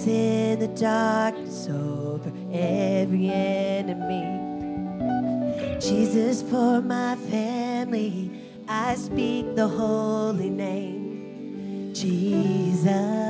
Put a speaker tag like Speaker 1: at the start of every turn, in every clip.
Speaker 1: Jesus in the darkness over every enemy. Jesus for my family, I speak the holy name, Jesus.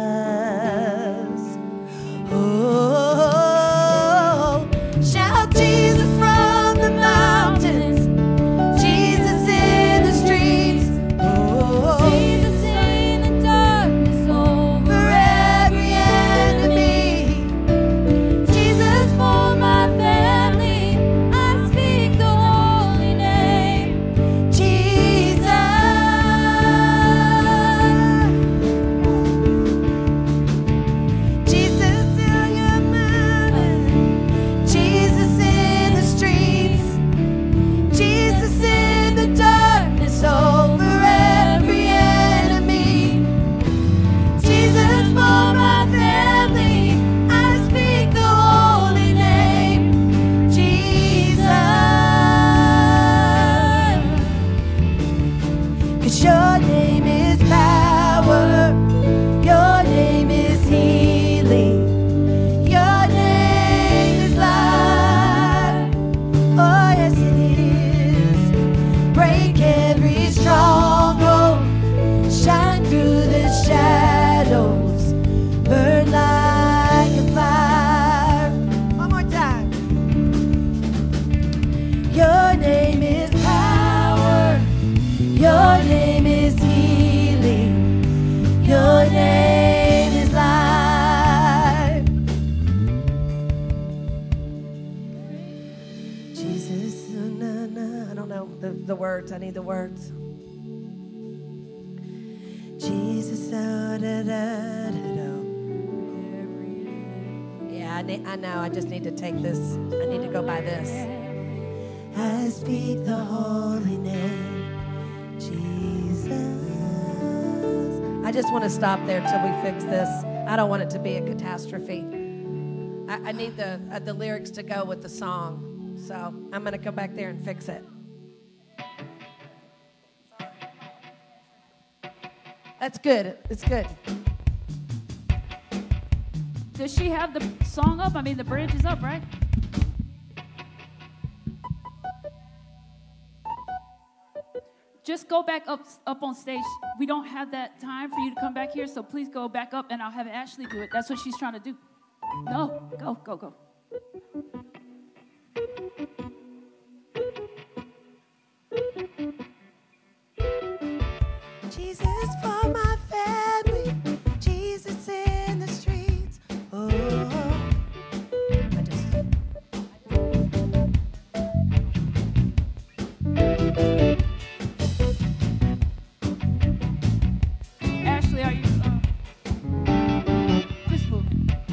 Speaker 1: Oh, shout Jesus from the mountains, Jesus in the streets. Oh,
Speaker 2: Jesus in the darkness over
Speaker 1: every enemy.
Speaker 2: Jesus for my family, I speak the holy name,
Speaker 1: Jesus. Jesus till your mountain. Jesus in the streets. Jesus in the darkness over every enemy. Jesus for my family, I speak the holy name, Jesus. 'Cause your name is power, your name is healing, your name is life. Oh yes it is. Break every stronghold, shine through the shadows, burn like a fire. One more time. Your name is power, your name is healing, your name is life. Jesus, na, na. I don't know the words. I need the words. Jesus, oh, da, da, da, da. Yeah, I know. I just need to take this. I need to go by this. I speak the holy name, Jesus. I just want to stop there till we fix this. I don't want it to be a catastrophe. I need the lyrics to go with the song. So I'm going to go back there and fix it. That's good. It's good.
Speaker 2: Does she have the song up? I mean, the bridge is up, right? Just go back up on stage. We don't have that time for you to come back here, so please go back up, and I'll have Ashley do it. That's what she's trying to do. No, go.
Speaker 1: Jesus for my family, Jesus in the streets. Oh, I just.
Speaker 2: Ashley, are you just move?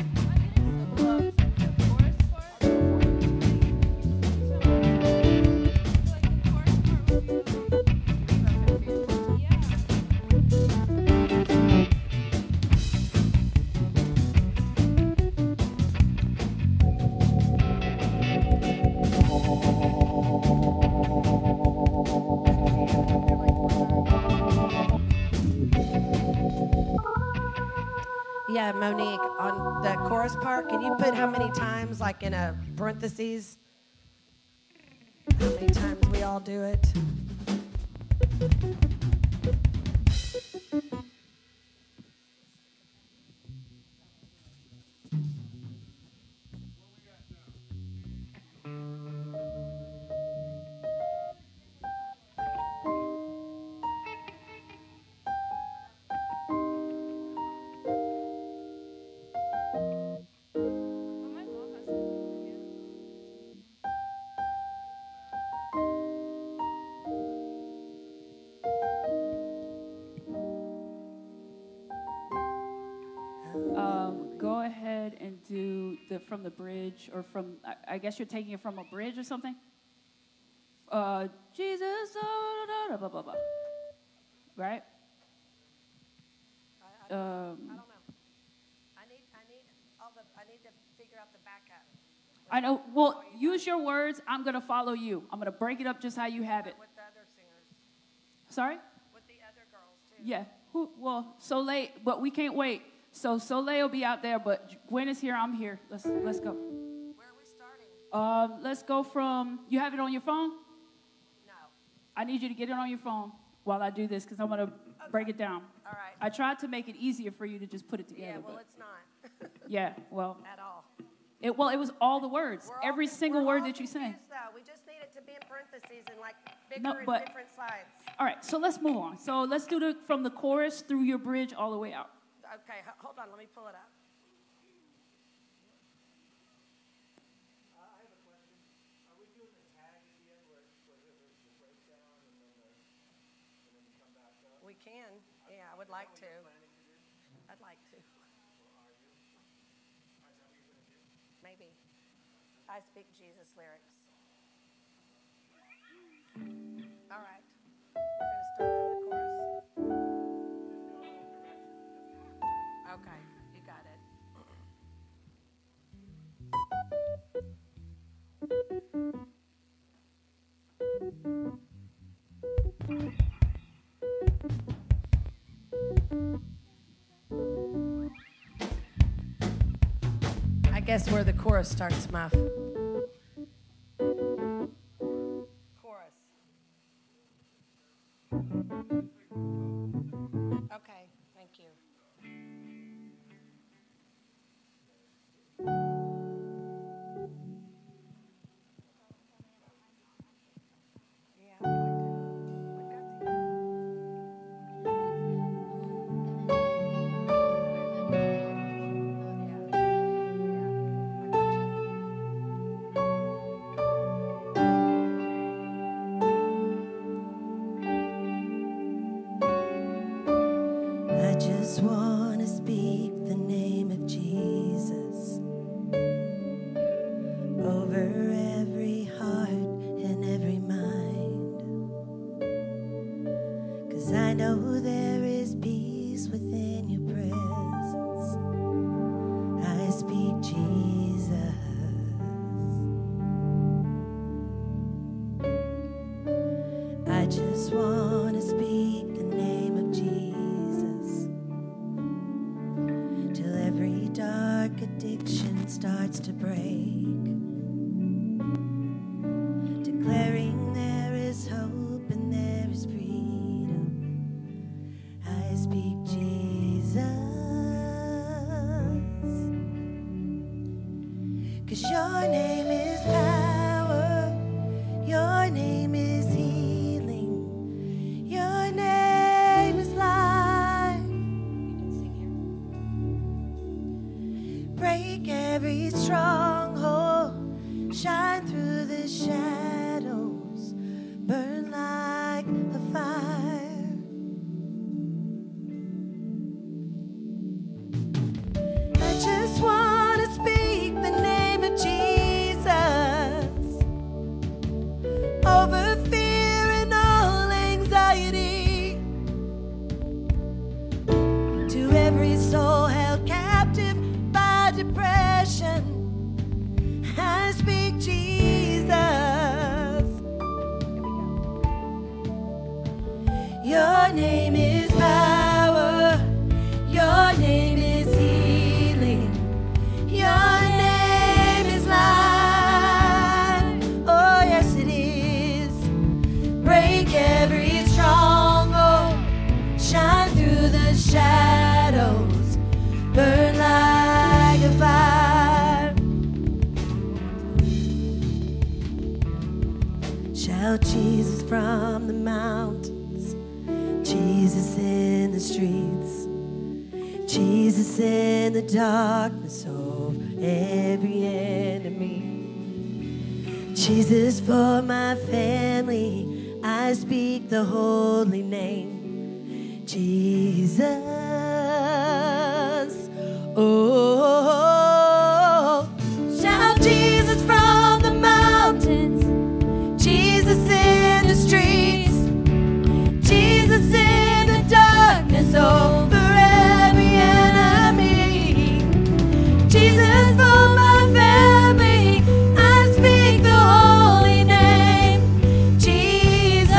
Speaker 1: Yeah, Monique, on the chorus part, can you put how many times, like in a parentheses, how many times we all do it?
Speaker 2: Go ahead and do from the bridge, or from, I guess you're taking it from a bridge or something. Jesus, blah, blah, blah, blah. Right?
Speaker 1: I don't know. I need to figure out the backup.
Speaker 2: I know. Well, use your words. I'm going to follow you. I'm going to break it up just how you have it.
Speaker 1: With the other singers.
Speaker 2: Sorry?
Speaker 1: With the other girls, too.
Speaker 2: Yeah. Well, so late, but we can't wait. So Soleil will be out there, but Gwen is here. I'm here. Let's go.
Speaker 1: Where are we starting?
Speaker 2: Let's go from. You have it on your phone?
Speaker 1: No.
Speaker 2: I need you to get it on your phone while I do this because I'm gonna break it down.
Speaker 1: All right.
Speaker 2: I tried to make it easier for you to just put it together.
Speaker 1: Yeah, well,
Speaker 2: but
Speaker 1: it's not.
Speaker 2: yeah, well,
Speaker 1: At all.
Speaker 2: it was all the words, every single word that you sang.
Speaker 1: Though. We just need it to be in parentheses and like bigger
Speaker 2: No,
Speaker 1: and
Speaker 2: but-
Speaker 1: different sides.
Speaker 2: All right, so let's move on. So let's do from the chorus through your bridge all the way out.
Speaker 1: Okay, hold on. Let me pull it up.
Speaker 3: I have a question. Are we doing the tag at the end where there's the breakdown and then you come back up?
Speaker 1: We can. Yeah, I would like to. I'd like to. Maybe. I speak Jesus lyrics. All right. We're going to start from the chorus. Okay, you got it. I guess where the chorus starts, Muff. Chorus. Okay, thank you. Yeah, I'd like to. We've got the- I just want to speak the name of Jesus over every heart and every mind. 'Cause I know there is peace within your presence. I speak Jesus. I just want to speak the name of Jesus till every dark addiction starts to break, declaring there is hope and there is freedom. I speak Jesus, 'cause your name is power, your name is healing, your name is life. You can sing here. Break every stronghold, shine through the shadows, burn like a fire. I just want to speak the name of Jesus over fear and all anxiety, to every soul held captive by depression. I speak Jesus. Your name is power, your name is healing, your name is life. Oh yes it is. Break every stronghold, shine through the shadows, burn like a fire. Shout Jesus from the mountains, Jesus in the streets, Jesus in the darkness of every enemy. Jesus for my family, I speak the holy name, Jesus. Oh, shout Jesus from the mountains, Jesus in the streets, Jesus in the darkness over every enemy. Jesus for my family, I speak the holy name, Jesus.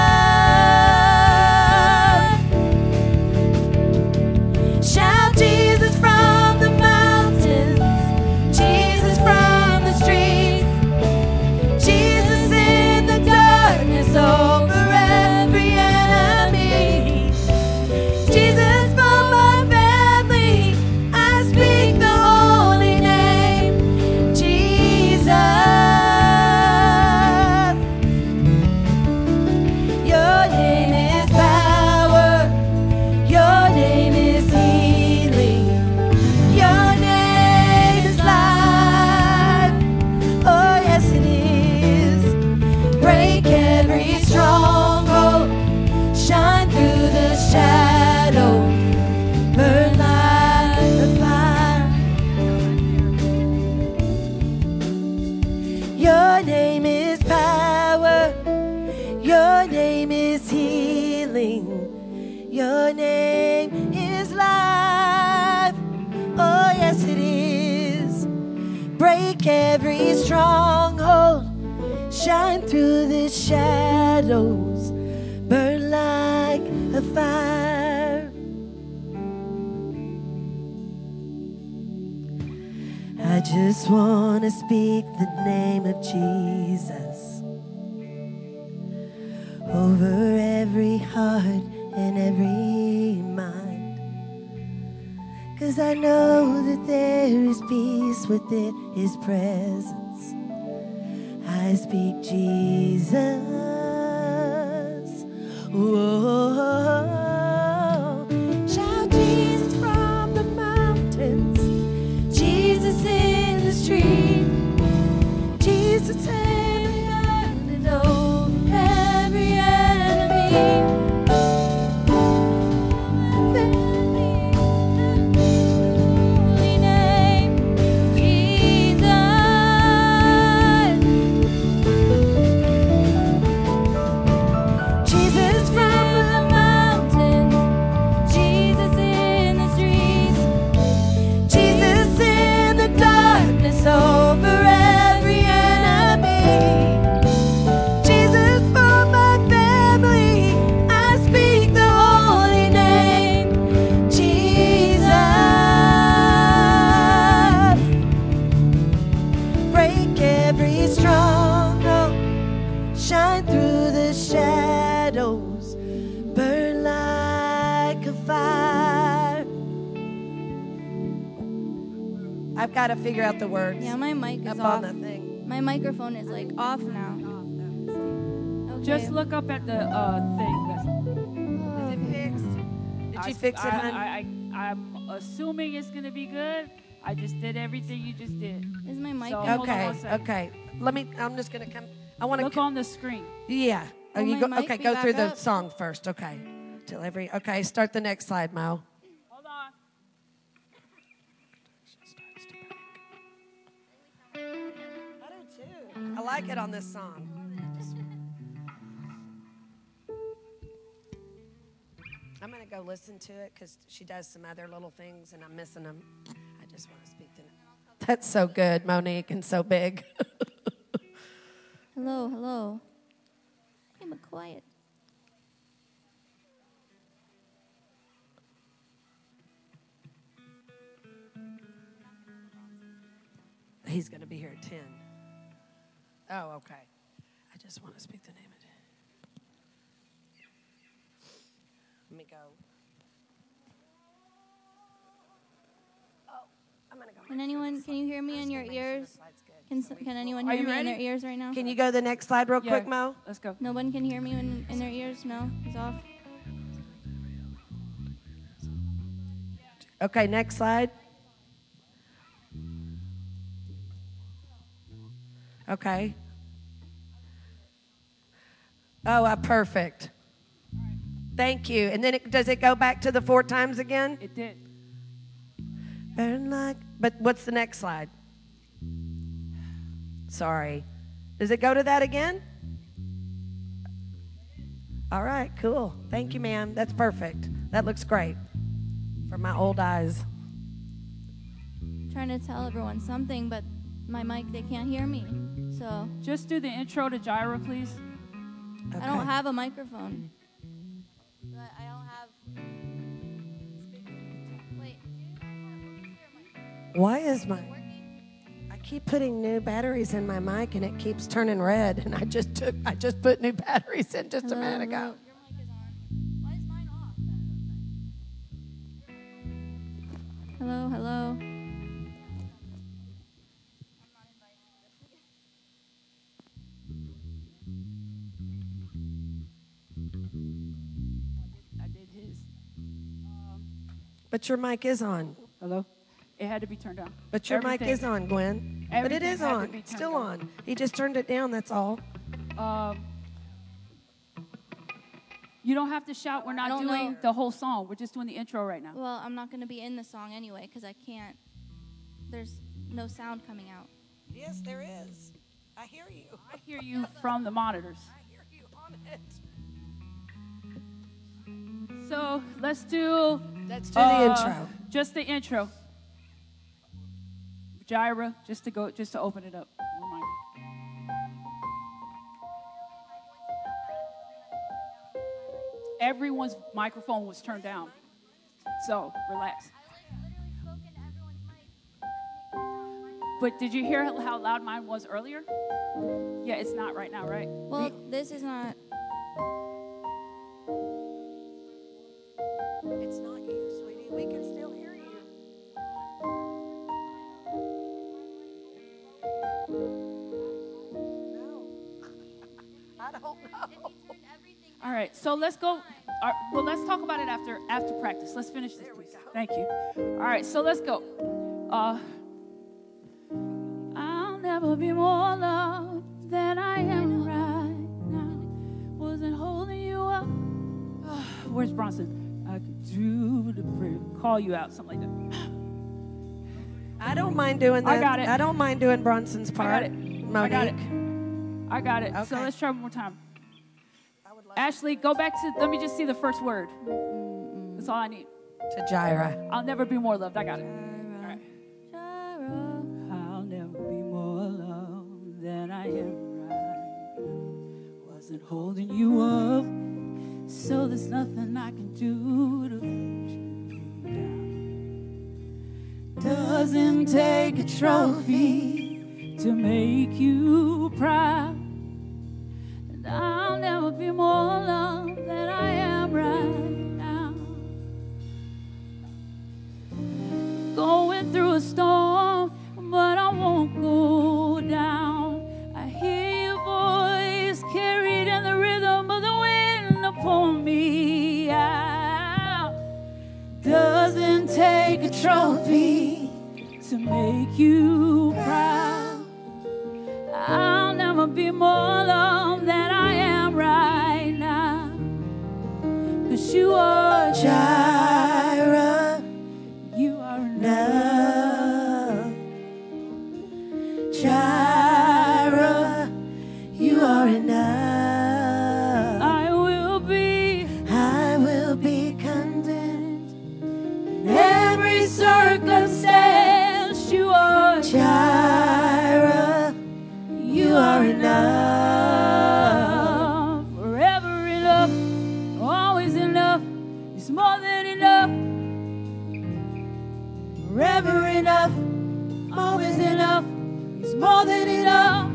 Speaker 1: Shout Jesus. Thy name is life. Oh, yes, it is. Break every stronghold. Shine through the shadows. Burn like a fire. I just want to speak the name of Jesus over every heart and every mind. 'Cause I know that there is peace within His presence. I speak Jesus. Whoa. Shout Jesus from the mountains, Jesus in the street, Jesus in the underdog, every enemy. Holy name, Jesus. Jesus from the mountains, Jesus in the streets, Jesus in the darkness over every enemy. Jesus for my family, I speak the holy name, Jesus. Break every stronghold, shine through the shadows, burn like a fire. I've got to figure out the words.
Speaker 4: Yeah, my mic is
Speaker 1: up
Speaker 4: off.
Speaker 1: on the thing.
Speaker 4: My microphone is like off now. Okay.
Speaker 2: Just look up at the thing.
Speaker 1: Is it fixed? Did you fix it, hon?
Speaker 2: I'm assuming it's going to be good. I just did everything you just did.
Speaker 4: Is my mic
Speaker 2: So-
Speaker 4: on?
Speaker 2: Hold on
Speaker 1: Okay,
Speaker 2: one second.
Speaker 1: okay. I'm just going to come. I want
Speaker 2: Look
Speaker 1: to.
Speaker 2: on the screen.
Speaker 1: Yeah. Oh,
Speaker 4: Will
Speaker 1: you
Speaker 4: my
Speaker 1: go.
Speaker 4: mic
Speaker 1: Okay,
Speaker 4: be
Speaker 1: go
Speaker 4: back
Speaker 1: through the
Speaker 4: up?
Speaker 1: song first. Okay. Okay, start the next slide, Mo.
Speaker 2: Hold on.
Speaker 1: I do too. I like it on this song. I'm going to go listen to it because she does some other little things and I'm missing them. I just want to speak to them. That's so good, Monique, and so big.
Speaker 4: Hello, hello. I'm quiet.
Speaker 1: He's going to be here at 10. Oh, okay. I just want to speak the name of it. Let me go. Oh, I'm going to go.
Speaker 4: Can anyone? Can you hear me in your ears? Can anyone
Speaker 2: Are
Speaker 4: hear
Speaker 2: you
Speaker 4: me in
Speaker 2: ready?
Speaker 4: their ears right now?
Speaker 1: Can you go to the next slide real quick, Mo?
Speaker 2: Let's go.
Speaker 4: No one can hear me in their ears. No, it's off.
Speaker 1: Okay, next slide. Okay. Oh, perfect. Thank you. And then does it go back to the 4 times again?
Speaker 2: It did.
Speaker 1: Burn like. But what's the next slide? Sorry. Does it go to that again? All right, cool. Thank you, ma'am. That's perfect. That looks great for my old eyes.
Speaker 4: Trying to tell everyone something, but my mic, they can't hear me. So
Speaker 2: Just do the intro to Gyra, please.
Speaker 4: I don't have a microphone. But I don't have. Wait.
Speaker 1: Why is my? I keep putting new batteries in my mic and it keeps turning red. And I just put new batteries in just a minute ago.
Speaker 4: Your mic is on. Why is mine off? Hello, hello.
Speaker 2: I did his.
Speaker 1: But your mic is on.
Speaker 2: Hello? It had to be turned on.
Speaker 1: But your mic
Speaker 2: Everything.
Speaker 1: is on, Gwen. But it
Speaker 2: Everything
Speaker 1: is
Speaker 2: had to
Speaker 1: on.
Speaker 2: be
Speaker 1: It's
Speaker 2: turned
Speaker 1: still
Speaker 2: on.
Speaker 1: on. He just turned it down, that's all.
Speaker 2: You don't have to shout. We're
Speaker 4: I
Speaker 2: not
Speaker 4: don't
Speaker 2: doing
Speaker 4: know.
Speaker 2: the whole song. We're just doing the intro right now.
Speaker 4: Well, I'm not going to be in the song anyway because I can't. There's no sound coming out.
Speaker 1: Yes, there is. I hear you.
Speaker 2: I hear you from the monitors.
Speaker 1: I hear you on it.
Speaker 2: So let's do
Speaker 1: the intro.
Speaker 2: Just the intro. Gyra, just to open it up. Remind me. Everyone's microphone was turned down, so relax. But did you hear how loud mine was earlier? Yeah, it's not right now, right?
Speaker 4: Well, this is not.
Speaker 1: It's not you, sweetie. We can still hear you. No. I don't know.
Speaker 2: All right, so let's go. Well, let's talk about it after practice. Let's finish this, please. Thank you. All right, so let's go. I'll never be more loved than I am right now. Wasn't holding you up. Where's Bronson? I could do the prayer, call you out, something like that.
Speaker 1: I don't mind doing that.
Speaker 2: I got it.
Speaker 1: I don't mind doing Bronson's part.
Speaker 2: I got it.
Speaker 1: Monique.
Speaker 2: I got it.
Speaker 1: Okay.
Speaker 2: So let's try one more time.
Speaker 1: I would like
Speaker 2: Ashley, go back to, let me just see the first word. That's all I need.
Speaker 1: to Gyra.
Speaker 2: I'll never be more loved. I got it.
Speaker 4: Gyra,
Speaker 2: All right.
Speaker 4: Gyra.
Speaker 2: I'll never be more loved than I am right now. Wasn't holding you up, so there's nothing I can do to let you down. Doesn't take a trophy to make you proud. And I'll never be more loved than I am right now. Going through a storm, but I won't go down. I hear your voice carried in the rhythm of the wind upon me. Out. Doesn't take a trophy to make you proud. I'll never be more loved than I am right now. 'Cause you are
Speaker 1: Gyra,
Speaker 2: you are enough.
Speaker 1: Gyra, you are enough.
Speaker 2: I will be
Speaker 1: content
Speaker 2: in every circumstance. You are
Speaker 1: Gyra, you are
Speaker 2: enough. Forever enough, always enough. It's more than enough. Forever enough, always enough. It's more than enough.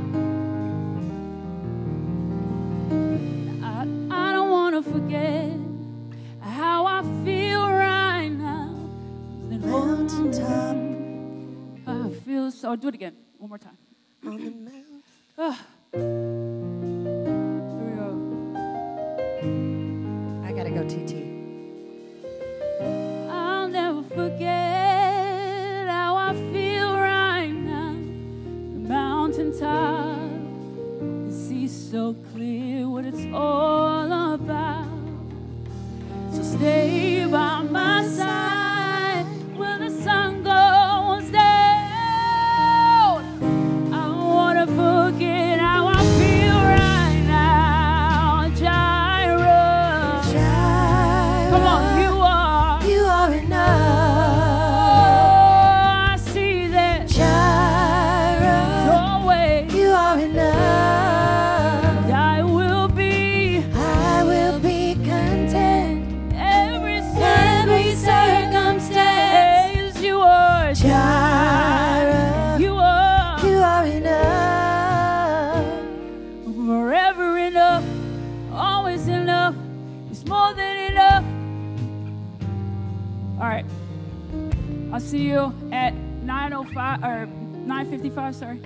Speaker 2: I don't want to forget how I feel right now.
Speaker 1: mountaintop
Speaker 2: I feel so. Do it again. One more time.
Speaker 1: on the mountain.
Speaker 2: Here we go.
Speaker 1: I gotta go, TT.
Speaker 2: I'll never forget how I feel right now. The mountaintop, the sea so clear what it's all about. So stay by my side when the sun goes down. I wanna forget how I feel right now. Gyra,
Speaker 1: Gyra,
Speaker 2: come on, you are.
Speaker 1: you are enough.
Speaker 2: Oh, I see that
Speaker 1: Gyra,
Speaker 2: always.
Speaker 1: you are enough.
Speaker 2: I will be
Speaker 1: content.
Speaker 2: every
Speaker 1: Every circumstance.
Speaker 2: You are.
Speaker 1: Gyra,
Speaker 2: You are.
Speaker 1: you are enough.
Speaker 2: Forever enough, always enough. It's more than enough. All right. I'll see you at 9:05 or 9:55. Sorry.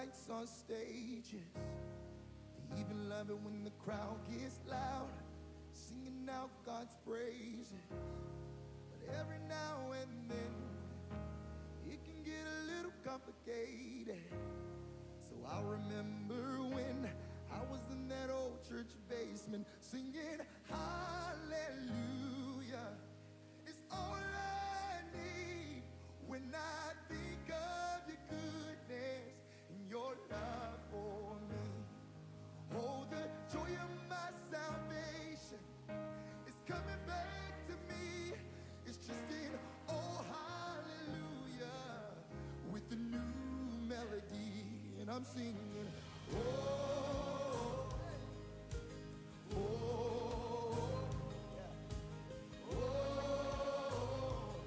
Speaker 5: lights on stages. They even love it when the crowd gets loud, singing out God's praises. But every now and then, it can get a little complicated. So I remember when I was in that old church basement singing hallelujah. It's all I need when I think of your goodness and your love for me. Oh, the joy of my salvation is coming back to me. It's just in oh hallelujah with the new melody, and I'm singing oh, oh, oh,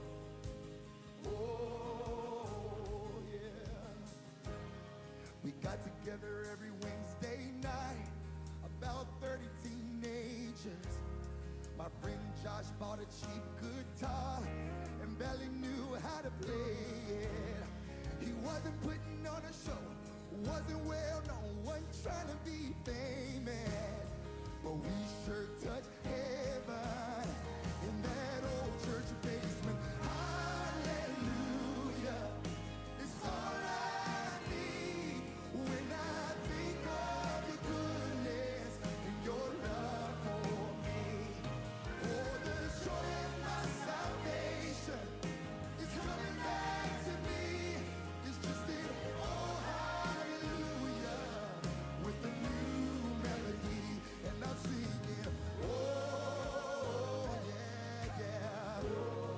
Speaker 5: oh, yeah. We got together every Wednesday night, about 30 teenagers. My friend Josh bought a cheap guitar and barely knew how to play it. He wasn't putting on a show, wasn't well known, wasn't trying to be famous, but we sure touched heaven in that old church basement. Hallelujah, it's all I need when I think of your goodness and your love for me. Oh, the joy of my salvation is coming back to me. It's just in oh hallelujah with the new melody, and I'm singing oh yeah, yeah.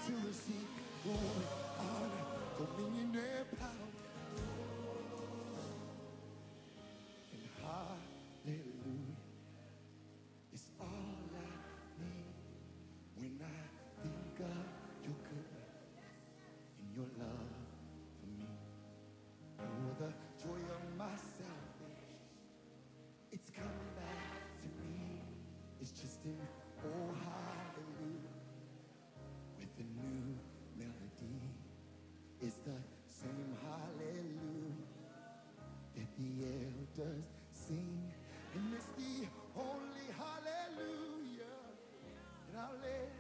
Speaker 5: to receive glory, honor, dominion, and power. And hallelujah is all I need when I think of your goodness and your love for me. Oh, the joy of my salvation, it's coming back to me. It's just an oh hallelujah with a new melody. It's the same hallelujah that the elders sing, and it's the only hallelujah that I'll let.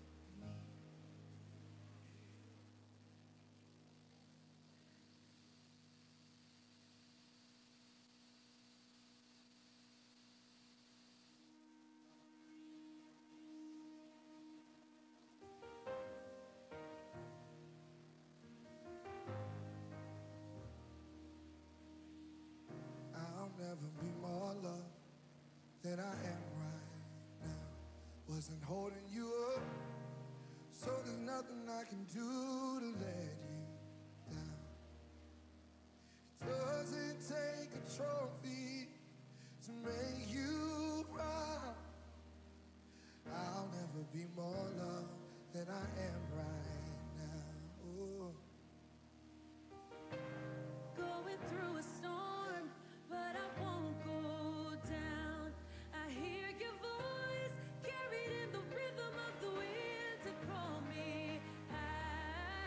Speaker 5: I'll never be more loved than I am right now. Wasn't holding you up, so there's nothing I can do to let you down. It doesn't take a trophy to make you proud. I'll never be more loved than I am right now. Oh.
Speaker 1: Going through a storm, but I won't go down. I hear your voice carried in the rhythm of the wind to call me out.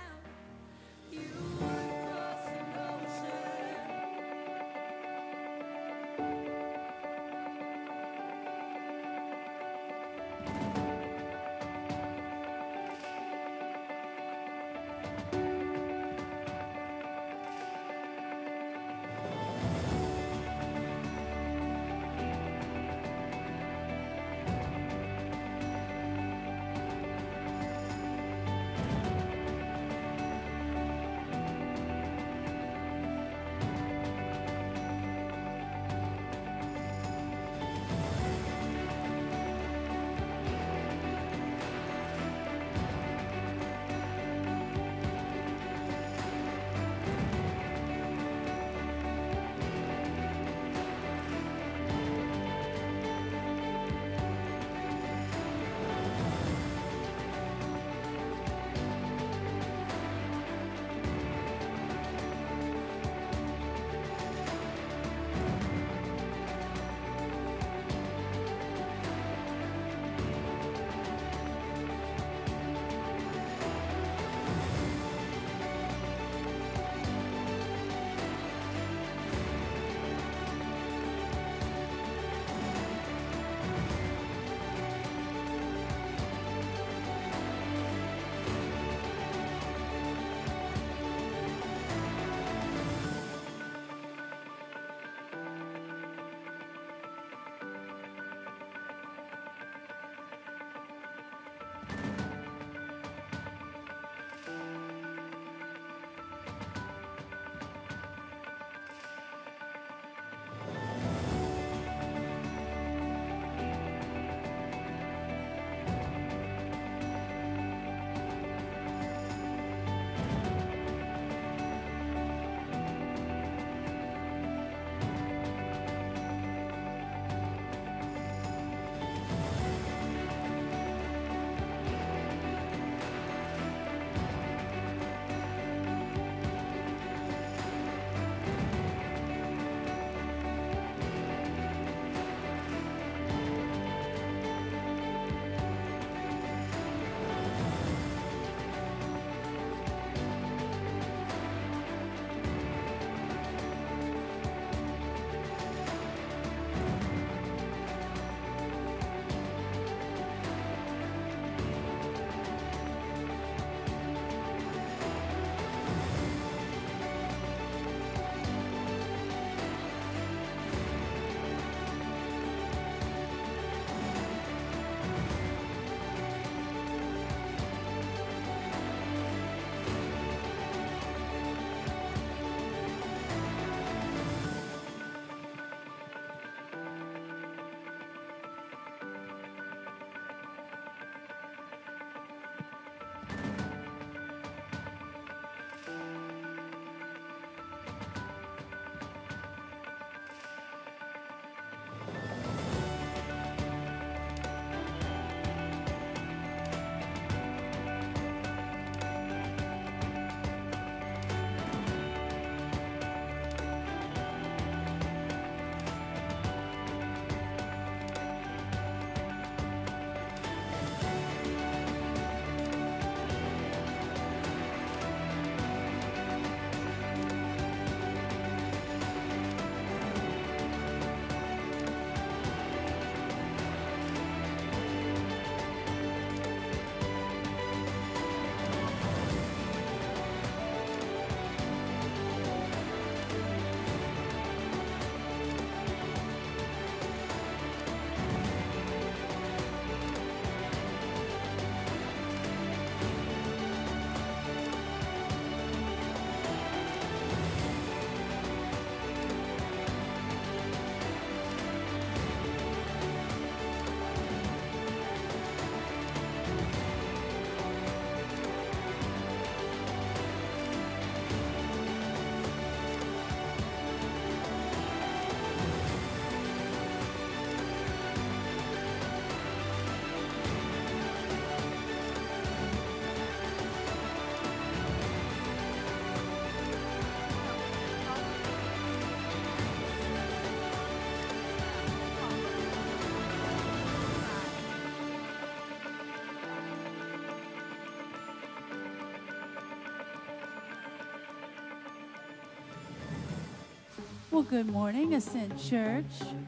Speaker 2: Well, good morning, Ascent Church.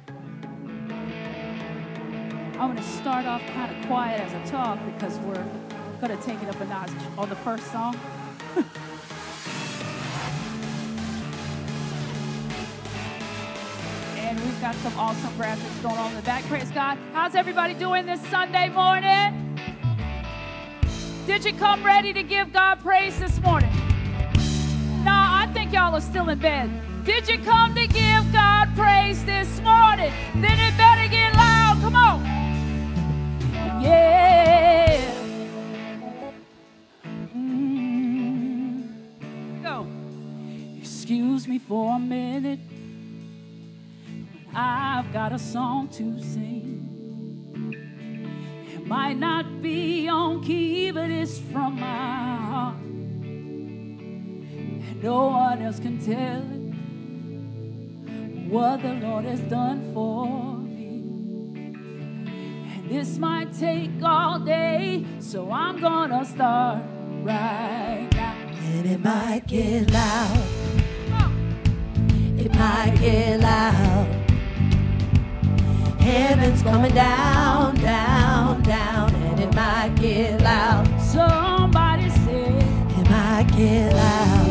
Speaker 2: I'm going to start off kind of quiet as I talk because we're going to take it up a notch on the first song. And we've got some awesome graphics going on in the back. Praise God. How's everybody doing this Sunday morning? Did you come ready to give God praise this morning? No, I think y'all are still in bed. Did you come to give God praise this morning? Then it better get loud. Come on. Yeah. Go. Excuse me for a minute. I've got a song to sing. It might not be on key, but it's from my heart. And no one else can tell it. What the Lord has done for me. And this might take all day, so I'm gonna start right now.
Speaker 1: And it might get loud. It might get loud. Heaven's coming down, down, down. And it might get loud.
Speaker 2: Somebody said
Speaker 1: it might get loud.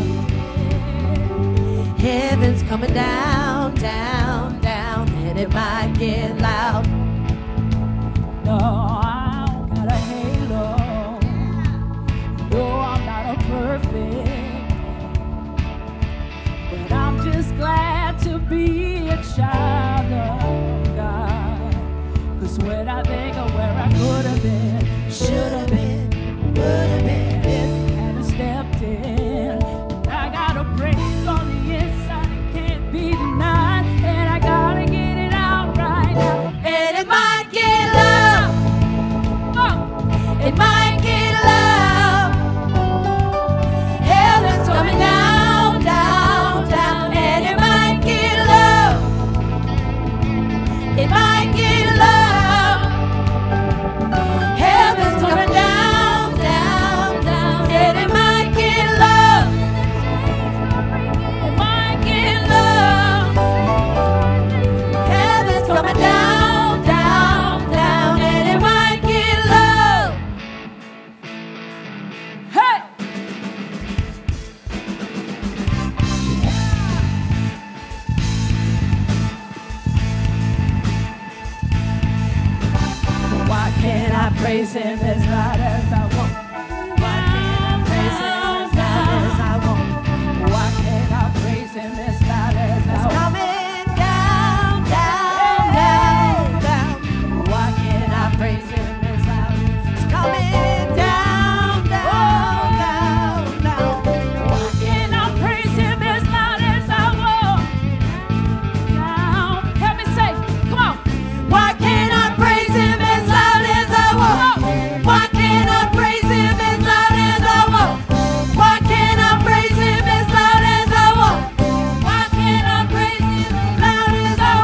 Speaker 1: Heaven's coming down, down, down, and it might get loud.
Speaker 2: No, I don't got a halo. No, I'm not a perfect. But I'm just glad to be a child of God. 'Cause when I think of where I could have been, should have been, would have been, and I stepped in, I got a praise on the inside, it can't be denied, and I gotta get it out right now.
Speaker 1: And it might get loud.
Speaker 2: Oh.
Speaker 1: It might get loud. Heaven's coming down, down, down, and it might get loud. It might get loud. Heaven's coming down, down, down, and it might get loud. It might get loud. Heaven's coming down, down, down, and it might get loud.
Speaker 2: Hey!
Speaker 1: Why can't I praise him as loud as I want? Why can't I praise him as loud as I want?
Speaker 2: Why can't I praise him as loud as I
Speaker 1: It's
Speaker 2: want?
Speaker 1: coming down, down, down, down. Why can't I praise him as loud? It's coming down, down, down, down. Why
Speaker 2: Can I praise him as loud as I want? Now, help me say, come on.
Speaker 1: Why can't I praise him as loud as I want? Why can't I praise him as loud as I want? Why can't I praise him as loud as I want? Why can't I praise him as loud as I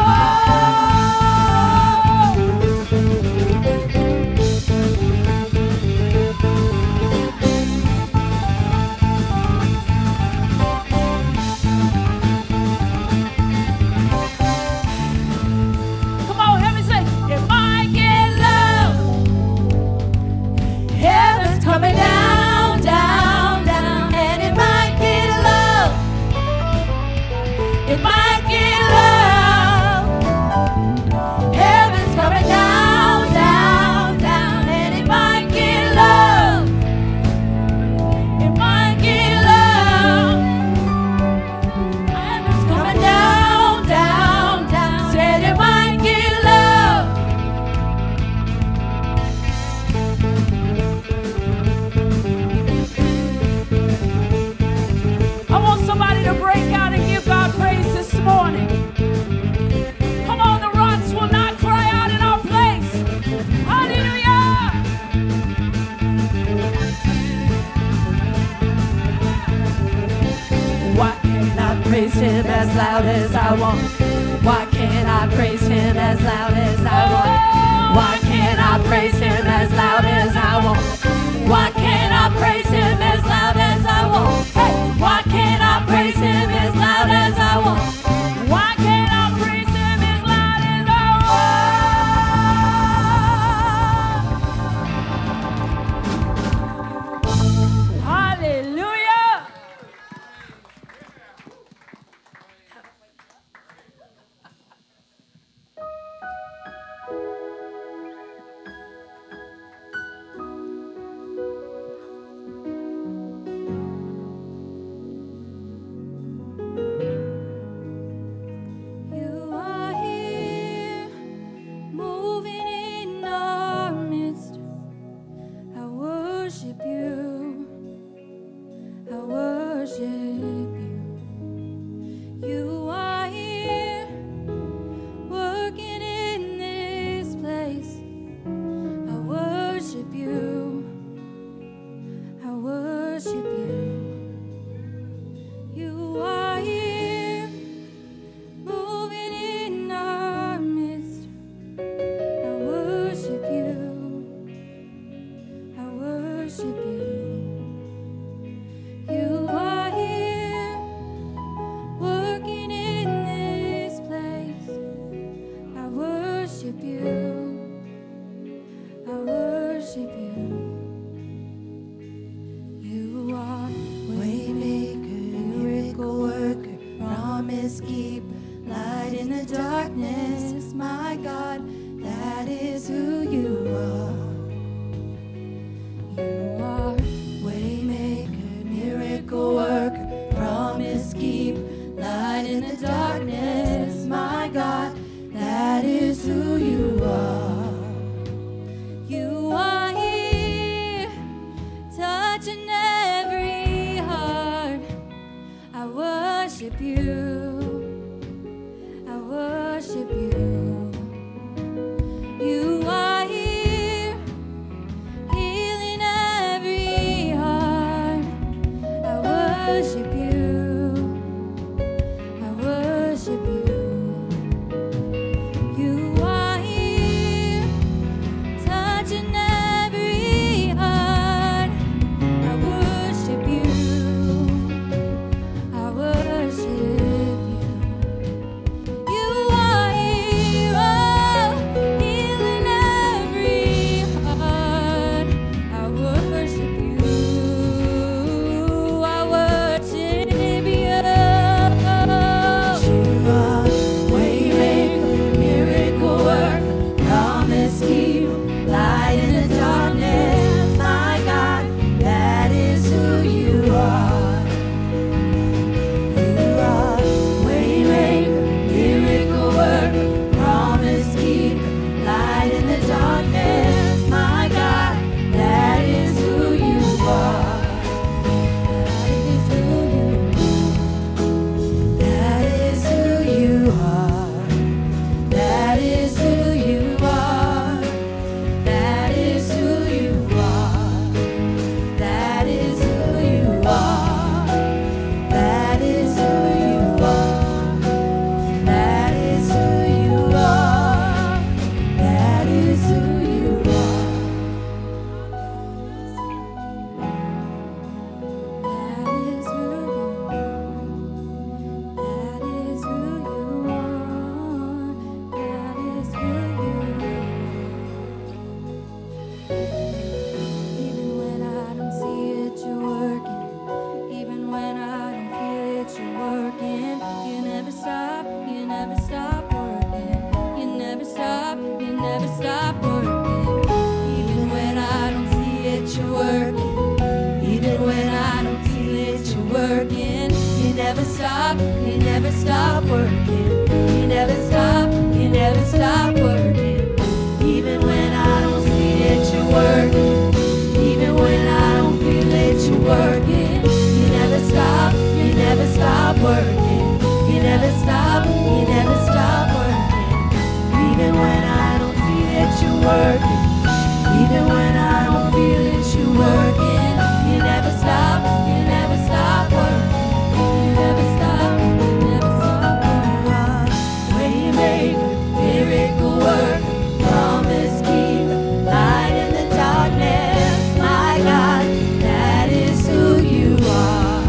Speaker 2: Come on, help me say, it might get loud.
Speaker 1: Heaven's coming down, down, down, and it might get loud. It might get loud. Heaven's coming down, down, down, and it might get loud. It might get loud. Heaven's coming down, down, down, said it might get loud.
Speaker 2: I want somebody to break out and give God praise this morning. Come on, the rocks will not cry out in our place. Hallelujah.
Speaker 1: Why can't I praise him as loud as I want? Why can't I praise him as loud as I want? Why can't I praise him as loud as I want? Why can't I praise him as loud as I want? Hey, why can't I praise him as loud as I want?
Speaker 2: Why
Speaker 1: the darkness, my God, that is who you are. You are waymaker, miracle worker, promise keep, light in the darkness, my God, that is who you are. You are here, touching every heart. I worship you. I worship you. You are here, healing every heart. I worship you. I worship you. You are here, touching every heart. I worship you. I worship you. You are here, oh, healing every heart. I worship you. I worship you. You are waymaker, miracle worker, promise keep, light in the darkness. My God, that is who you are. You are waymaker, miracle worker, promise keep, light in the darkness. My God, that is who you are. That is who you are. That is who you are. That is who you are. That is who you are. That is who you are. That is who you are. That is who you are. That is who you are. That is who you are. That is who you are. Even when I don't see it, you're working. Even when I don't feel it, you're working. You never stop. You never stop working. You never stop. You never stop working. Even when I don't see it, you're working. Even when I don't feel it, you're working. You never stop. You never stop working. You never stop. You never stop working. Even when I don't see it, you're working. Even when I don't feel it, you're working. You never stop. You never stop working. You never stop. You never stop working. Even when I don't feel it, you're working. Even when I don't feel it, you're working. You never stop. You never stop working. You never stop. You never stop working. Waymaker, miracle worker, promise keeper, light in the darkness. My God, that is who you are.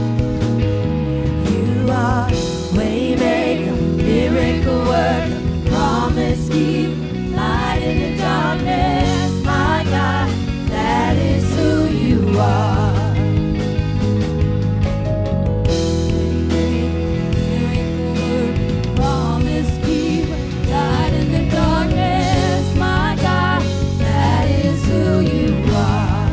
Speaker 1: You are waymaker, miracle worker, promise keeper, light in the darkness. My God, that is who you are. Promise keeper, light in the darkness. My God, that is who you are.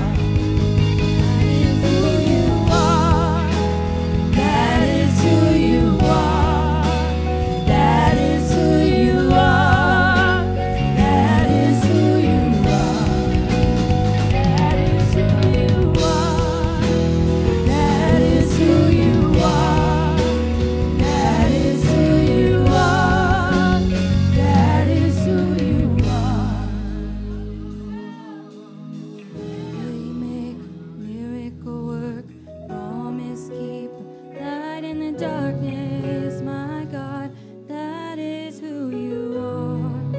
Speaker 1: That is who you are. That is who you are. That is who you are. That is who you are. That is who you are. That is who you are. That is who you are. Waymaker, miracle work, promise keep, light in the darkness. My God, that is who you are.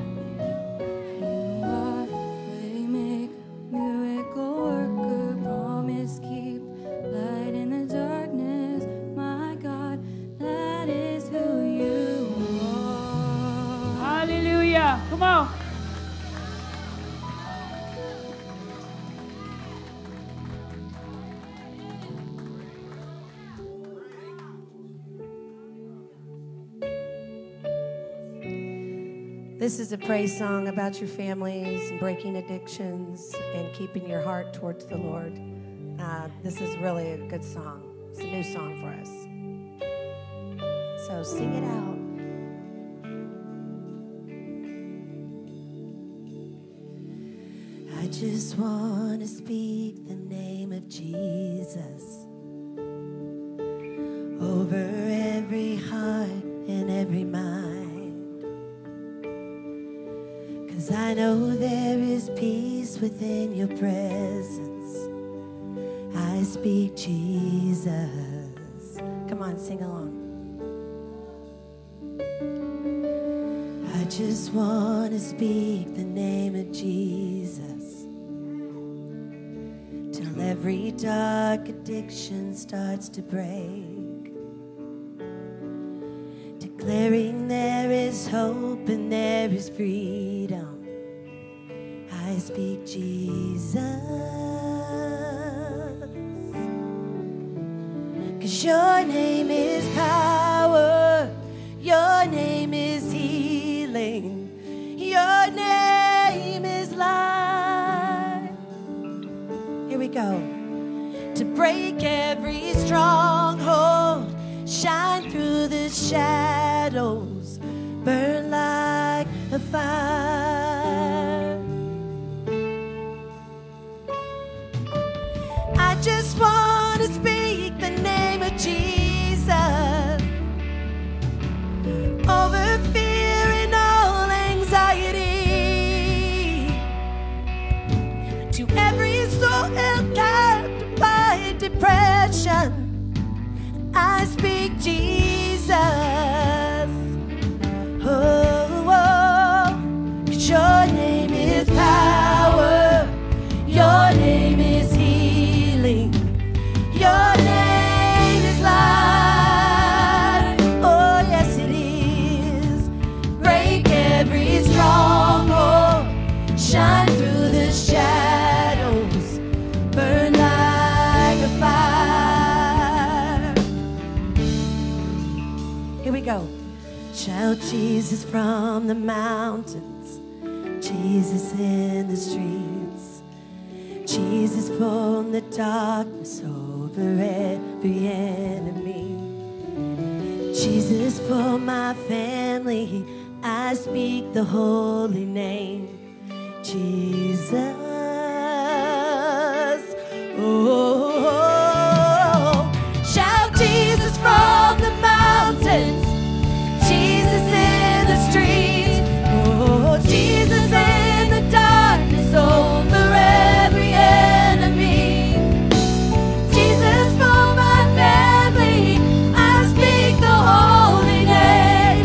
Speaker 1: You are waymaker, miracle worker, promise keep, light in the darkness. My God, that is who you are.
Speaker 2: Hallelujah. Come on.
Speaker 1: This is a praise song about your families and breaking addictions and keeping your heart towards the Lord. This is really a good song. It's a new song for us. So sing it out. I just want to speak the name of Jesus over every heart and every mind. 'Cause I know there is peace within your presence. I speak Jesus. Come on, sing along. I just want to speak the name of Jesus till every dark addiction starts to break, declaring there is hope and there is freedom. I speak Jesus. 'Cause your name is power, your name is healing, your name is life. Here we go. To break every stronghold, shine through the shadows, burn like a fire. I just want to speak the name of Jesus over fear and all anxiety, to every soul held captive by depression. I speak Jesus. Oh, oh, 'cause your name is power, your name is healing, your name is life. Oh, yes it is. Break every stronghold, shine through the shadows, burn like a fire. Here we go. Shout Jesus from the mountains, Jesus in the streets, Jesus from the darkness over every enemy, Jesus for my family. I speak the holy name, Jesus. Oh, shout Jesus from the mountains, Jesus in the streets, oh, Jesus in the darkness over every enemy, Jesus for my family. I speak the holy name,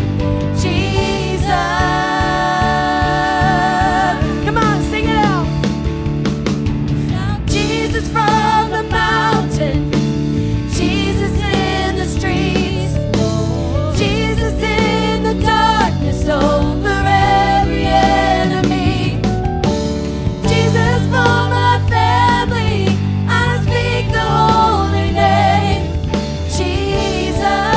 Speaker 1: Jesus. Come on, sing it out. Jesus from the mountain, Jesus in the streets, Jesus in the darkness over every enemy, Jesus for my family. I speak the holy name, Jesus.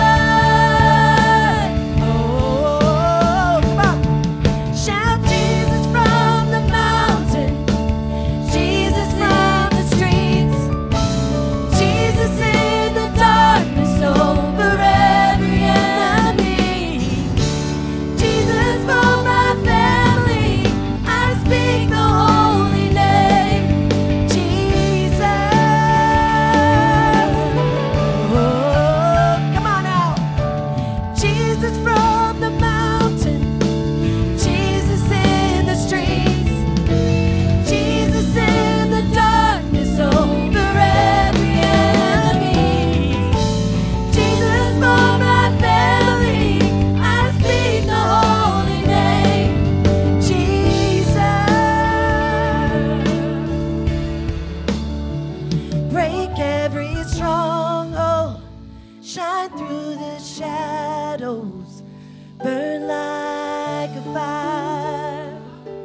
Speaker 1: Oh, come on. Shout Jesus from the mountain, Jesus from the streets, Jesus in the darkness over every enemy, Jesus for my family. I speak the holy name, Jesus. Oh, come on now. Jesus from the mountain, Jesus in the streets, Jesus in the darkness over every enemy, Jesus for my family. I speak the holy name, Jesus. Break every stronghold, shine through the shadows, burn like a fire.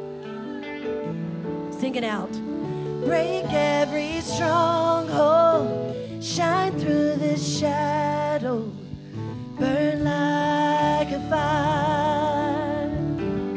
Speaker 1: Sing it out. Break every stronghold, shine through the shadows, burn like a fire.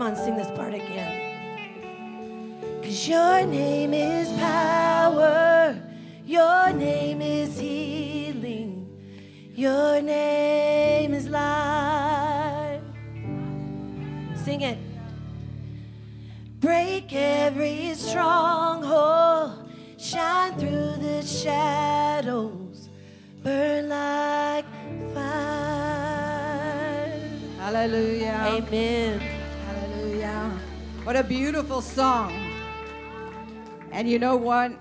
Speaker 1: on, sing this part again. 'Cause your name is power, your name is healing, your name is life. Sing it. Break every stronghold, shine through the shadows, burn like fire.
Speaker 6: Hallelujah.
Speaker 1: Amen.
Speaker 6: Hallelujah. What a beautiful song. And you know what?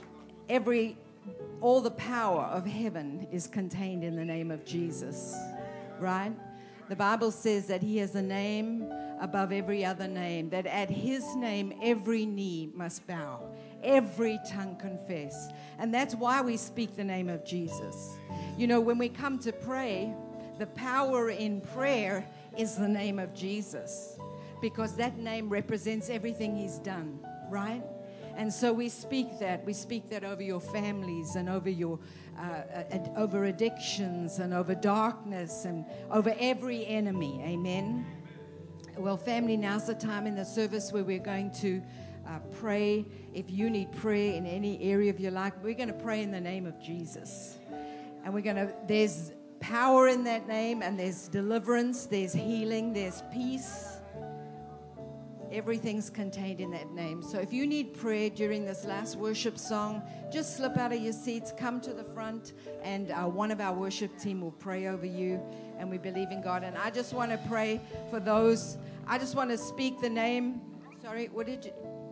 Speaker 6: All the power of heaven is contained in the name of Jesus, right? The Bible says that he has a name above every other name, that at his name every knee must bow, every tongue confess. And that's why we speak the name of Jesus. You know, when we come to pray, the power in prayer is the name of Jesus, because that name represents everything he's done, right? And so we speak that. We speak that over your families and over your over addictions and over darkness and over every enemy. Amen. Well, family, now's the time in the service where we're going to pray. If you need prayer in any area of your life, we're going to pray in the name of Jesus. And there's power in that name, and there's deliverance, there's healing, there's peace. Everything's contained in that name. So if you need prayer during this last worship song, just slip out of your seats, come to the front, and one of our worship team will pray over you. And we believe in God. And I just want to pray for those. I just want to speak the name. Sorry, what did you?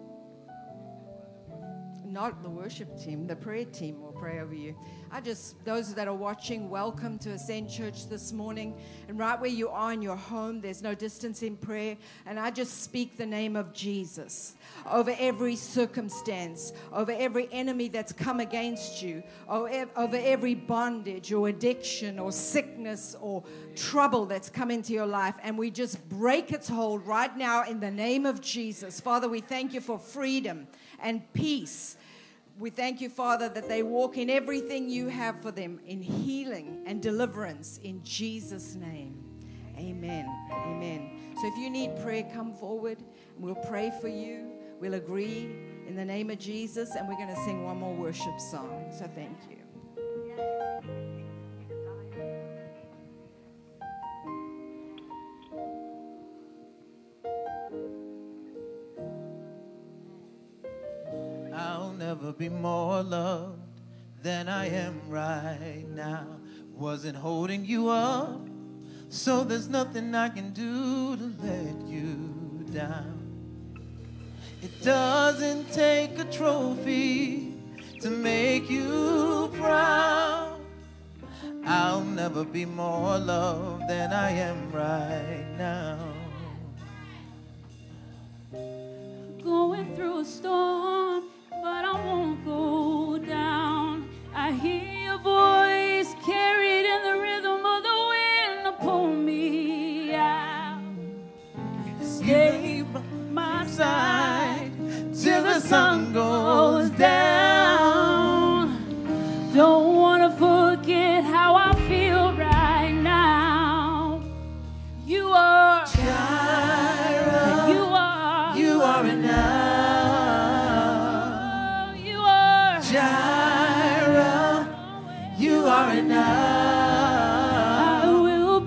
Speaker 6: Not the worship team, the prayer team will pray over you. Those that are watching, welcome to Ascend Church this morning. And right where you are in your home, there's no distance in prayer. And I just speak the name of Jesus over every circumstance, over every enemy that's come against you, over every bondage or addiction or sickness or trouble that's come into your life. And we just break its hold right now in the name of Jesus. Father, we thank you for freedom and peace. We thank you, Father, that they walk in everything you have for them, in healing and deliverance, in Jesus' name. Amen. Amen. So if you need prayer, come forward, and we'll pray for you. We'll agree in the name of Jesus, and we're going to sing one more worship song. So thank you.
Speaker 3: I'll never be more loved than I am right now. Wasn't holding you up, so there's nothing I can do to let you down. It doesn't take a trophy to make you proud. I'll never be more loved than I am right now.
Speaker 2: Going through a storm, but I won't go down. I hear your voice carried in the rhythm of the wind to pull me out. Stay by my side
Speaker 3: Till the sun goes down.
Speaker 2: Don't want to forget how I feel right now. You are
Speaker 3: Jireh,
Speaker 2: you are
Speaker 3: you are enough.
Speaker 2: you are
Speaker 3: Jireh, you are enough.
Speaker 2: I will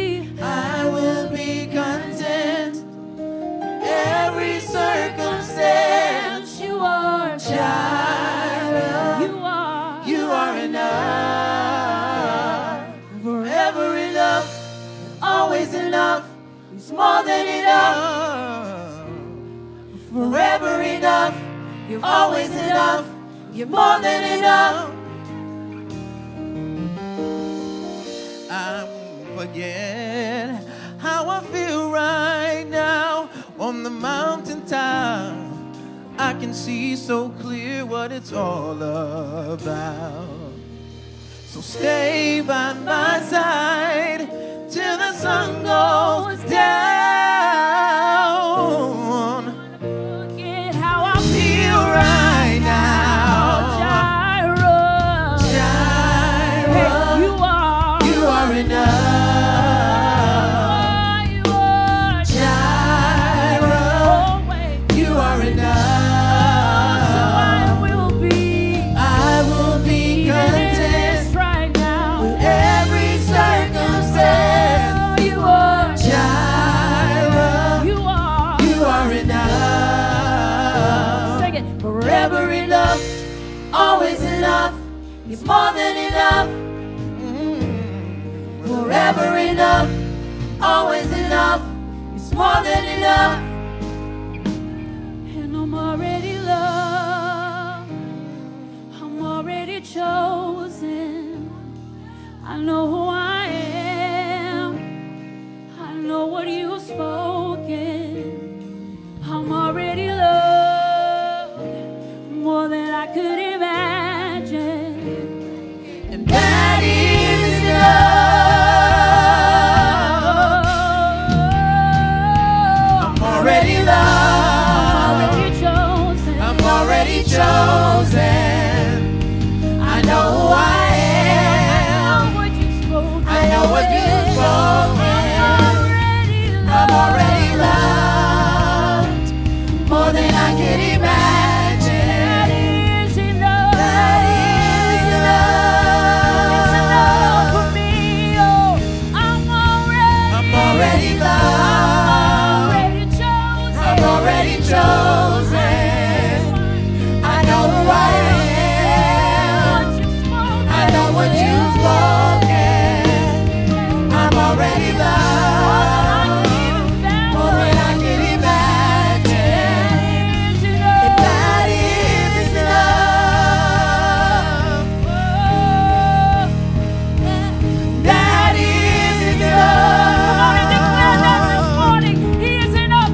Speaker 2: be
Speaker 3: content. Every circumstance,
Speaker 2: you are
Speaker 3: Jireh, you are enough. Forever enough, always enough, it's more than enough. Forever enough, you're always enough, you're more than enough. I won't forget how I feel right now on the mountaintop. I can see so clear what it's all about. So stay by my side till the sun goes down.
Speaker 2: forget how I
Speaker 3: Feel right now, Jireh,
Speaker 2: you are
Speaker 3: you are enough.
Speaker 2: you are
Speaker 3: Jireh,
Speaker 1: Forever enough, always enough. It's more than enough.
Speaker 2: And I'm already loved. I'm already chosen. I know who I am. I know what you've spoken. I'm already loved more than I could imagine.
Speaker 1: And that is enough. I'm already loved. I'm already chosen. I know who I am. I know what you've spoken. I'm already loved more than I can imagine.
Speaker 2: That is enough.
Speaker 1: That is enough.
Speaker 2: It's enough for me. Oh, I'm already
Speaker 1: loved. I'm already chosen. I know who I am. I know what you've spoken. I'm already loved more than I can imagine. If that is enough, that is enough.
Speaker 2: He is enough.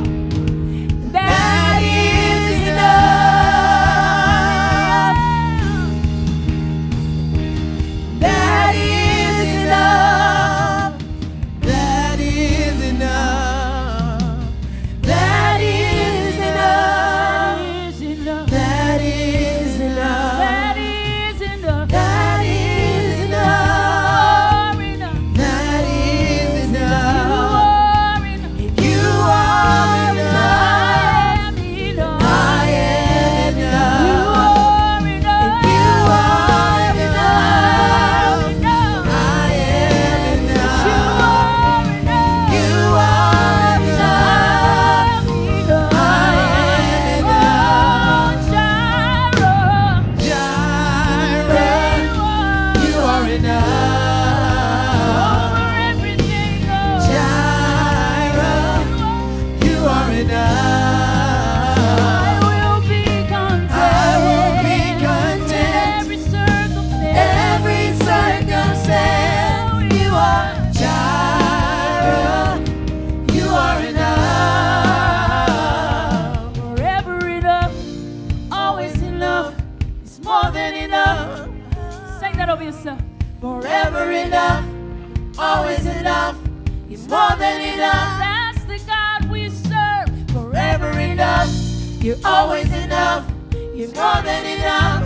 Speaker 1: That is enough. That is enough. That is enough. That is enough. That is enough.
Speaker 2: That is enough.
Speaker 1: That is enough. That is enough. You are enough. I am enough. You are enough. I am enough. You are enough. I am enough. Jireh, you are enough. Jireh, you are enough. I will be content. Every circumstance, you are Jireh. You are enough.
Speaker 2: Forever enough,
Speaker 1: Always enough. It's more than enough.
Speaker 2: sing that over yourself.
Speaker 1: Forever enough. Always enough. It's more than enough.
Speaker 2: That's the God we serve.
Speaker 1: Forever enough. You're always enough. You're more than enough.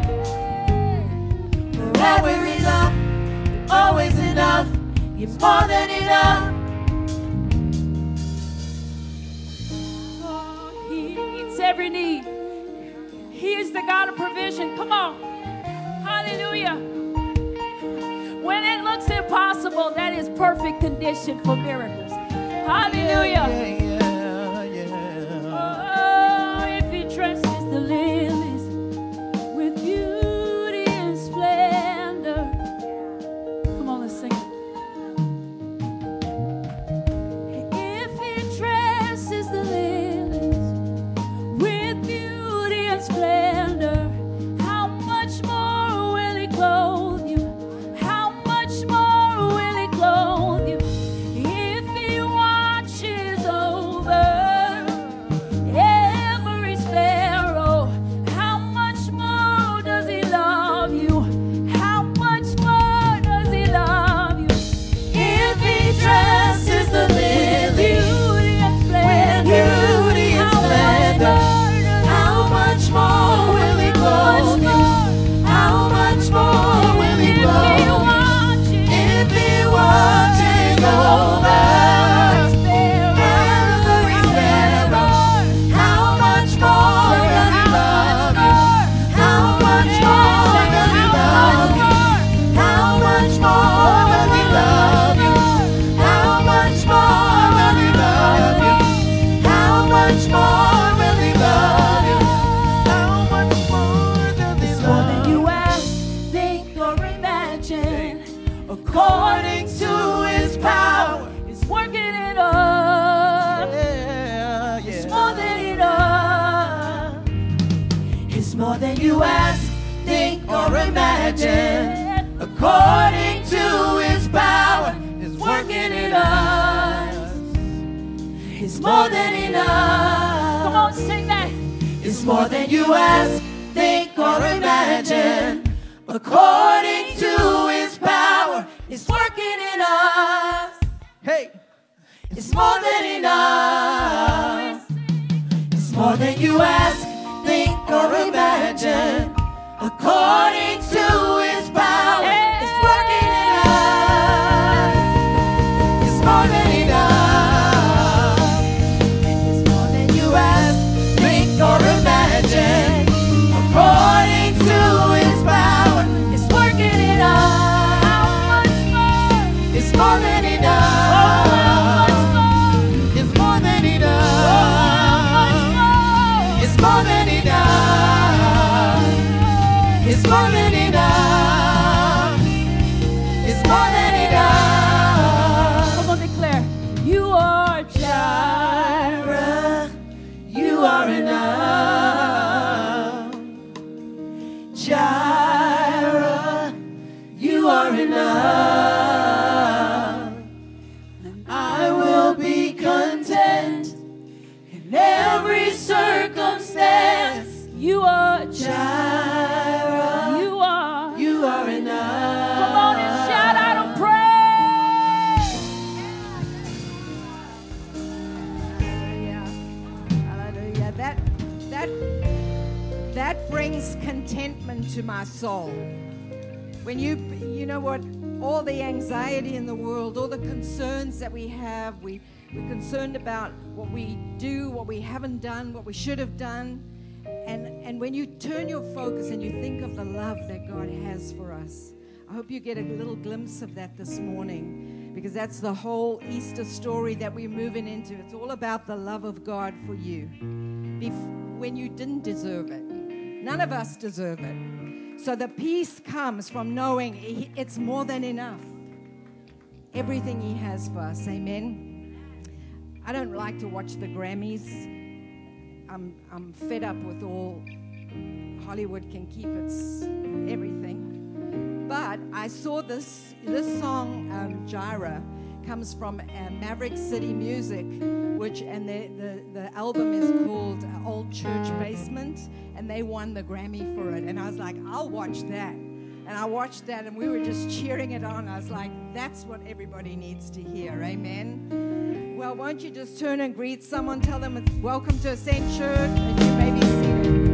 Speaker 1: Forever enough. You're always enough. You're more than enough.
Speaker 2: Oh, he meets every need. He is the God of provision. Come on. Hallelujah. When it looks impossible, that is perfect condition for miracles. Hallelujah. Oh, if he dresses the lilies with beauty and splendor. Come on, let's sing it. If he dresses the lilies with beauty and splendor, how much more will he clothe you? How much more will he clothe you? If he watches over
Speaker 1: than you ask, think, or imagine, according to his power is working in us. It's more than enough.
Speaker 2: Come on, sing that.
Speaker 1: It's more than you ask, think, or imagine, according to his power is working in us.
Speaker 3: Hey,
Speaker 1: It's more than enough. It's more than you ask, think, or imagine, according to his power is working in us. It's more than enough. It's more than you ask, think, or imagine, according to his power is working in us.
Speaker 2: How much more?
Speaker 1: It's more than enough.
Speaker 2: How much more?
Speaker 1: It's more than enough.
Speaker 2: How much more?
Speaker 1: It's more than enough. It's more than enough. It's more than enough.
Speaker 2: Come on, declare. You are
Speaker 1: Jireh, you are enough. Jireh, you are enough. I will be content in every circumstance.
Speaker 2: You are
Speaker 1: Jireh,
Speaker 2: You are.
Speaker 1: you are enough.
Speaker 2: Come on and shout out and praise.
Speaker 6: Hallelujah. That brings contentment to my soul. When you know what, all the anxiety in the world, all the concerns that we have, we're concerned about what we do, what we haven't done, what we should have done. And when you turn your focus and you think of the love that God has for us, I hope you get a little glimpse of that this morning, because that's the whole Easter story that we're moving into. It's all about the love of God for you when you didn't deserve it. None of us deserve it. So the peace comes from knowing it's more than enough. Everything he has for us. Amen. I don't like to watch the Grammys. I'm fed up with all Hollywood can keep its everything. But I saw this song, Jireh, comes from Maverick City Music, and the album is called Old Church Basement, and they won the Grammy for it. And I was like, I'll watch that. And I watched that, and we were just cheering it on. I was like, that's what everybody needs to hear. Amen. Well, won't you just turn and greet someone, tell them it's welcome to Ascent Church, and you may be seated.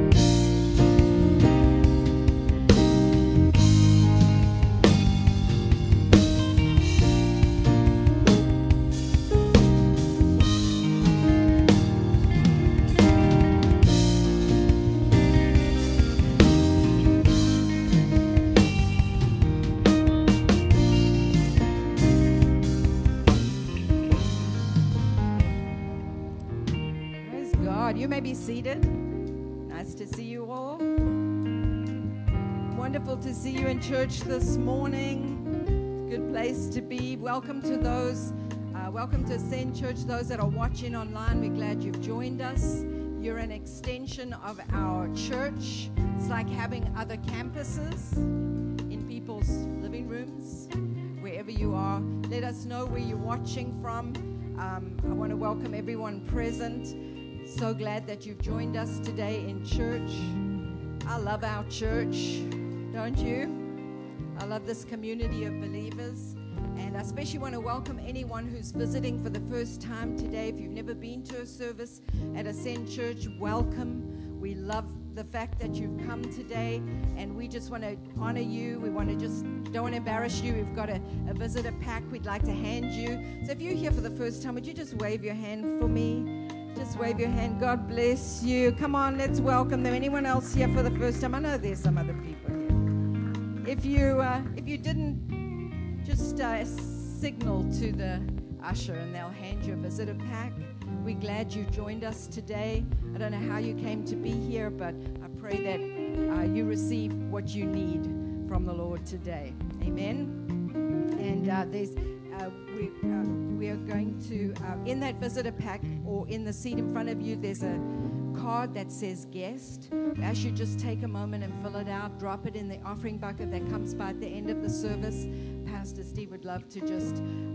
Speaker 6: You may be seated. Nice to see you all. Wonderful to see you in church this morning. Good place to be. Welcome to Ascend Church. Those that are watching online, we're glad you've joined us. You're an extension of our church. It's like having other campuses in people's living rooms, wherever you are. Let us know where you're watching from. I want to welcome everyone present. So glad that you've joined us today in church. I love our church, don't you? I love this community of believers. And I especially want to welcome anyone who's visiting for the first time today. If you've never been to a service at Ascend Church, welcome. We love the fact that you've come today, and we just want to honor you. We want to don't want to embarrass you. We've got a visitor pack we'd like to hand you. So if you're here for the first time, would you just wave your hand for me? Just wave your hand. God bless you. Come on, let's welcome them. Anyone else here for the first time? I know there's some other people here. If you didn't, just signal to the usher and they'll hand you a visitor pack. We're glad you joined us today. I don't know how you came to be here, but I pray that you receive what you need from the Lord today. Amen. And we are going to, in that visitor pack or in the seat in front of you, there's a card that says guest. I should just take a moment and fill it out, drop it in the offering bucket that comes by at the end of the service. Pastor Steve would love to just,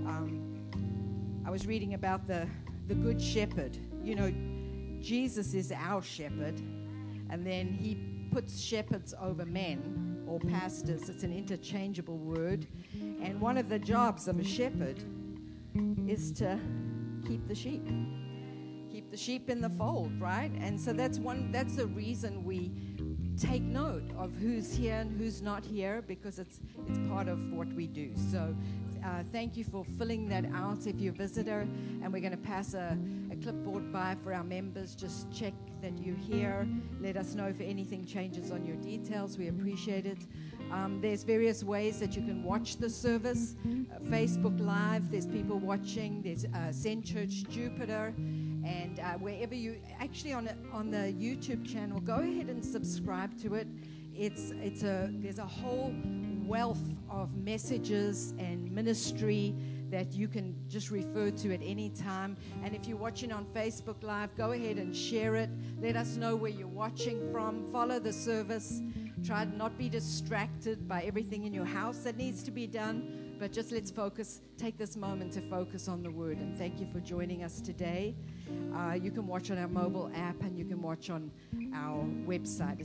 Speaker 6: I was reading about the good shepherd. You know, Jesus is our shepherd, and then he puts shepherds over men or pastors. It's an interchangeable word. And one of the jobs of a shepherd is to keep the sheep. Keep the sheep in the fold, right? And so that's the reason we take note of who's here and who's not here, because it's part of what we do. So thank you for filling that out if you're a visitor. And we're going to pass a clipboard by for our members. Just check that you're here. Let us know if anything changes on your details. We appreciate it. There's various ways that you can watch the service. Facebook Live, there's people watching. There's Send Church Jupiter. And wherever you, actually on the YouTube channel, go ahead and subscribe to it. There's a whole wealth of messages and ministry that you can just refer to at any time. And if you're watching on Facebook Live, go ahead and share it. Let us know where you're watching from. Follow the service. Try to not be distracted by everything in your house that needs to be done, but just let's focus. Take this moment to focus on the Word. And thank you for joining us today. You can watch on our mobile app, and you can watch on our website,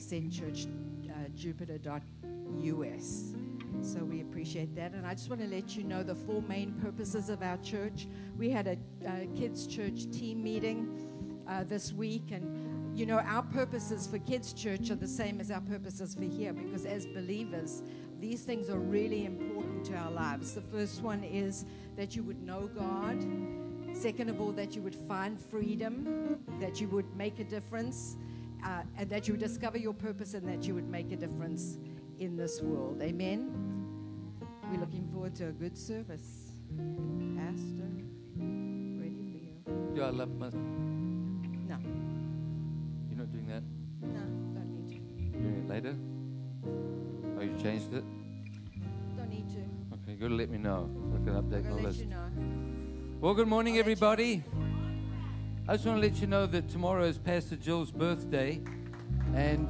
Speaker 6: ascendchurchjupiter.us. So we appreciate that. And I just want to let you know the 4 main purposes of our church. We had a kids' church team meeting this week, and you know, our purposes for kids' church are the same as our purposes for here, because as believers, these things are really important to our lives. The first one is that you would know God. Second of all, that you would find freedom, that you would make a difference, and that you would discover your purpose, and that you would make a difference in this world. Amen? We're looking forward to a good service. Pastor, ready for you?
Speaker 7: Do I love my...
Speaker 6: No.
Speaker 7: You're not doing that?
Speaker 6: No, don't need to.
Speaker 7: You're doing it later? Oh, you changed it?
Speaker 6: Don't need to.
Speaker 7: Okay, you got to let me know so I can
Speaker 6: I'm
Speaker 7: update
Speaker 6: going
Speaker 7: my
Speaker 6: to let
Speaker 7: list.
Speaker 6: you know.
Speaker 7: Well, good morning,
Speaker 6: I'll let you
Speaker 7: everybody. I just want to let you know that tomorrow is Pastor Jill's birthday, and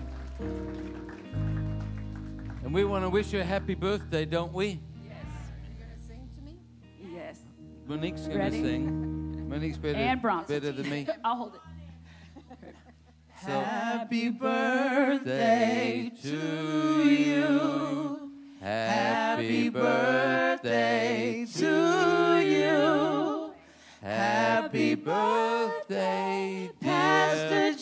Speaker 7: we want to wish her a happy birthday, don't we?
Speaker 6: Yes. Are you going to sing to me?
Speaker 2: Yes.
Speaker 7: Monique's going to
Speaker 2: Ready?
Speaker 7: sing. Monique's
Speaker 2: And Bronson.
Speaker 7: better than me.
Speaker 2: I'll hold it.
Speaker 7: So,
Speaker 3: Happy birthday to you. Happy birthday to you.
Speaker 7: Happy birthday,
Speaker 3: Pastor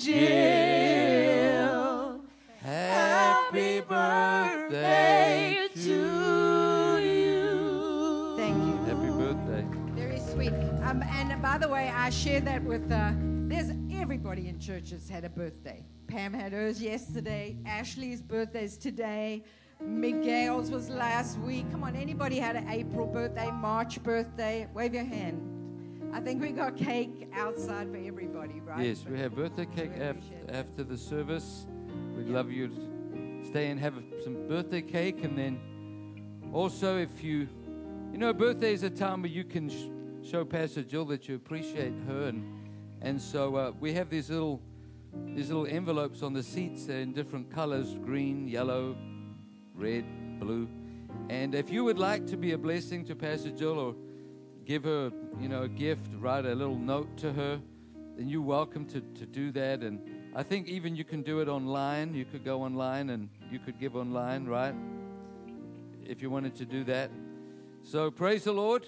Speaker 3: Jill.
Speaker 7: Happy birthday
Speaker 3: to you.
Speaker 6: Thank you.
Speaker 7: Happy birthday.
Speaker 6: Very sweet. And by the way, I share that with, there's everybody in church has had a birthday. Pam had hers yesterday. Ashley's birthday's today. Miguel's was last week. Come on, anybody had an April birthday, March birthday? Wave your hand. I think we got cake outside for everybody, right?
Speaker 7: Yes, we have birthday cake
Speaker 6: we appreciate that.
Speaker 7: after the service. We'd love you to stay and have some birthday cake. And then also, if you know, birthday is a time where you can show Pastor Jill that you appreciate her. And so we have these little envelopes on the seats. They're in different colors: green, yellow, red, blue. And if you would like to be a blessing to Pastor Jill, or give her, a gift, write a little note to her, then you're welcome to do that. And I think even you can do it online. You could go online and you could give online, right? If you wanted to do that. So praise the Lord.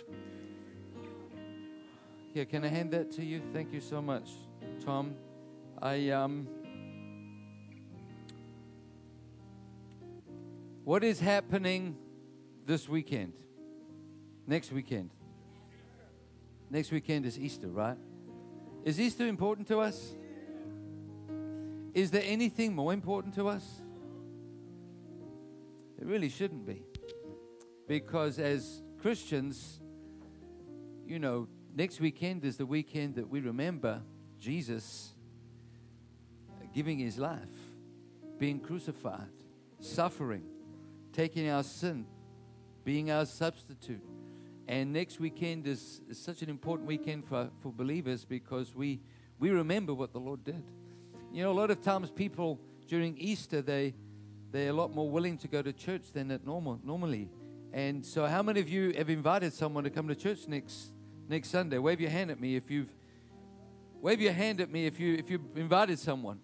Speaker 7: Yeah, can I hand that to you? Thank you so much, Tom. What is happening this weekend? Next weekend? Next weekend is Easter, right? Is Easter important to us? Is there anything more important to us? It really shouldn't be. Because as Christians, next weekend is the weekend that we remember Jesus giving his life, being crucified, suffering, taking our sin, being our substitute. And next weekend is such an important weekend for believers, because we remember what the Lord did. You know, a lot of times people during Easter, they're a lot more willing to go to church than normally. And so how many of you have invited someone to come to church next Sunday? Wave your hand at me if you've invited someone.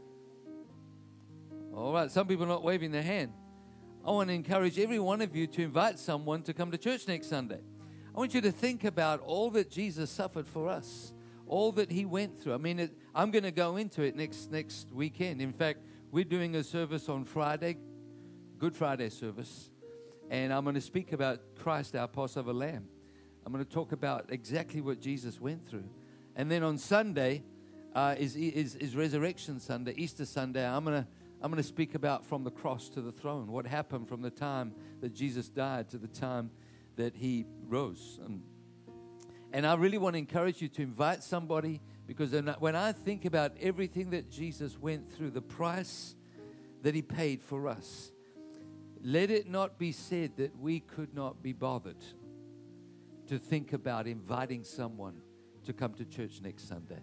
Speaker 7: All right, some people are not waving their hand. I want to encourage every one of you to invite someone to come to church next Sunday. I want you to think about all that Jesus suffered for us, all that he went through. I mean, I'm going to go into it next weekend. In fact, we're doing a service on Friday, Good Friday service, and I'm going to speak about Christ, our Passover Lamb. I'm going to talk about exactly what Jesus went through. And then on Sunday is Resurrection Sunday, Easter Sunday. I'm going to speak about from the cross to the throne, what happened from the time that Jesus died to the time that he rose. And I really want to encourage you to invite somebody, because when I think about everything that Jesus went through, the price that he paid for us, let it not be said that we could not be bothered to think about inviting someone to come to church next Sunday.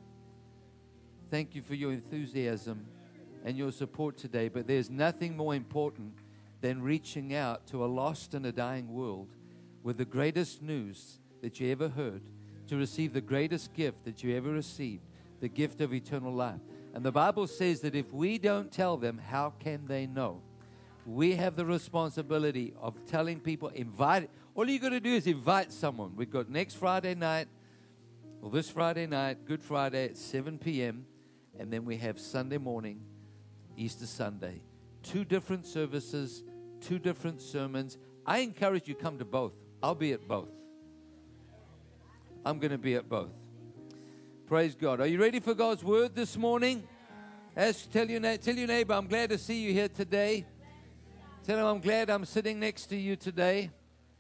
Speaker 7: Thank you for your enthusiasm and your support today, but there's nothing more important than reaching out to a lost and a dying world with the greatest news that you ever heard, to receive the greatest gift that you ever received, the gift of eternal life. And the Bible says that if we don't tell them, how can they know? We have the responsibility of telling people, all you got to do is invite someone. We've got next Friday night, or this Friday night, Good Friday at 7 p.m., and then we have Sunday morning, Easter Sunday. 2 different services, 2 different sermons. I encourage you to come to both. I'll be at both. I'm going to be at both. Praise God. Are you ready for God's word this morning? Tell your neighbor, I'm glad to see you here today. Tell him I'm glad I'm sitting next to you today.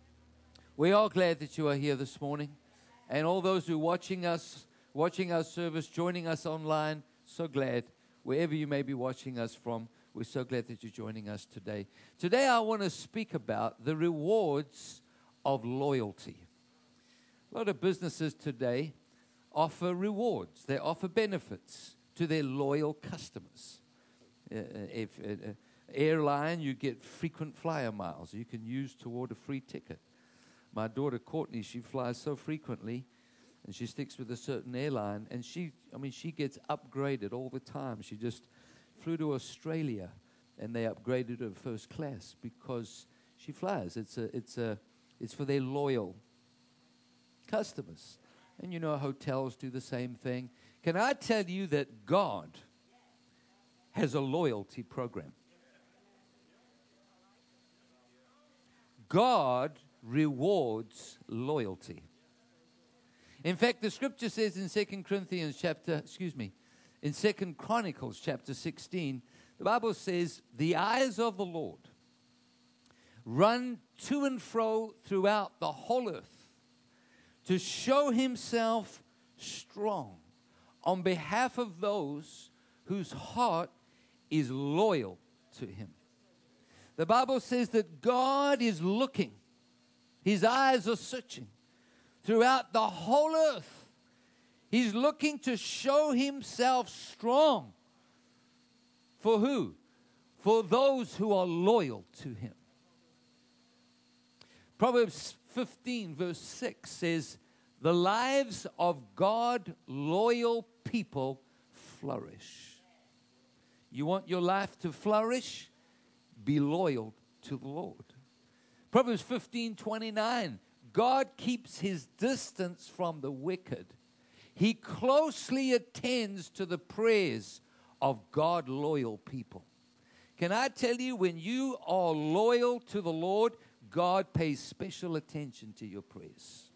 Speaker 7: We are glad that you are here this morning. And all those who are watching our service, joining us online, so glad. Wherever you may be watching us from, we're so glad that you're joining us today. Today I want to speak about the rewards of loyalty. A lot of businesses today offer rewards. They offer benefits to their loyal customers. If airline, you get frequent flyer miles you can use toward a free ticket. My daughter Courtney, she flies so frequently, and she sticks with a certain airline, and she gets upgraded all the time. She just flew to Australia, and they upgraded her first class because she flies. It's for their loyal customers. And you know, hotels do the same thing. Can I tell you that God has a loyalty program? God rewards loyalty. In fact, the scripture says in 2 Chronicles chapter 16, the Bible says, the eyes of the Lord run to and fro throughout the whole earth to show himself strong on behalf of those whose heart is loyal to him. The Bible says that God is looking. His eyes are searching throughout the whole earth. He's looking to show himself strong. For who? For those who are loyal to him. Proverbs 15 verse 6 says, the lives of God loyal people flourish. You want your life to flourish? Be loyal to the Lord. Proverbs 15:29, God keeps his distance from the wicked. He closely attends to the prayers of God loyal people. Can I tell you, when you are loyal to the Lord, God pays special attention to your prayers.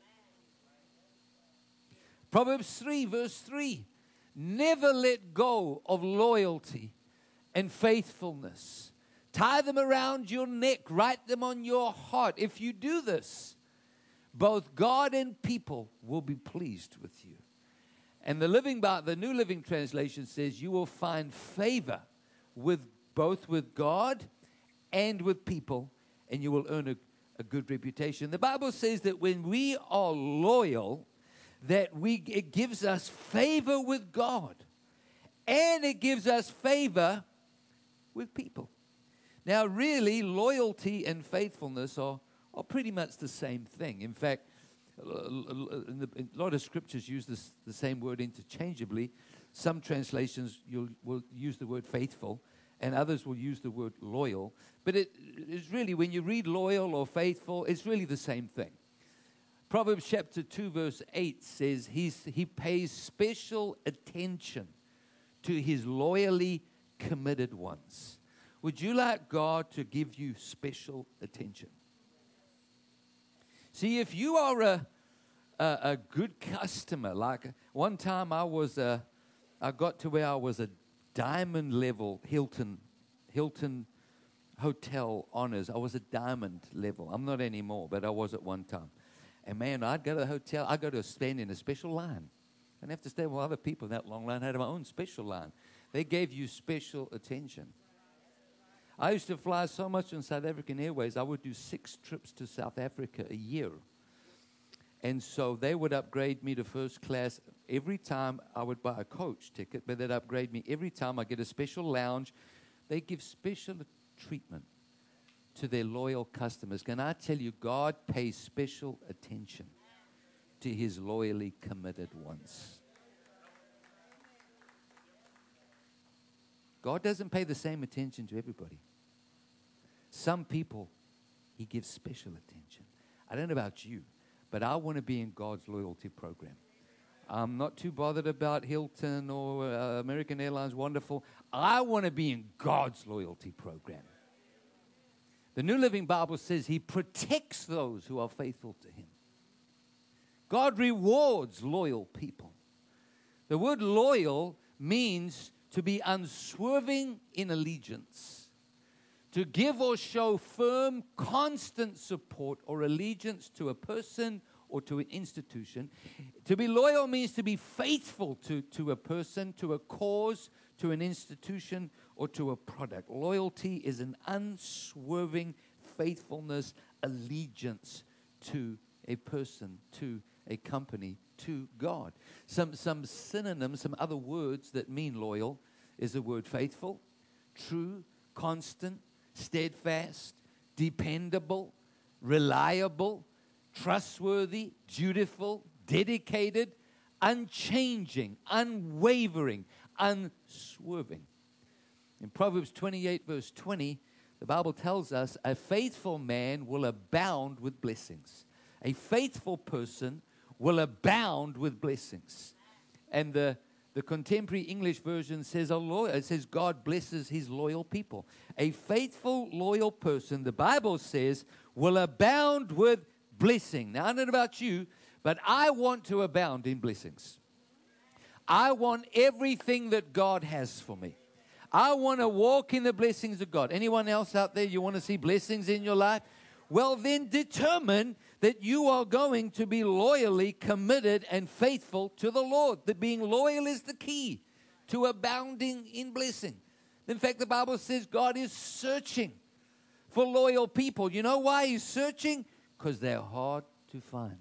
Speaker 7: Proverbs 3 verse 3, never let go of loyalty and faithfulness. Tie them around your neck, write them on your heart. If you do this, both God and people will be pleased with you. And the New Living Translation says you will find favor with both with God and with people, and you will earn a good reputation. The Bible says that when we are loyal, it gives us favor with God and it gives us favor with people. Now, really, loyalty and faithfulness are pretty much the same thing. In fact, a lot of scriptures use the same word interchangeably. Some translations will use the word faithful, and others will use the word loyal. But it is really, when you read loyal or faithful, it's really the same thing. Proverbs chapter 2, verse 8 says he pays special attention to his loyally committed ones. Would you like God to give you special attention? See, if you are a good customer, like one time I got to where I was a diamond level Hilton Hotel honors. I was a diamond level. I'm not anymore, but I was at one time. And man, I'd go to the hotel. I'd go to stand in a special line. I didn't have to stand with other people in that long line. I had my own special line. They gave you special attention. I used to fly so much on South African Airways, I would do 6 trips to South Africa a year. And so they would upgrade me to first class every time. I would buy a coach ticket, but they'd upgrade me every time. I get a special lounge. They give special treatment to their loyal customers. Can I tell you, God pays special attention to his loyally committed ones. God doesn't pay the same attention to everybody. Some people, he gives special attention. I don't know about you, but I want to be in God's loyalty program. I'm not too bothered about Hilton or American Airlines, wonderful. I want to be in God's loyalty program. The New Living Bible says he protects those who are faithful to him. God rewards loyal people. The word loyal means to be unswerving in allegiance, to give or show firm, constant support or allegiance to a person or to an institution. To be loyal means to be faithful to a person, to a cause, to an institution, or to a product. Loyalty is an unswerving faithfulness, allegiance to a person, to a company, to God. Some synonyms, some other words that mean loyal is the word faithful, true, constant, steadfast, dependable, reliable, trustworthy, dutiful, dedicated, unchanging, unwavering, unswerving. In Proverbs 28, verse 20, the Bible tells us a faithful man will abound with blessings. A faithful person will abound with blessings. And the contemporary English version says, it says God blesses his loyal people. A faithful, loyal person, the Bible says, will abound with blessing. Now, I don't know about you, but I want to abound in blessings. I want everything that God has for me. I want to walk in the blessings of God. Anyone else out there, you want to see blessings in your life? Well, then determine that you are going to be loyally committed and faithful to the Lord. That being loyal is the key to abounding in blessing. In fact, the Bible says God is searching for loyal people. You know why he's searching? Because they're hard to find.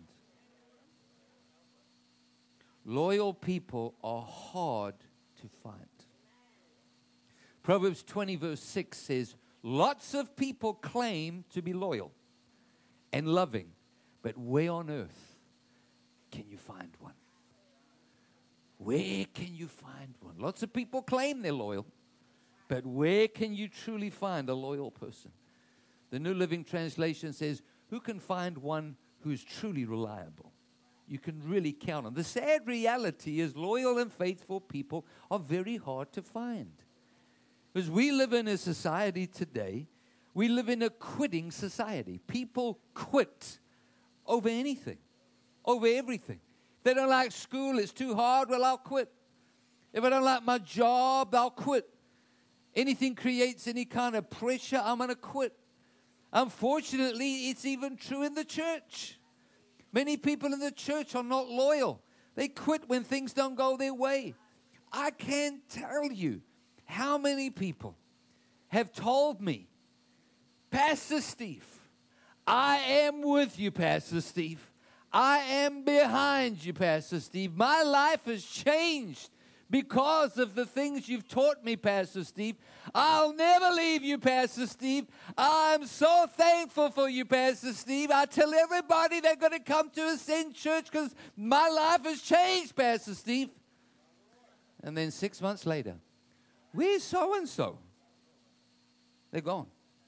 Speaker 7: Loyal people are hard to find. Proverbs 20 verse 6 says, lots of people claim to be loyal and loving, but where on earth can you find one? Where can you find one? Lots of people claim they're loyal, but where can you truly find a loyal person? The New Living Translation says, who can find one who's truly reliable? You can really count on. The sad reality is loyal and faithful people are very hard to find. Because we live in a society today, we live in a quitting society. People quit over anything, over everything. If they don't like school, it's too hard, well, I'll quit. If I don't like my job, I'll quit. Anything creates any kind of pressure, I'm going to quit. Unfortunately, it's even true in the church. Many people in the church are not loyal. They quit when things don't go their way. I can't tell you how many people have told me, Pastor Steve, I am with you, Pastor Steve. I am behind you, Pastor Steve. My life has changed because of the things you've taught me, Pastor Steve. I'll never leave you, Pastor Steve. I'm so thankful for you, Pastor Steve. I tell everybody they're going to come to Ascend Church because my life has changed, Pastor Steve. And then 6 months later, where's so-and-so? They're gone.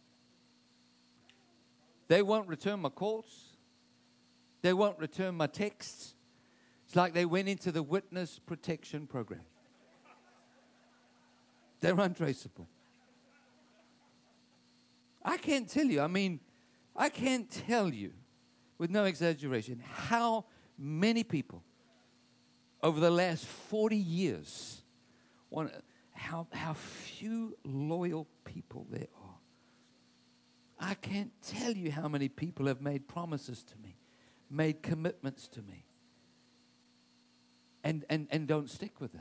Speaker 7: They won't return my calls. They won't return my texts. It's like they went into the witness protection program. They're untraceable. I can't tell you, I can't tell you with no exaggeration how many people over the last 40 years, how few loyal people there are. I can't tell you how many people have made promises to me, made commitments to me, and don't stick with it.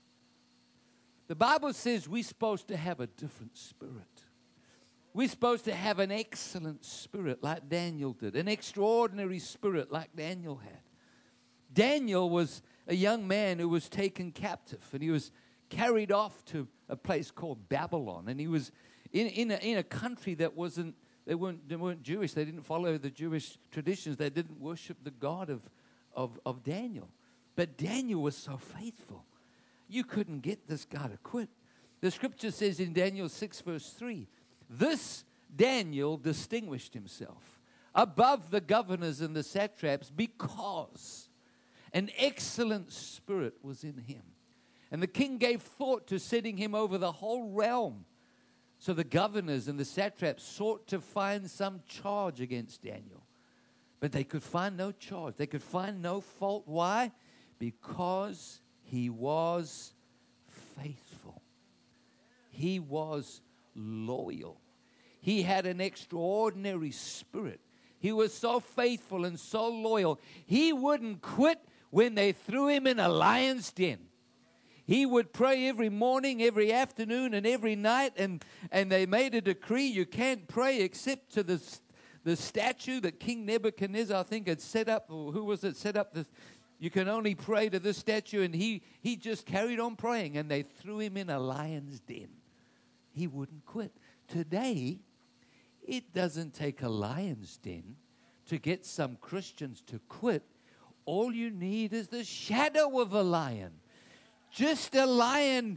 Speaker 7: The Bible says we're supposed to have a different spirit. We're supposed to have an excellent spirit like Daniel did, an extraordinary spirit like Daniel had. Daniel was a young man who was taken captive, and he was carried off to a place called Babylon, and he was in a country that they weren't Jewish. They didn't follow the Jewish traditions. They didn't worship the God of Daniel. But Daniel was so faithful. You couldn't get this guy to quit. The scripture says in Daniel 6 verse 3, this Daniel distinguished himself above the governors and the satraps because an excellent spirit was in him. And the king gave thought to setting him over the whole realm. So the governors and the satraps sought to find some charge against Daniel. But they could find no charge. They could find no fault. Why? Because he was faithful. He was loyal. He had an extraordinary spirit. He was so faithful and so loyal. He wouldn't quit when they threw him in a lion's den. He would pray every morning, every afternoon, and every night, and they made a decree, you can't pray except to the statue that King Nebuchadnezzar, I think, had set up, or who was it, set up, you can only pray to this statue, and he just carried on praying, and they threw him in a lion's den. He wouldn't quit. Today, it doesn't take a lion's den to get some Christians to quit. All you need is the shadow of a lion. Just a lion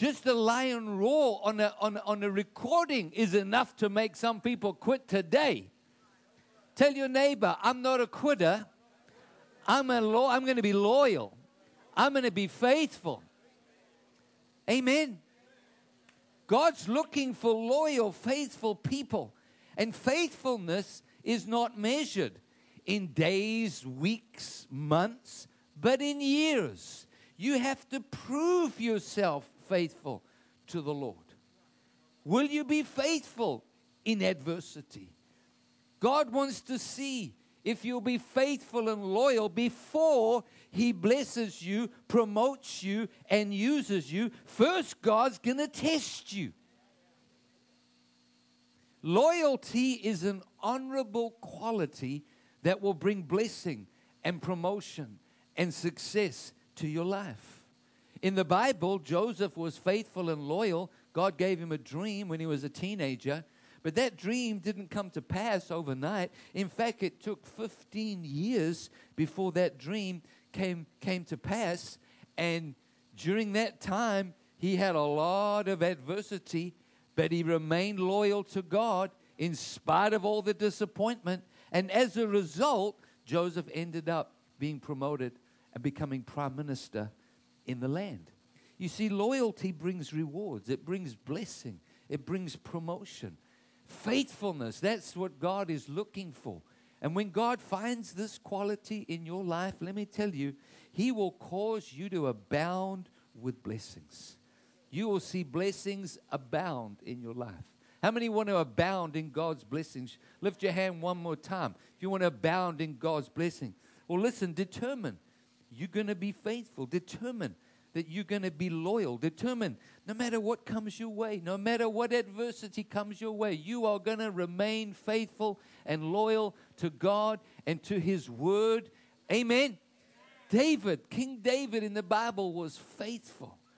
Speaker 7: roar on a recording is enough to make some people quit today. Tell your neighbor, I'm not a quitter. I'm going to be loyal. I'm going to be faithful. Amen. God's looking for loyal, faithful people. And faithfulness is not measured in days, weeks, months, but in years. You have to prove yourself faithful to the Lord. Will you be faithful in adversity? God wants to see if you'll be faithful and loyal before He blesses you, promotes you, and uses you. First, God's going to test you. Loyalty is an honorable quality that will bring blessing and promotion and success to your life. In the Bible, Joseph was faithful and loyal. God gave him a dream when he was a teenager, but that dream didn't come to pass overnight. In fact, it took 15 years before that dream came to pass, and during that time, he had a lot of adversity, but he remained loyal to God in spite of all the disappointment, and as a result, Joseph ended up being promoted and becoming prime minister in the land. You see, loyalty brings rewards. It brings blessing. It brings promotion. Faithfulness, that's what God is looking for. And when God finds this quality in your life, let me tell you, He will cause you to abound with blessings. You will see blessings abound in your life. How many want to abound in God's blessings? Lift your hand one more time. If you want to abound in God's blessing. Well, listen, determine. You're going to be faithful. Determine that you're going to be loyal. Determine no matter what comes your way, no matter what adversity comes your way, you are going to remain faithful and loyal to God and to His Word. Amen. David, King David in the Bible was faithful.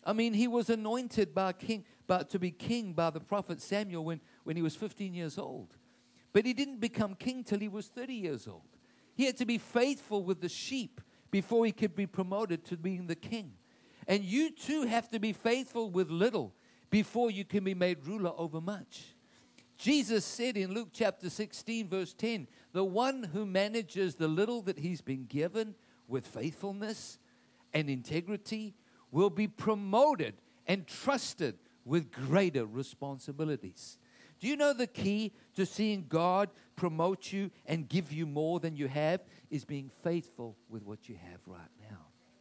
Speaker 7: I mean, he was anointed by a king, but to be king by the prophet Samuel when he was 15 years old. But he didn't become king till he was 30 years old. He had to be faithful with the sheep before he could be promoted to being the king. And you too have to be faithful with little before you can be made ruler over much. Jesus said in Luke chapter 16, verse 10, the one who manages the little that he's been given with faithfulness and integrity will be promoted and trusted with greater responsibilities. Do you know the key to seeing God promote you and give you more than you have is being faithful with what you have right now?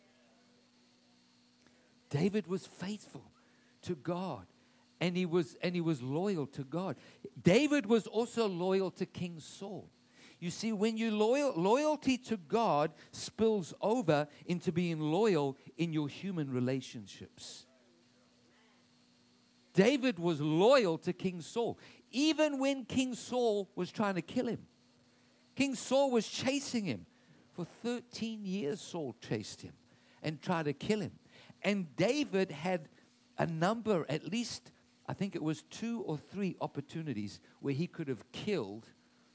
Speaker 7: David was faithful to God, and he was loyal to God. David was also loyal to King Saul. You see, when you loyalty to God spills over into being loyal in your human relationships. David was loyal to King Saul, even when King Saul was trying to kill him. King Saul was chasing him. For 13 years, Saul chased him and tried to kill him. And David had a number, at least, I think it was 2 or 3 opportunities where he could have killed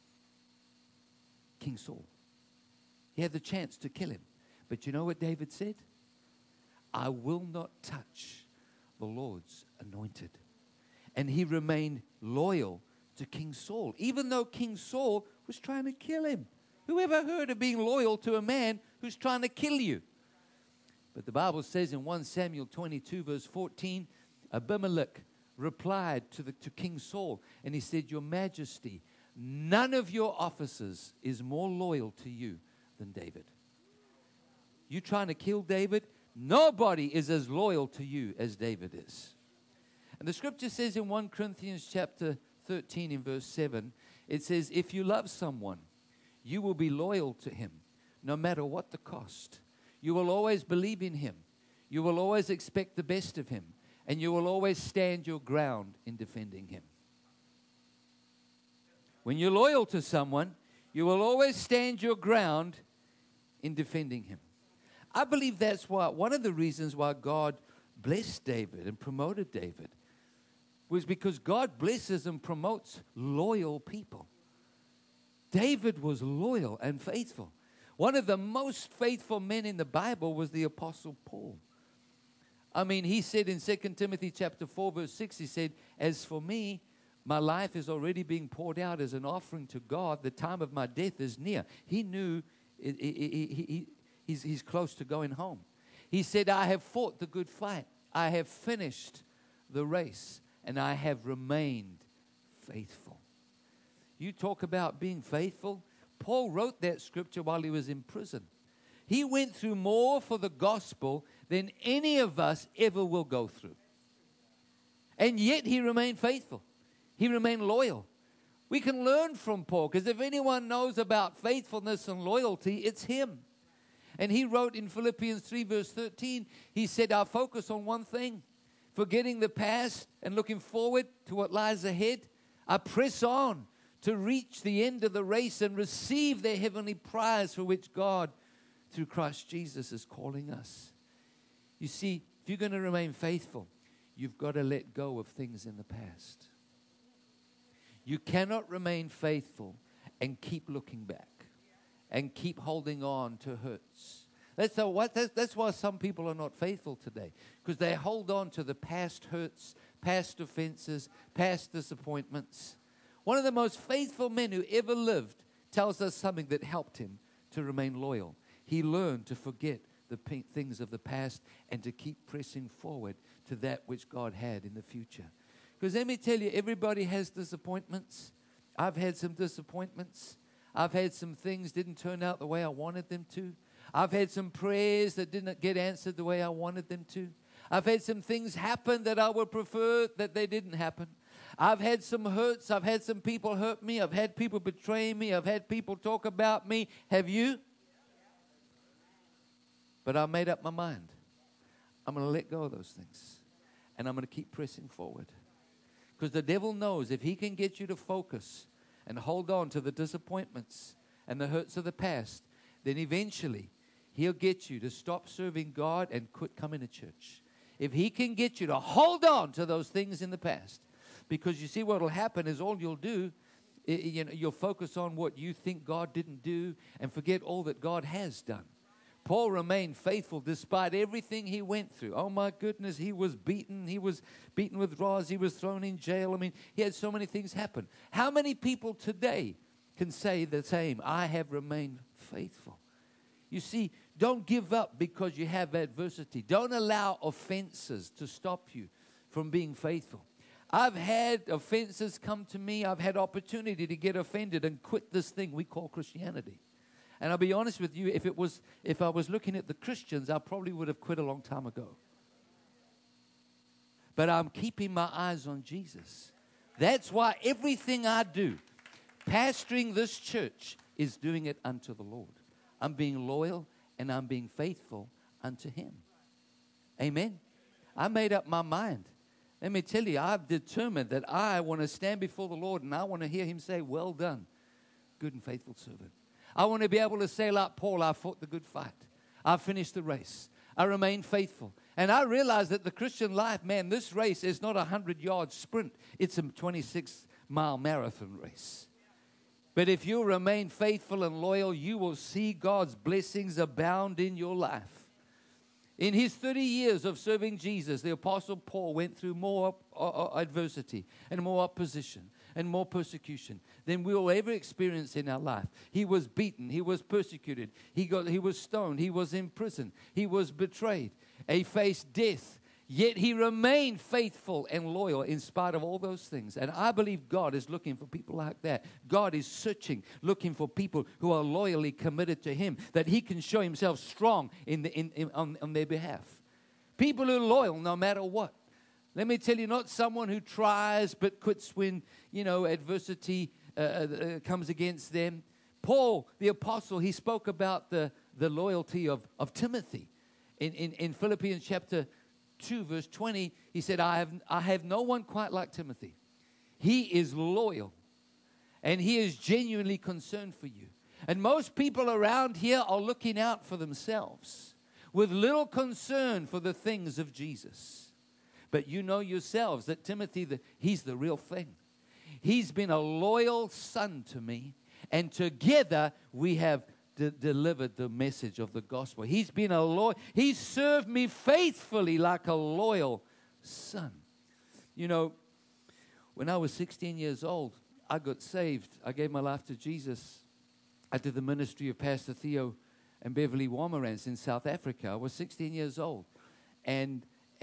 Speaker 7: King Saul. He had the chance to kill him. But you know what David said? I will not touch the Lord's anointed. And he remained loyal to King Saul, even though King Saul was trying to kill him. Who ever heard of being loyal to a man who's trying to kill you? But the Bible says in 1 Samuel 22, verse 14, Abimelech replied to King Saul, and he said, Your Majesty, none of your officers is more loyal to you than David. You trying to kill David? Nobody is as loyal to you as David is. And the scripture says in 1 Corinthians chapter 13 in verse 7, it says, if you love someone, you will be loyal to him, no matter what the cost. You will always believe in him. You will always expect the best of him. And you will always stand your ground in defending him. When you're loyal to someone, you will always stand your ground in defending him. I believe that's why one of the reasons why God blessed David and promoted David was because God blesses and promotes loyal people. David was loyal and faithful. One of the most faithful men in the Bible was the Apostle Paul. I mean, he said in 2 Timothy chapter 4, verse 6, he said, as for me, my life is already being poured out as an offering to God. The time of my death is near. He knew he's close to going home. He said, I have fought the good fight. I have finished the race, and I have remained faithful. You talk about being faithful. Paul wrote that scripture while he was in prison. He went through more for the gospel than any of us ever will go through. And yet he remained faithful. He remained loyal. We can learn from Paul, because if anyone knows about faithfulness and loyalty, it's him. And he wrote in Philippians 3 verse 13, he said, I focus on one thing, forgetting the past and looking forward to what lies ahead. I press on to reach the end of the race and receive the heavenly prize for which God, through Christ Jesus, is calling us. You see, if you're going to remain faithful, you've got to let go of things in the past. You cannot remain faithful and keep looking back and keep holding on to hurts. That's why some people are not faithful today, because they hold on to the past hurts, past offenses, past disappointments. One of the most faithful men who ever lived tells us something that helped him to remain loyal. He learned to forget the things of the past and to keep pressing forward to that which God had in the future. Because let me tell you, everybody has disappointments. I've had some disappointments. I've had some things didn't turn out the way I wanted them to. I've had some prayers that didn't get answered the way I wanted them to. I've had some things happen that I would prefer that they didn't happen. I've had some hurts. I've had some people hurt me. I've had people betray me. I've had people talk about me. Have you? But I made up my mind. I'm going to let go of those things. And I'm going to keep pressing forward. Because the devil knows if he can get you to focus and hold on to the disappointments and the hurts of the past, then eventually he'll get you to stop serving God and quit coming to church. if he can get you to hold on to those things in the past, because you see what will happen is all you'll do, you'll focus on what you think God didn't do and forget all that God has done. Paul remained faithful despite everything he went through. Oh my goodness, he was beaten. He was beaten with rods. He was thrown in jail. I mean, he had so many things happen. How many people today can say the same? I have remained faithful. You see, don't give up because you have adversity. Don't allow offenses to stop you from being faithful. I've had offenses come to me. I've had opportunity to get offended and quit this thing we call Christianity. And I'll be honest with you, if I was looking at the Christians, I probably would have quit a long time ago. But I'm keeping my eyes on Jesus. That's why everything I do, pastoring this church, is doing it unto the Lord. I'm being loyal and I'm being faithful unto Him. Amen. I made up my mind. Let me tell you, I've determined that I want to stand before the Lord and I want to hear Him say, well done, good and faithful servant. I want to be able to say like Paul, I fought the good fight. I finished the race. I remained faithful. And I realized that the Christian life, man, this race is not a 100-yard sprint. It's a 26-mile marathon race. But if you remain faithful and loyal, you will see God's blessings abound in your life. In his 30 years of serving Jesus, the Apostle Paul went through more adversity and more opposition and more persecution than we will ever experience in our life. He was beaten. He was persecuted. He was stoned. He was in prison. He was betrayed. He faced death. Yet he remained faithful and loyal in spite of all those things. And I believe God is looking for people like that. God is searching, looking for people who are loyally committed to Him, that He can show Himself strong on their behalf. People who are loyal no matter what. Let me tell you, not someone who tries but quits when, adversity comes against them. Paul, the apostle, he spoke about the loyalty of Timothy. In Philippians chapter 2, verse 20, he said, I have no one quite like Timothy. He is loyal, and he is genuinely concerned for you. And most people around here are looking out for themselves with little concern for the things of Jesus. But you know yourselves that Timothy, he's the real thing. He's been a loyal son to me, and together we have delivered the message of the gospel. He's been He served me faithfully like a loyal son. When I was 16 years old, I got saved. I gave my life to Jesus. I did the ministry of Pastor Theo and Beverly Wamarans in South Africa. I was 16 years old. And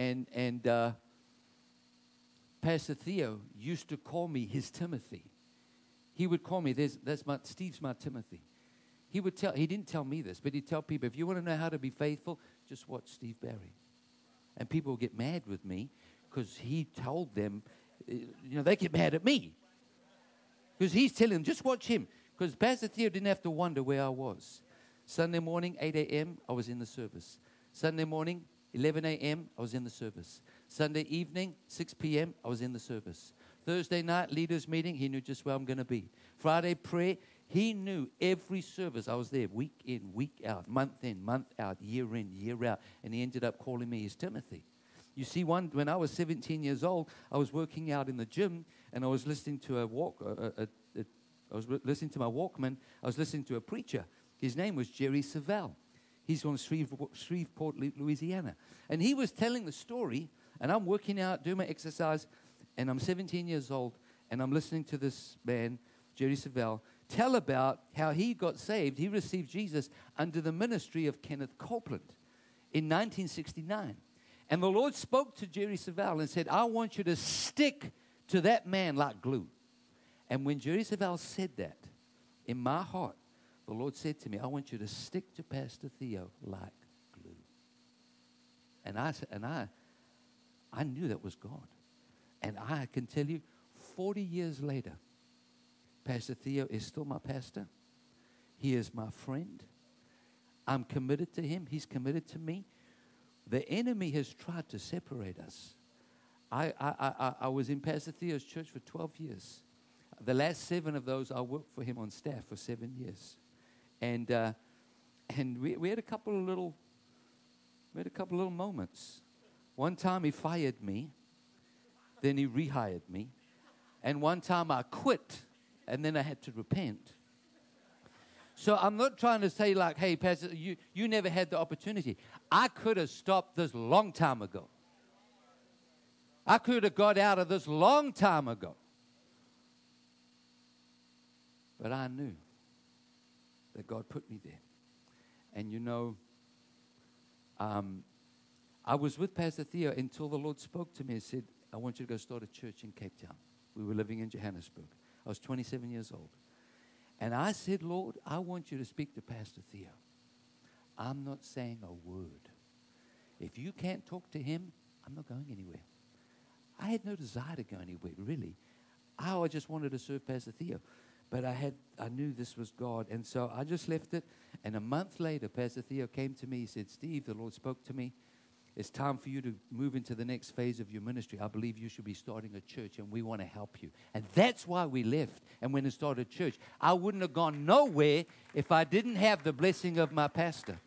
Speaker 7: Pastor Theo used to call me his Timothy. He would call me, Steve's my Timothy. He didn't tell me this, but he'd tell people, if you want to know how to be faithful, just watch Steve Barry. And people would get mad with me because he told them, they get mad at me. Because he's telling them, just watch him. Because Pastor Theo didn't have to wonder where I was. Sunday morning, 8 a.m., I was in the service. Sunday morning, 11 a.m., I was in the service. Sunday evening, 6 p.m., I was in the service. Thursday night, leaders meeting, he knew just where I'm going to be. Friday prayer, he knew every service. I was there week in, week out, month in, month out, year in, year out. And he ended up calling me his Timothy. You see, when I was 17 years old, I was working out in the gym, and I was listening to I was listening to my Walkman. I was listening to a preacher. His name was Jerry Savelle. He's from Shreveport, Louisiana. And he was telling the story, and I'm working out, doing my exercise, and I'm 17 years old, and I'm listening to this man, Jerry Savelle, tell about how he got saved. He received Jesus under the ministry of Kenneth Copeland in 1969. And the Lord spoke to Jerry Savelle and said, I want you to stick to that man like glue. And when Jerry Savelle said that, in my heart, the Lord said to me, I want you to stick to Pastor Theo like glue. And I knew that was God. And I can tell you, 40 years later, Pastor Theo is still my pastor. He is my friend. I'm committed to him. He's committed to me. The enemy has tried to separate us. I was in Pastor Theo's church for 12 years. The last 7 of those, I worked for him on staff for 7 years. And we had a couple of little moments. One time he fired me, then he rehired me. And one time I quit, and then I had to repent. So I'm not trying to say like, hey, Pastor, you never had the opportunity. I could have stopped this long time ago. I could have got out of this long time ago. But I knew that God put me there. And you know, I was with Pastor Theo until the Lord spoke to me and said, I want you to go start a church in Cape Town. We were living in Johannesburg. I was 27 years old. And I said, Lord, I want you to speak to Pastor Theo. I'm not saying a word. If you can't talk to him, I'm not going anywhere. I had no desire to go anywhere, really. I just wanted to serve Pastor Theo. But I knew this was God. And so I just left it. And a month later, Pastor Theo came to me. He said, Steve, the Lord spoke to me. It's time for you to move into the next phase of your ministry. I believe you should be starting a church, and we want to help you. And that's why we left and went and started a church. I wouldn't have gone nowhere if I didn't have the blessing of my pastor.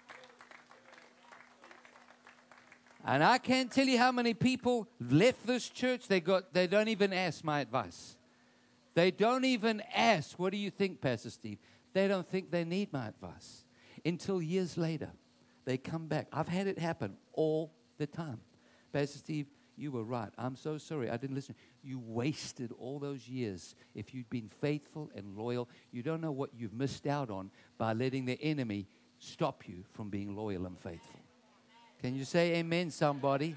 Speaker 7: And I can't tell you how many people left this church. They don't even ask my advice. They don't even ask, what do you think, Pastor Steve? They don't think they need my advice. Until years later, they come back. I've had it happen all the time. Pastor Steve, you were right. I'm so sorry. I didn't listen. You wasted all those years. If you'd been faithful and loyal, you don't know what you've missed out on by letting the enemy stop you from being loyal and faithful. Can you say amen, somebody?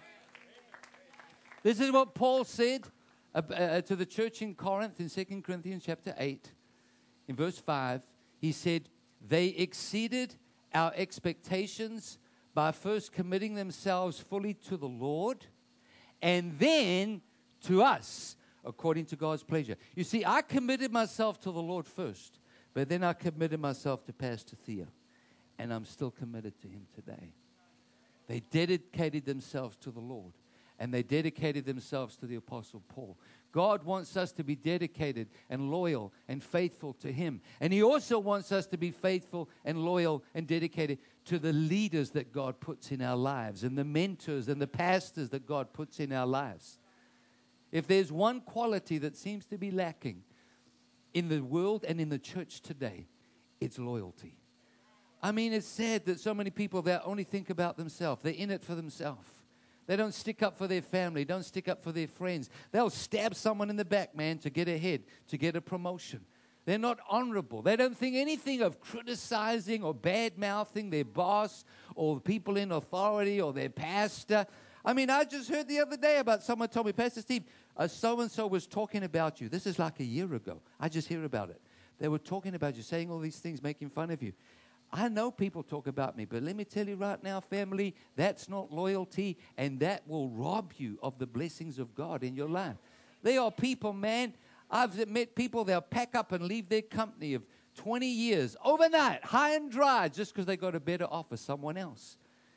Speaker 7: This is what Paul said to the church in Corinth in 2 Corinthians chapter 8. In verse 5, he said, they exceeded our expectations by first committing themselves fully to the Lord and then to us according to God's pleasure. You see, I committed myself to the Lord first, but then I committed myself to Pastor Theo, and I'm still committed to him today. They dedicated themselves to the Lord, and they dedicated themselves to the Apostle Paul. God wants us to be dedicated and loyal and faithful to him. And he also wants us to be faithful and loyal and dedicated to the leaders that God puts in our lives and the mentors and the pastors that God puts in our lives. If there's one quality that seems to be lacking in the world and in the church today, it's loyalty. I mean, it's sad that so many people that only think about themselves. They're in it for themselves. They don't stick up for their family, don't stick up for their friends. They'll stab someone in the back, man, to get ahead, to get a promotion. They're not honorable. They don't think anything of criticizing or bad-mouthing their boss or people in authority or their pastor. I mean, I just heard the other day about someone told me, Pastor Steve, so-and-so was talking about you. This is like a year ago. I just hear about it. They were talking about you, saying all these things, making fun of you. I know people talk about me, but let me tell you right now, family, that's not loyalty, and that will rob you of the blessings of God in your life. There are people, man, I've met people, they'll pack up and leave their company of 20 years overnight, high and dry, just because they got a better offer somewhere else.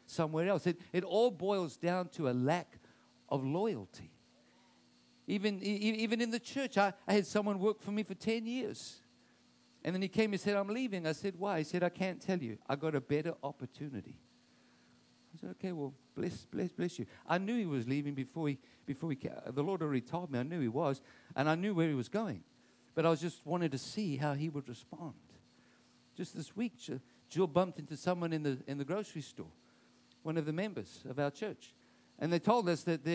Speaker 7: It all boils down to a lack of loyalty. Even in the church, I had someone work for me for 10 years. And then he came and said, I'm leaving. I said, why? He said, I can't tell you. I got a better opportunity. I said, okay, well, bless you. I knew he was leaving before he came. The Lord already told me. I knew he was. And I knew where he was going. But I was just wanted to see how he would respond. Just this week, Jill bumped into someone in the grocery store, one of the members of our church. And they told us that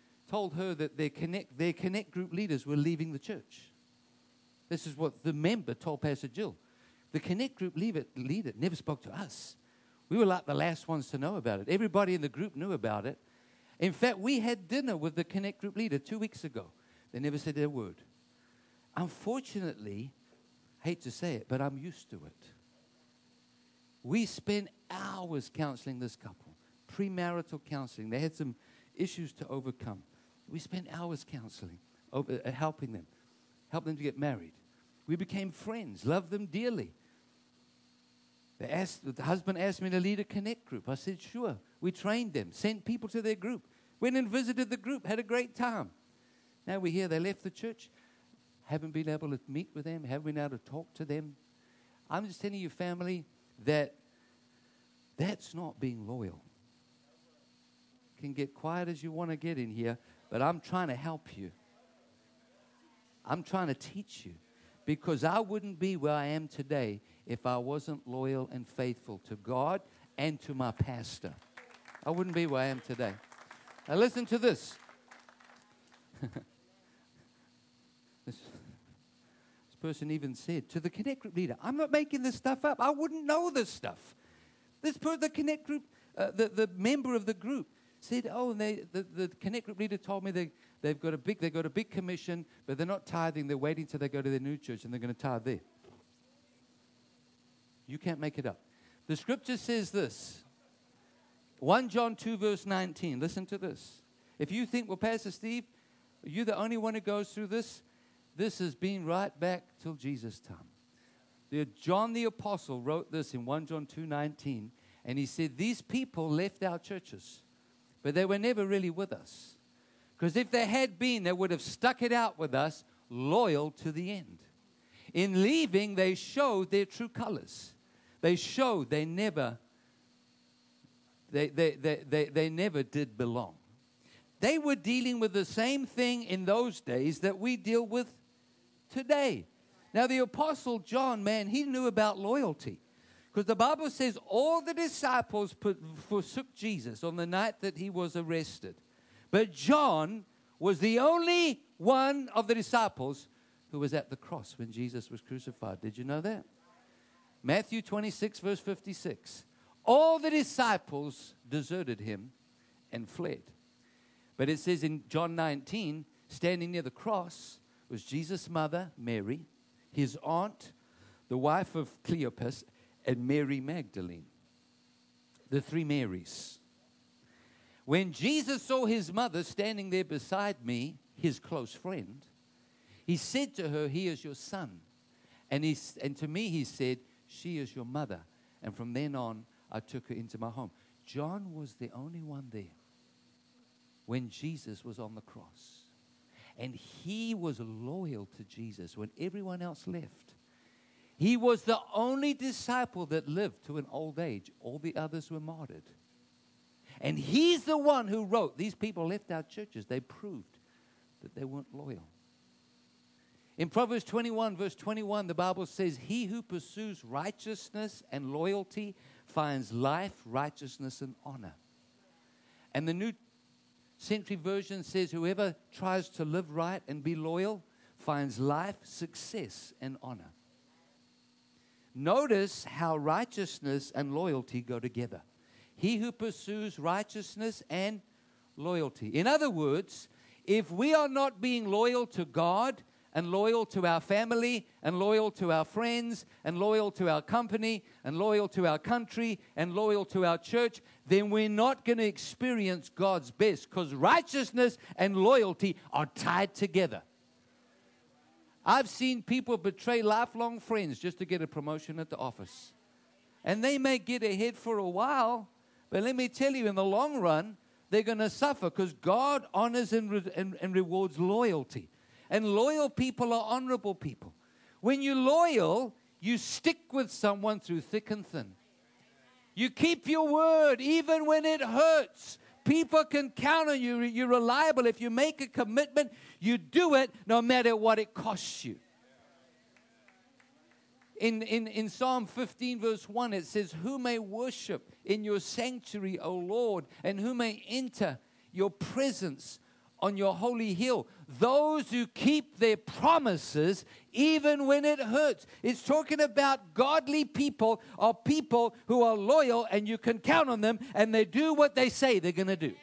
Speaker 7: their Connect group leaders were leaving the church. This is what the member told Pastor Jill. The Connect group leader never spoke to us. We were like the last ones to know about it. Everybody in the group knew about it. In fact, we had dinner with the Connect group leader 2 weeks ago. They never said a word. Unfortunately, I hate to say it, but I'm used to it. We spent hours counseling this couple, premarital counseling. They had some issues to overcome. We spent hours counseling, helping them to get married. We became friends, loved them dearly. The husband asked me to lead a Connect group. I said, sure. We trained them, sent people to their group, went and visited the group, had a great time. Now we hear they left the church, haven't been able to meet with them, haven't been able to talk to them. I'm just telling you, family, that's not being loyal. can get quiet as you want to get in here, but I'm trying to help you. I'm trying to teach you, because I wouldn't be where I am today if I wasn't loyal and faithful to God and to my pastor. I wouldn't be where I am today. Now listen to this. This person even said to the Connect Group leader, I'm not making this stuff up. I wouldn't know this stuff. The Connect Group, the member of the group said, oh, and the Connect Group leader told me they've got a big commission, but they're not tithing. They're waiting till they go to their new church, and they're going to tithe there. You can't make it up. The scripture says this. 1 John 2, verse 19. Listen to this. If you think, well, Pastor Steve, you're the only one who goes through this, this has been right back till Jesus' time. John the Apostle wrote this in 1 John 2:19, and he said, these people left our churches, but they were never really with us. Because if they had been, they would have stuck it out with us, loyal to the end. In leaving, they showed their true colors. They showed they never did belong. They were dealing with the same thing in those days that we deal with today. Now, the Apostle John, man, he knew about loyalty. Because the Bible says all the disciples forsook Jesus on the night that he was arrested. But John was the only one of the disciples who was at the cross when Jesus was crucified. Did you know that? Matthew 26, verse 56. All the disciples deserted him and fled. But it says in John 19, standing near the cross was Jesus' mother, Mary, his aunt, the wife of Cleopas, and Mary Magdalene. The three Marys. When Jesus saw his mother standing there beside me, his close friend, he said to her, he is your son. And to me he said, she is your mother. And from then on, I took her into my home. John was the only one there when Jesus was on the cross. And he was loyal to Jesus when everyone else left. He was the only disciple that lived to an old age. All the others were martyred. And he's the one who wrote, these people left our churches. They proved that they weren't loyal. In Proverbs 21, verse 21, the Bible says, he who pursues righteousness and loyalty finds life, righteousness, and honor. And the New Century Version says, whoever tries to live right and be loyal finds life, success, and honor. Notice how righteousness and loyalty go together. He who pursues righteousness and loyalty. In other words, if we are not being loyal to God and loyal to our family and loyal to our friends and loyal to our company and loyal to our country and loyal to our church, then we're not going to experience God's best, because righteousness and loyalty are tied together. I've seen people betray lifelong friends just to get a promotion at the office. And they may get ahead for a while, but let me tell you, in the long run, they're going to suffer, because God honors and rewards loyalty. And loyal people are honorable people. When you're loyal, you stick with someone through thick and thin. You keep your word even when it hurts. People can count on you. You're reliable. If you make a commitment, you do it no matter what it costs you. In Psalm 15, verse 1, it says, who may worship in your sanctuary, O Lord, and who may enter your presence on your holy hill? Those who keep their promises even when it hurts. It's talking about godly people, or people who are loyal and you can count on them, and they do what they say they're going to do.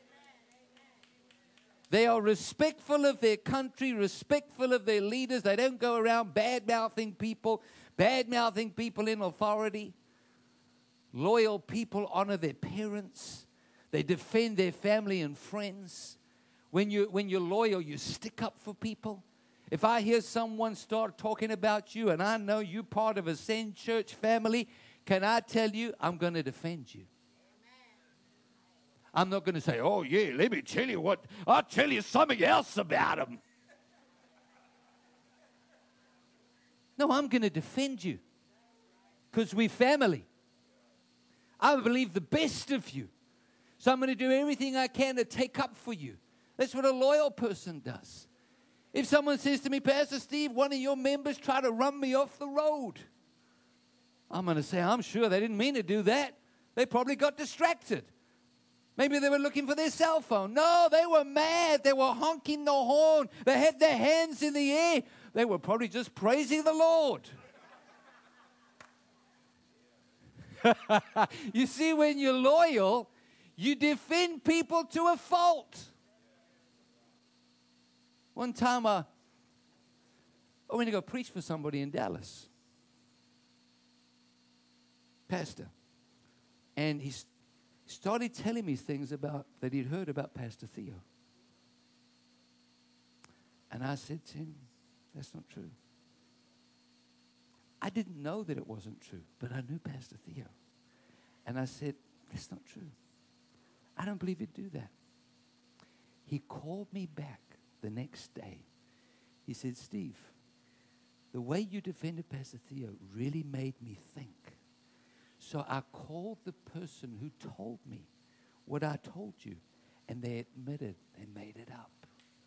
Speaker 7: They are respectful of their country, respectful of their leaders. They don't go around bad-mouthing people in authority. Loyal people honor their parents. They defend their family and friends. When you're loyal, you stick up for people. If I hear someone start talking about you and I know you're part of a Send Church family, can I tell you, I'm going to defend you. I'm not going to say, oh, yeah, let me tell you what, I'll tell you something else about them. No, I'm going to defend you, because we're family. I believe the best of you. So I'm going to do everything I can to take up for you. That's what a loyal person does. If someone says to me, Pastor Steve, one of your members tried to run me off the road, I'm going to say, I'm sure they didn't mean to do that. They probably got distracted. Maybe they were looking for their cell phone. No, they were mad. They were honking the horn. They had their hands in the air. They were probably just praising the Lord. You see, when you're loyal, you defend people to a fault. One time I went to go preach for somebody in Dallas. Pastor. And he started telling me things that he'd heard about Pastor Theo. And I said to him, that's not true. I didn't know that it wasn't true, but I knew Pastor Theo. And I said, that's not true. I don't believe he'd do that. He called me back the next day. He said, Steve, the way you defended Pastor Theo really made me think. So I called the person who told me what I told you, and they admitted they made it up.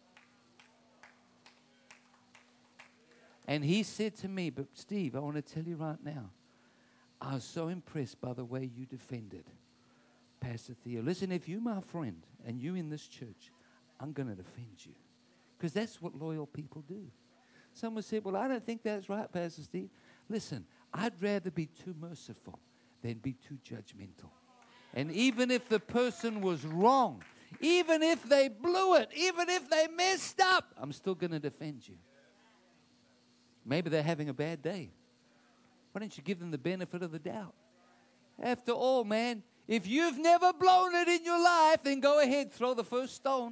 Speaker 7: And he said to me, but Steve, I want to tell you right now, I was so impressed by the way you defended Pastor Theo. Listen, if you're my friend and you in this church, I'm going to defend you. Because that's what loyal people do. Someone said, well, I don't think that's right, Pastor Steve. Listen, I'd rather be too merciful than be too judgmental. And even if the person was wrong, even if they blew it, even if they messed up, I'm still going to defend you. Maybe they're having a bad day. Why don't you give them the benefit of the doubt? After all, man, if you've never blown it in your life, then go ahead, throw the first stone.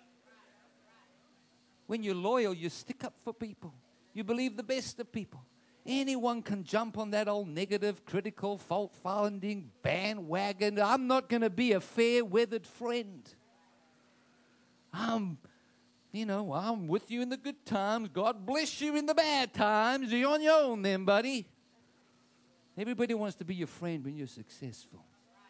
Speaker 7: When you're loyal, you stick up for people. You believe the best of people. Anyone can jump on that old negative, critical, fault-finding bandwagon. I'm not going to be a fair-weathered friend. I'm with you in the good times. God bless you in the bad times. You're on your own then, buddy. Everybody wants to be your friend when you're successful.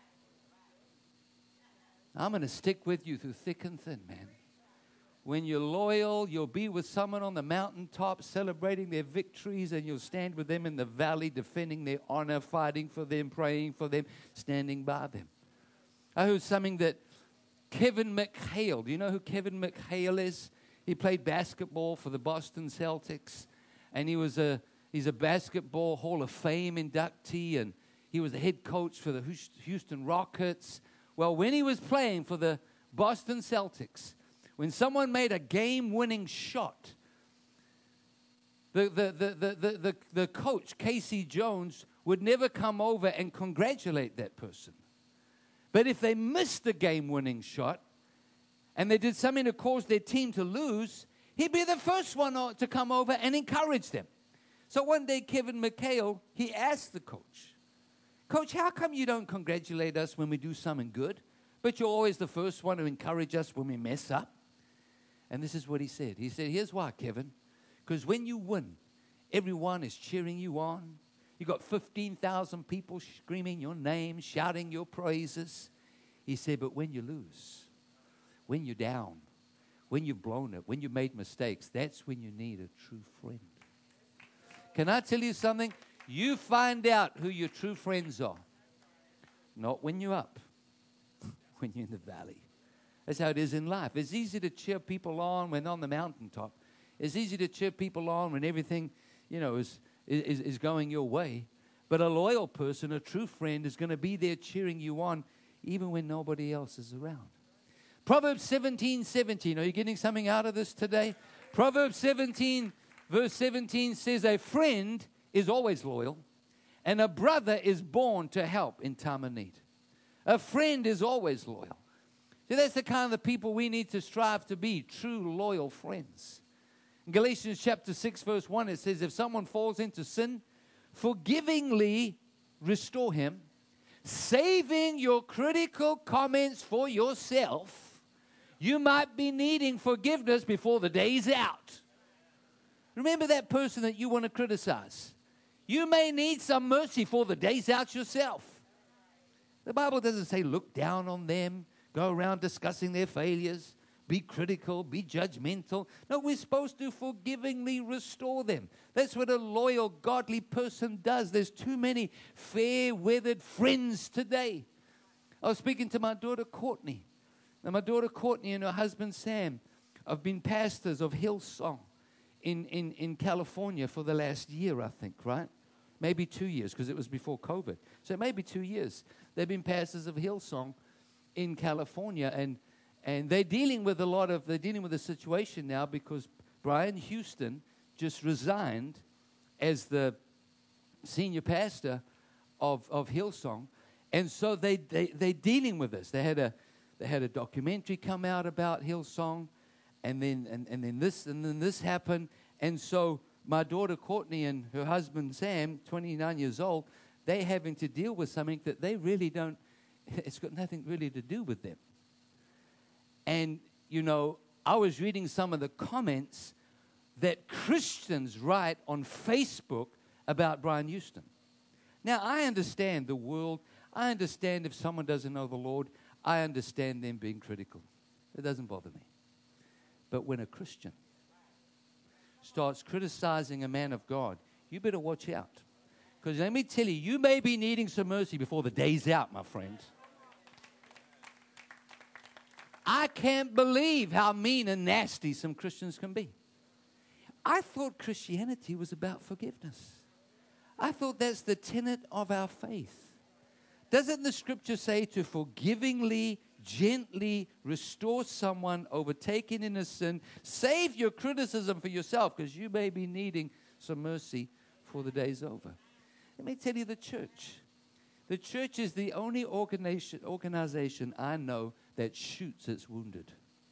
Speaker 7: I'm going to stick with you through thick and thin, man. When you're loyal, you'll be with someone on the mountaintop celebrating their victories, and you'll stand with them in the valley defending their honor, fighting for them, praying for them, standing by them. I heard something that Kevin McHale, do you know who Kevin McHale is? He played basketball for the Boston Celtics, and he's a basketball Hall of Fame inductee, and he was the head coach for the Houston Rockets. Well, when he was playing for the Boston Celtics, when someone made a game-winning shot, the coach, Casey Jones, would never come over and congratulate that person. But if they missed the game-winning shot and they did something to cause their team to lose, he'd be the first one to come over and encourage them. So one day, Kevin McHale, he asked the coach, Coach, how come you don't congratulate us when we do something good, but you're always the first one to encourage us when we mess up? And this is what he said. He said, here's why, Kevin. Because when you win, everyone is cheering you on. You got 15,000 people screaming your name, shouting your praises. He said, but when you lose, when you're down, when you've blown it, when you've made mistakes, that's when you need a true friend. Can I tell you something? You find out who your true friends are. Not when you're up, when you're in the valley. That's how it is in life. It's easy to cheer people on when on the mountaintop. It's easy to cheer people on when everything, is going your way. But a loyal person, a true friend, is going to be there cheering you on even when nobody else is around. Proverbs 17:17. Are you getting something out of this today? Proverbs 17, verse 17 says, a friend is always loyal, and a brother is born to help in time of need. A friend is always loyal. See, that's the kind of the people we need to strive to be, true, loyal friends. In Galatians chapter 6, verse 1, it says, if someone falls into sin, forgivingly restore him, saving your critical comments for yourself. You might be needing forgiveness before the day's out. Remember that person that you want to criticize. You may need some mercy for the day's out yourself. The Bible doesn't say look down on them, go around discussing their failures, be critical, be judgmental. No, we're supposed to forgivingly restore them. That's what a loyal, godly person does. There's too many fair-weathered friends today. I was speaking to my daughter, Courtney. Now, my daughter, Courtney, and her husband, Sam, have been pastors of Hillsong in California for the last year, I think, right? Maybe 2 years, because it was before COVID. So maybe 2 years. They've been pastors of Hillsong in California, and they're dealing with a situation now because Brian Houston just resigned as the senior pastor of Hillsong, and so they're dealing with this. They had a documentary come out about Hillsong, and then this happened, and so my daughter Courtney and her husband Sam, 29 years old, they're having to deal with something that they really don't. It's got nothing really to do with them. And, you know, I was reading some of the comments that Christians write on Facebook about Brian Houston. Now, I understand the world. I understand if someone doesn't know the Lord. I understand them being critical. It doesn't bother me. But when a Christian starts criticizing a man of God, you better watch out. Because let me tell you, you may be needing some mercy before the day's out, my friend. I can't believe how mean and nasty some Christians can be. I thought Christianity was about forgiveness. I thought that's the tenet of our faith. Doesn't the scripture say to forgivingly, gently restore someone overtaken in a sin? Save your criticism for yourself, because you may be needing some mercy before the day's over. Let me tell you, the church. The church is the only organization I know that shoots its wounded.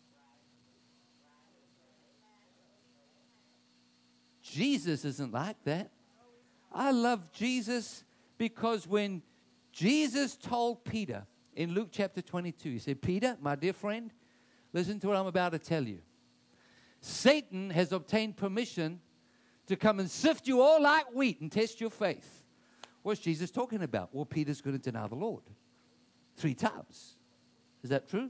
Speaker 7: Jesus isn't like that. I love Jesus because when Jesus told Peter in Luke chapter 22, he said, Peter, my dear friend, listen to what I'm about to tell you. Satan has obtained permission to come and sift you all like wheat and test your faith. What's Jesus talking about? Well, Peter's going to deny the Lord 3 times. Is that true?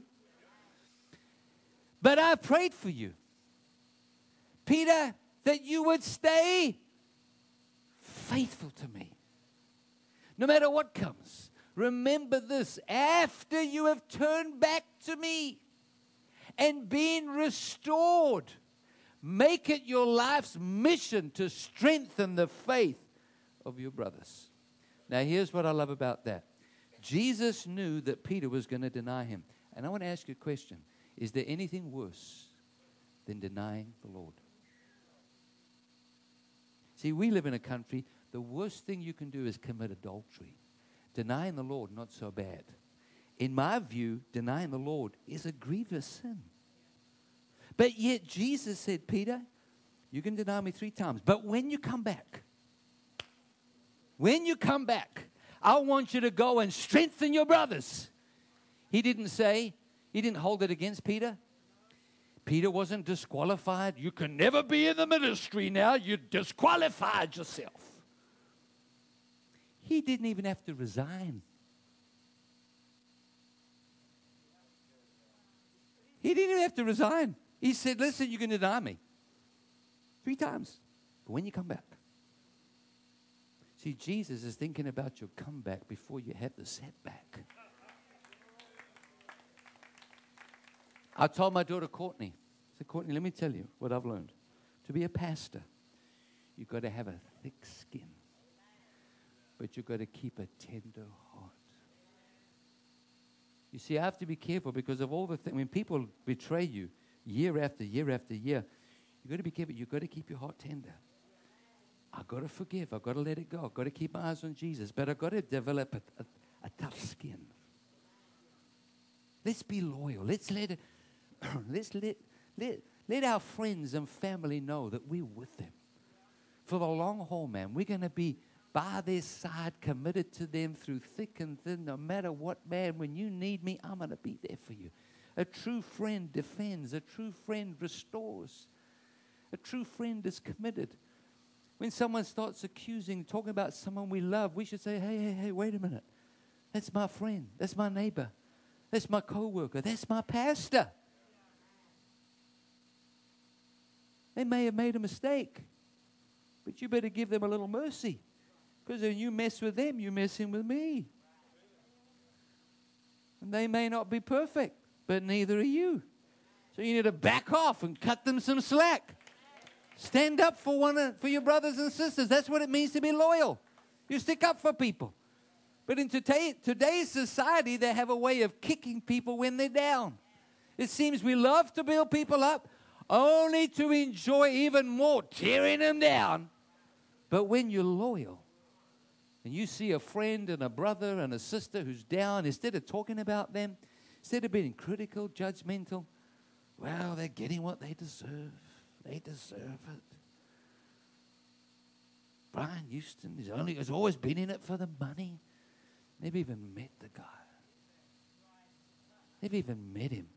Speaker 7: But I prayed for you, Peter, that you would stay faithful to me. No matter what comes, remember this: after you have turned back to me and been restored, make it your life's mission to strengthen the faith of your brothers. Now, here's what I love about that. Jesus knew that Peter was going to deny him. And I want to ask you a question. Is there anything worse than denying the Lord? See, we live in a country, the worst thing you can do is commit adultery. Denying the Lord, not so bad. In my view, denying the Lord is a grievous sin. But yet Jesus said, Peter, you can deny me 3 times. But when you come back, I want you to go and strengthen your brothers. He didn't hold it against Peter. Peter wasn't disqualified. You can never be in the ministry now. You disqualified yourself. He didn't even have to resign. He didn't even have to resign. He said, listen, you can deny me 3 times. But when you come back. See, Jesus is thinking about your comeback before you have the setback. I told my daughter Courtney, I said, Courtney, let me tell you what I've learned. To be a pastor, you've got to have a thick skin. But you've got to keep a tender heart. You see, I have to be careful because of all the things. When people betray you year after year after year, you've got to be careful. You've got to keep your heart tender. I've got to forgive. I've got to let it go. I've got to keep my eyes on Jesus. But I've got to develop a tough skin. Let's be loyal. Let's let our friends and family know that we're with them. For the long haul, man, we're going to be by their side, committed to them through thick and thin, no matter what, man. When you need me, I'm going to be there for you. A true friend defends. A true friend restores. A true friend is committed. When someone starts accusing, talking about someone we love, we should say, hey, wait a minute. That's my friend. That's my neighbor. That's my co-worker. That's my pastor. They may have made a mistake, but you better give them a little mercy. Because when you mess with them, you're messing with me. And they may not be perfect, but neither are you. So you need to back off and cut them some slack. Stand up for your brothers and sisters. That's what it means to be loyal. You stick up for people. But in today's society, they have a way of kicking people when they're down. It seems we love to build people up only to enjoy even more tearing them down. But when you're loyal and you see a friend and a brother and a sister who's down, instead of talking about them, instead of being critical, judgmental, well, they're getting what they deserve. They deserve it. Brian Houston has always been in it for the money. Never even met the guy. Never even met him.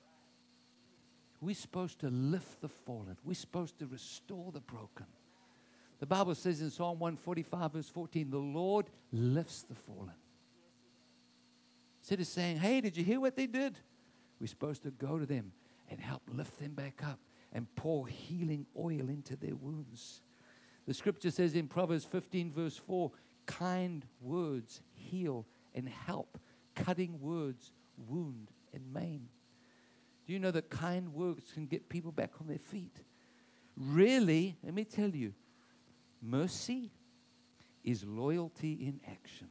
Speaker 7: We're supposed to lift the fallen. We're supposed to restore the broken. The Bible says in Psalm 145, verse 14, the Lord lifts the fallen. Instead of saying, hey, did you hear what they did? We're supposed to go to them and help lift them back up and pour healing oil into their wounds. The scripture says in Proverbs 15, verse 4, kind words heal and help. Cutting words wound and maim. Do you know that kind words can get people back on their feet? Really, let me tell you, mercy is loyalty in action.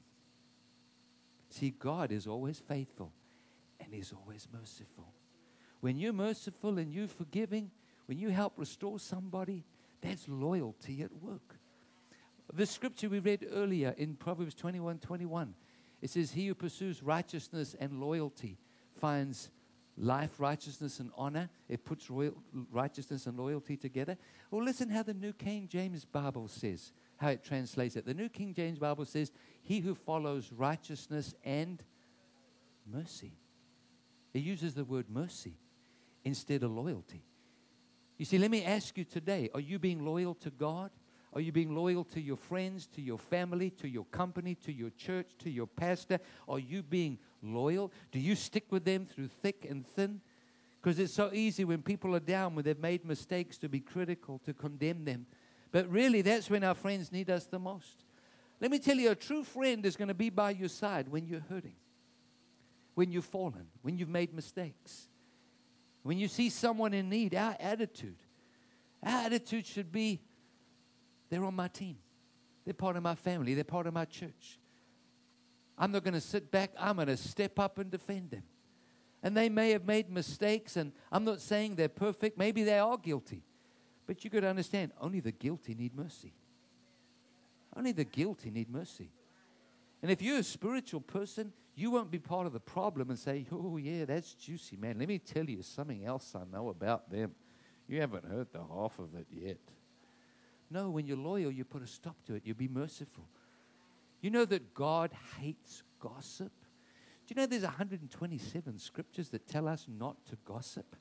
Speaker 7: See, God is always faithful and He's always merciful. When you're merciful and you're forgiving, when you help restore somebody, that's loyalty at work. The scripture we read earlier in Proverbs 21:21, it says, he who pursues righteousness and loyalty finds life, righteousness, and honor. It puts righteousness and loyalty together. Well, listen how the New King James Bible says, how it translates it. The New King James Bible says, he who follows righteousness and mercy. It uses the word mercy instead of loyalty. You see, let me ask you today, are you being loyal to God? Are you being loyal to your friends, to your family, to your company, to your church, to your pastor? Are you being loyal? Do you stick with them through thick and thin? Because it's so easy when people are down, when they've made mistakes, to be critical, to condemn them. But really, that's when our friends need us the most. Let me tell you, a true friend is going to be by your side when you're hurting, when you've fallen, when you've made mistakes. When you see someone in need, our attitude should be, they're on my team. They're part of my family. They're part of my church. I'm not going to sit back. I'm going to step up and defend them. And they may have made mistakes, and I'm not saying they're perfect. Maybe they are guilty. But you got to understand, only the guilty need mercy. Only the guilty need mercy. And if you're a spiritual person, you won't be part of the problem and say, oh, yeah, that's juicy, man. Let me tell you something else I know about them. You haven't heard the half of it yet. No, when you're loyal, you put a stop to it. You be merciful. You know that God hates gossip? Do you know there's 127 scriptures that tell us not to gossip?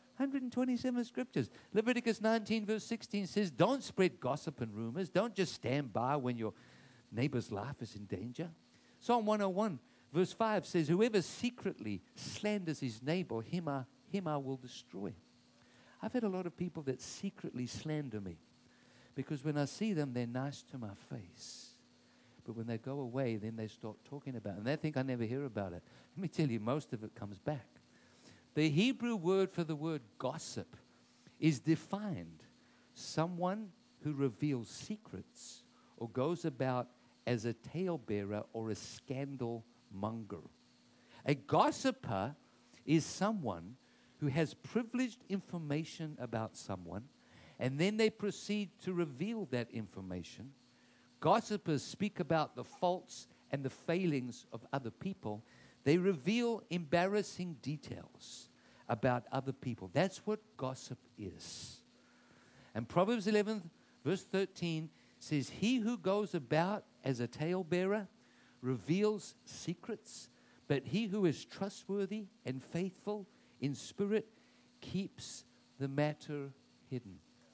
Speaker 7: 127 scriptures. Leviticus 19, verse 16 says, don't spread gossip and rumors. Don't just stand by when your neighbor's life is in danger. Psalm 101, verse 5 says, whoever secretly slanders his neighbor, him I will destroy. I've had a lot of people that secretly slander me because when I see them, they're nice to my face. But when they go away, then they start talking about it. And they think I never hear about it. Let me tell you, most of it comes back. The Hebrew word for the word gossip is defined. Someone who reveals secrets or goes about as a talebearer or a scandal monger. A gossiper is someone who has privileged information about someone, and then they proceed to reveal that information. Gossipers speak about the faults and the failings of other people. They reveal embarrassing details about other people. That's what gossip is. And Proverbs 11, verse 13 says, he who goes about as a talebearer reveals secrets, but he who is trustworthy and faithful in spirit keeps the matter hidden.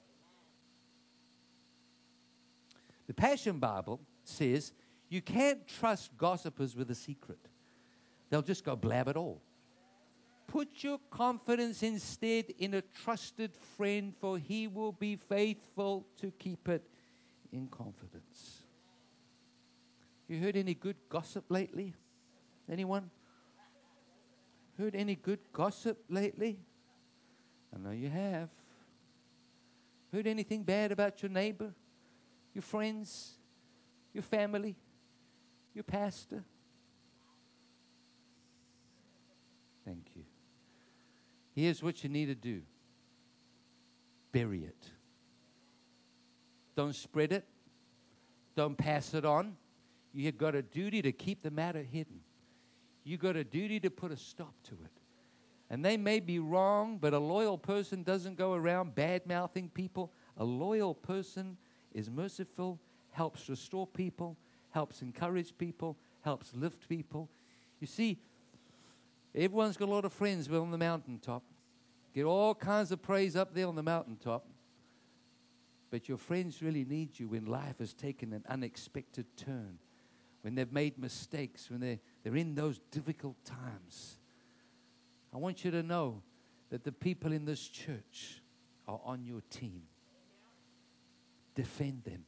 Speaker 7: The Passion Bible says you can't trust gossipers with a secret. They'll just go blab it all. put your confidence instead in a trusted friend, for he will be faithful to keep it in confidence. You heard any good gossip lately? Anyone? Heard any good gossip lately? I know you have. Heard anything bad about your neighbor, your friends, your family, your pastor? Thank you. Here's what you need to do. Bury it. Don't spread it. Don't pass it on. You've got a duty to keep the matter hidden. You've got a duty to put a stop to it. And they may be wrong, but a loyal person doesn't go around bad-mouthing people. A loyal person is merciful, helps restore people, helps encourage people, helps lift people. You see, everyone's got a lot of friends on the mountaintop. Get all kinds of praise up there on the mountaintop. But your friends really need you when life has taken an unexpected turn, when they've made mistakes, when they're in those difficult times. I want you to know that the people in this church are on your team. Defend them.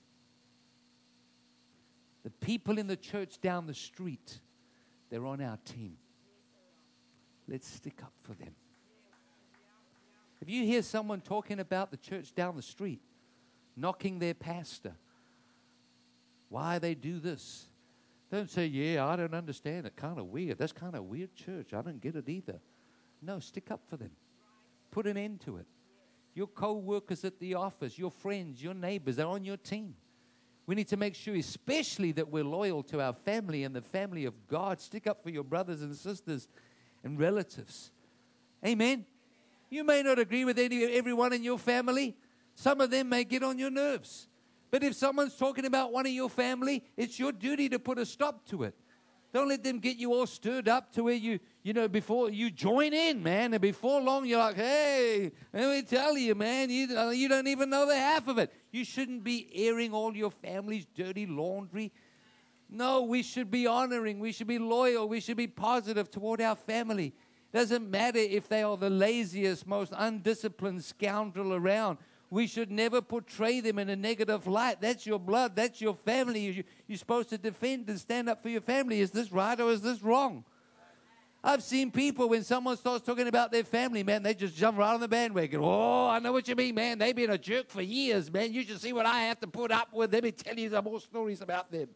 Speaker 7: The people in the church down the street, they're on our team. Let's stick up for them. If you hear someone talking about the church down the street, knocking their pastor, why they do this, don't say, yeah, I don't understand it. Kind of weird. That's kind of weird church. I don't get it either. No, stick up for them. Put an end to it. Your co-workers at the office, your friends, your neighbors, they're on your team. We need to make sure especially that we're loyal to our family and the family of God. Stick up for your brothers and sisters and relatives. Amen. You may not agree with everyone in your family. Some of them may get on your nerves. But if someone's talking about one of your family, it's your duty to put a stop to it. Don't let them get you all stirred up to where you before you join in, man. And before long, you're like, hey, let me tell you, man, you don't even know the half of it. You shouldn't be airing all your family's dirty laundry. No, we should be honoring. We should be loyal. We should be positive toward our family. Doesn't matter if they are the laziest, most undisciplined scoundrel around. We should never portray them in a negative light. That's your blood. That's your family. You're supposed to defend and stand up for your family. Is this right or is this wrong? I've seen people, when someone starts talking about their family, man, they just jump right on the bandwagon. Oh, I know what you mean, man. They've been a jerk for years, man. You should see what I have to put up with. Let me tell you some more stories about them.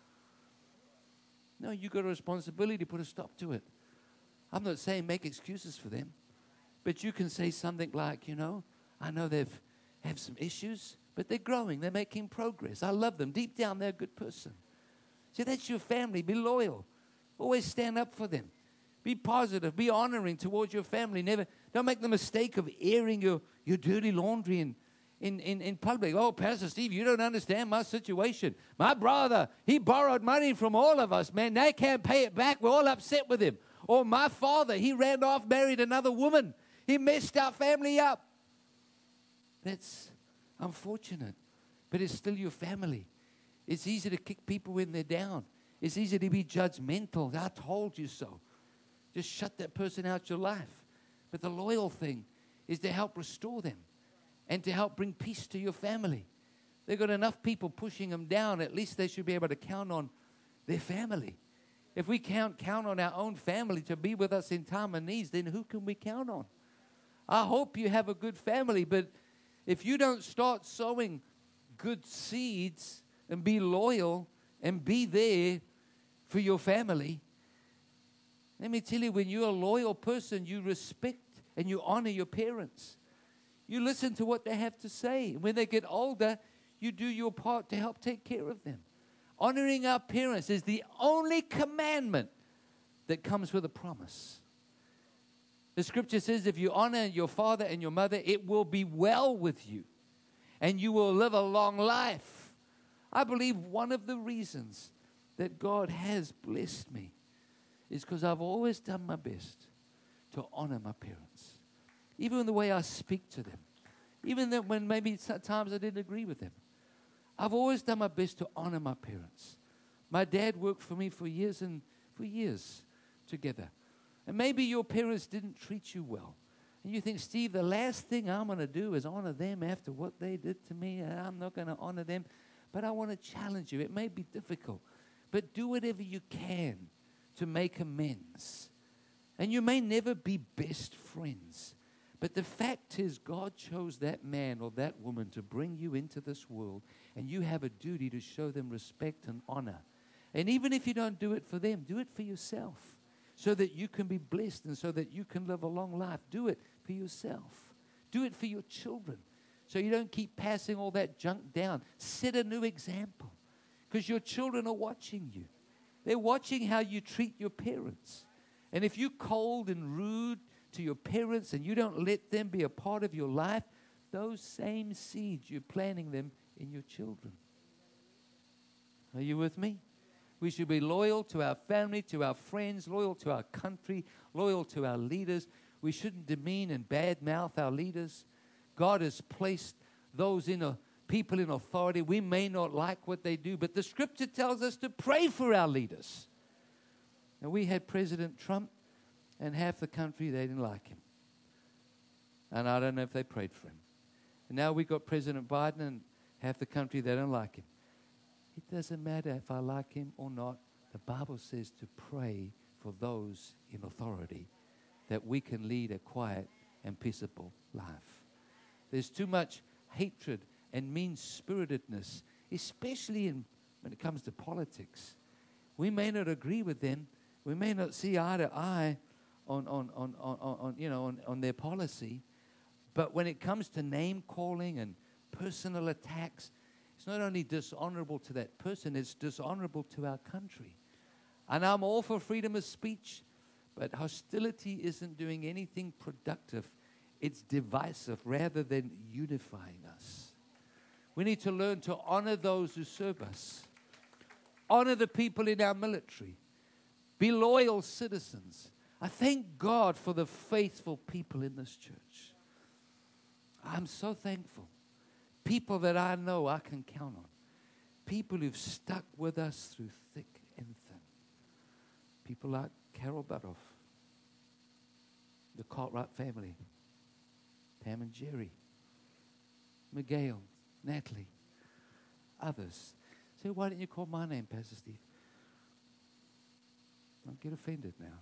Speaker 7: No, you've got a responsibility to put a stop to it. I'm not saying make excuses for them, but you can say something like, I know they've have some issues, but they're growing. They're making progress. I love them. Deep down, they're a good person. See, that's your family. Be loyal. Always stand up for them. Be positive. Be honoring towards your family. Don't make the mistake of airing your dirty laundry in public. Oh, Pastor Steve, you don't understand my situation. My brother, he borrowed money from all of us, man. They can't pay it back. We're all upset with him. Or my father, he ran off, married another woman. He messed our family up. That's unfortunate, but it's still your family. It's easy to kick people when they're down. It's easy to be judgmental. I told you so. Just shut that person out your life. But the loyal thing is to help restore them and to help bring peace to your family. They've got enough people pushing them down. At least they should be able to count on their family. If we can't count on our own family to be with us in time of needs, then who can we count on? I hope you have a good family, but if you don't start sowing good seeds and be loyal and be there for your family, let me tell you, when you're a loyal person, you respect and you honor your parents. You listen to what they have to say. When they get older, you do your part to help take care of them. Honoring our parents is the only commandment that comes with a promise. The scripture says, if you honor your father and your mother, it will be well with you, and you will live a long life. I believe one of the reasons that God has blessed me is because I've always done my best to honor my parents, even in the way I speak to them, even when maybe sometimes I didn't agree with them. I've always done my best to honor my parents. My dad worked for me for years together. And maybe your parents didn't treat you well. And you think, Steve, the last thing I'm going to do is honor them after what they did to me. I'm not going to honor them. But I want to challenge you. It may be difficult, but do whatever you can to make amends. And you may never be best friends. But the fact is, God chose that man or that woman to bring you into this world, and you have a duty to show them respect and honor. And even if you don't do it for them, do it for yourself, so that you can be blessed and so that you can live a long life. Do it for yourself. Do it for your children, so you don't keep passing all that junk down. Set a new example, because your children are watching you. They're watching how you treat your parents. And if you're cold and rude to your parents and you don't let them be a part of your life, those same seeds, you're planting them in your children. Are you with me? We should be loyal to our family, to our friends, loyal to our country, loyal to our leaders. We shouldn't demean and badmouth our leaders. God has placed those people in authority. We may not like what they do, but the scripture tells us to pray for our leaders. Now, we had President Trump, and half the country, they didn't like him. And I don't know if they prayed for him. And now we got President Biden, and half the country, they don't like him. It doesn't matter if I like him or not. The Bible says to pray for those in authority, that we can lead a quiet and peaceable life. There's too much hatred and mean-spiritedness, especially when it comes to politics. We may not agree with them. We may not see eye to eye on their policy, but when it comes to name calling and personal attacks, it's not only dishonorable to that person, it's dishonorable to our country. And I'm all for freedom of speech, but hostility isn't doing anything productive. It's divisive rather than unifying us. We need to learn to honor those who serve us. Honor the people in our military. Be loyal citizens. I thank God for the faithful people in this church. I'm so thankful. People that I know I can count on. People who've stuck with us through thick and thin. People like Carol Butoff, the Cartwright family, Pam and Jerry, Miguel, Natalie, others. Say, why didn't you call my name, Pastor Steve? Don't get offended now.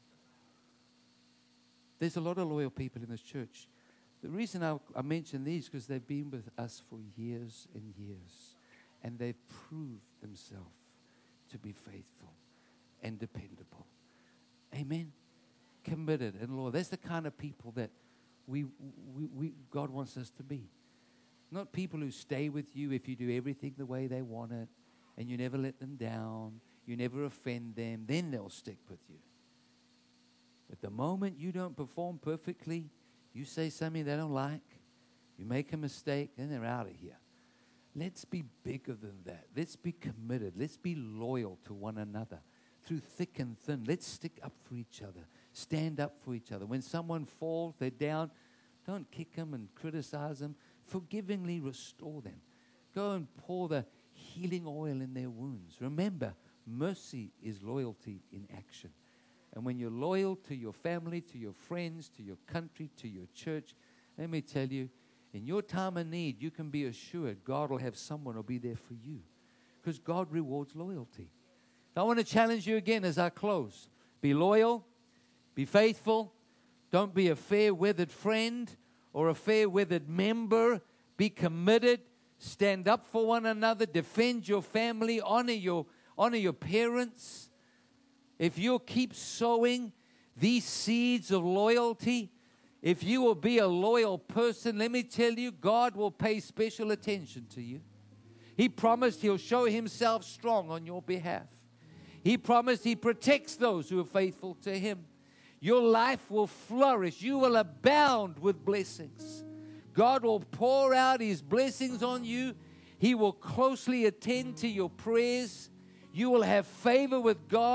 Speaker 7: There's a lot of loyal people in this church. The reason I mention these is because they've been with us for years and years, and they've proved themselves to be faithful and dependable. Amen. Committed and loyal. That's the kind of people that God wants us to be. Not people who stay with you if you do everything the way they want it, and you never let them down, you never offend them, then they'll stick with you. But the moment you don't perform perfectly, you say something they don't like, you make a mistake, then they're out of here. Let's be bigger than that. Let's be committed. Let's be loyal to one another through thick and thin. Let's stick up for each other. Stand up for each other. When someone falls, they're down, don't kick them and criticize them. Forgivingly restore them. Go and pour the healing oil in their wounds. Remember, mercy is loyalty in action. And when you're loyal to your family, to your friends, to your country, to your church, let me tell you, in your time of need, you can be assured God will have someone who will be there for you, because God rewards loyalty. I want to challenge you again as I close. Be loyal. Be faithful. Don't be a fair-weathered friend or a fair-weathered member. Be committed. Stand up for one another. Defend your family. Honor your parents. If you'll keep sowing these seeds of loyalty, if you will be a loyal person, let me tell you, God will pay special attention to you. He promised He'll show Himself strong on your behalf. He promised He protects those who are faithful to Him. Your life will flourish. You will abound with blessings. God will pour out His blessings on you. He will closely attend to your prayers. You will have favor with God,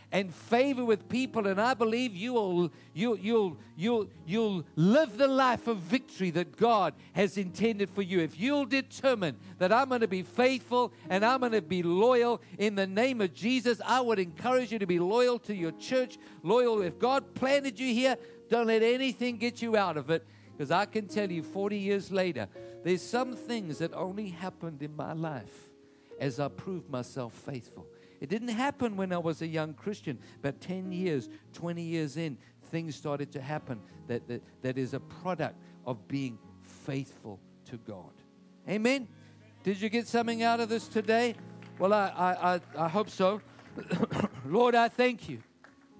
Speaker 7: and favor with people, and I believe you'll live the life of victory that God has intended for you. If you'll determine that I'm going to be faithful and I'm going to be loyal in the name of Jesus, I would encourage you to be loyal to your church, loyal. If God planted you here, don't let anything get you out of it, because I can tell you 40 years later, there's some things that only happened in my life as I proved myself faithful. It didn't happen when I was a young Christian, but 10 years, 20 years in, things started to happen that is a product of being faithful to God. Amen? Did you get something out of this today? Well, I hope so. Lord, I thank you.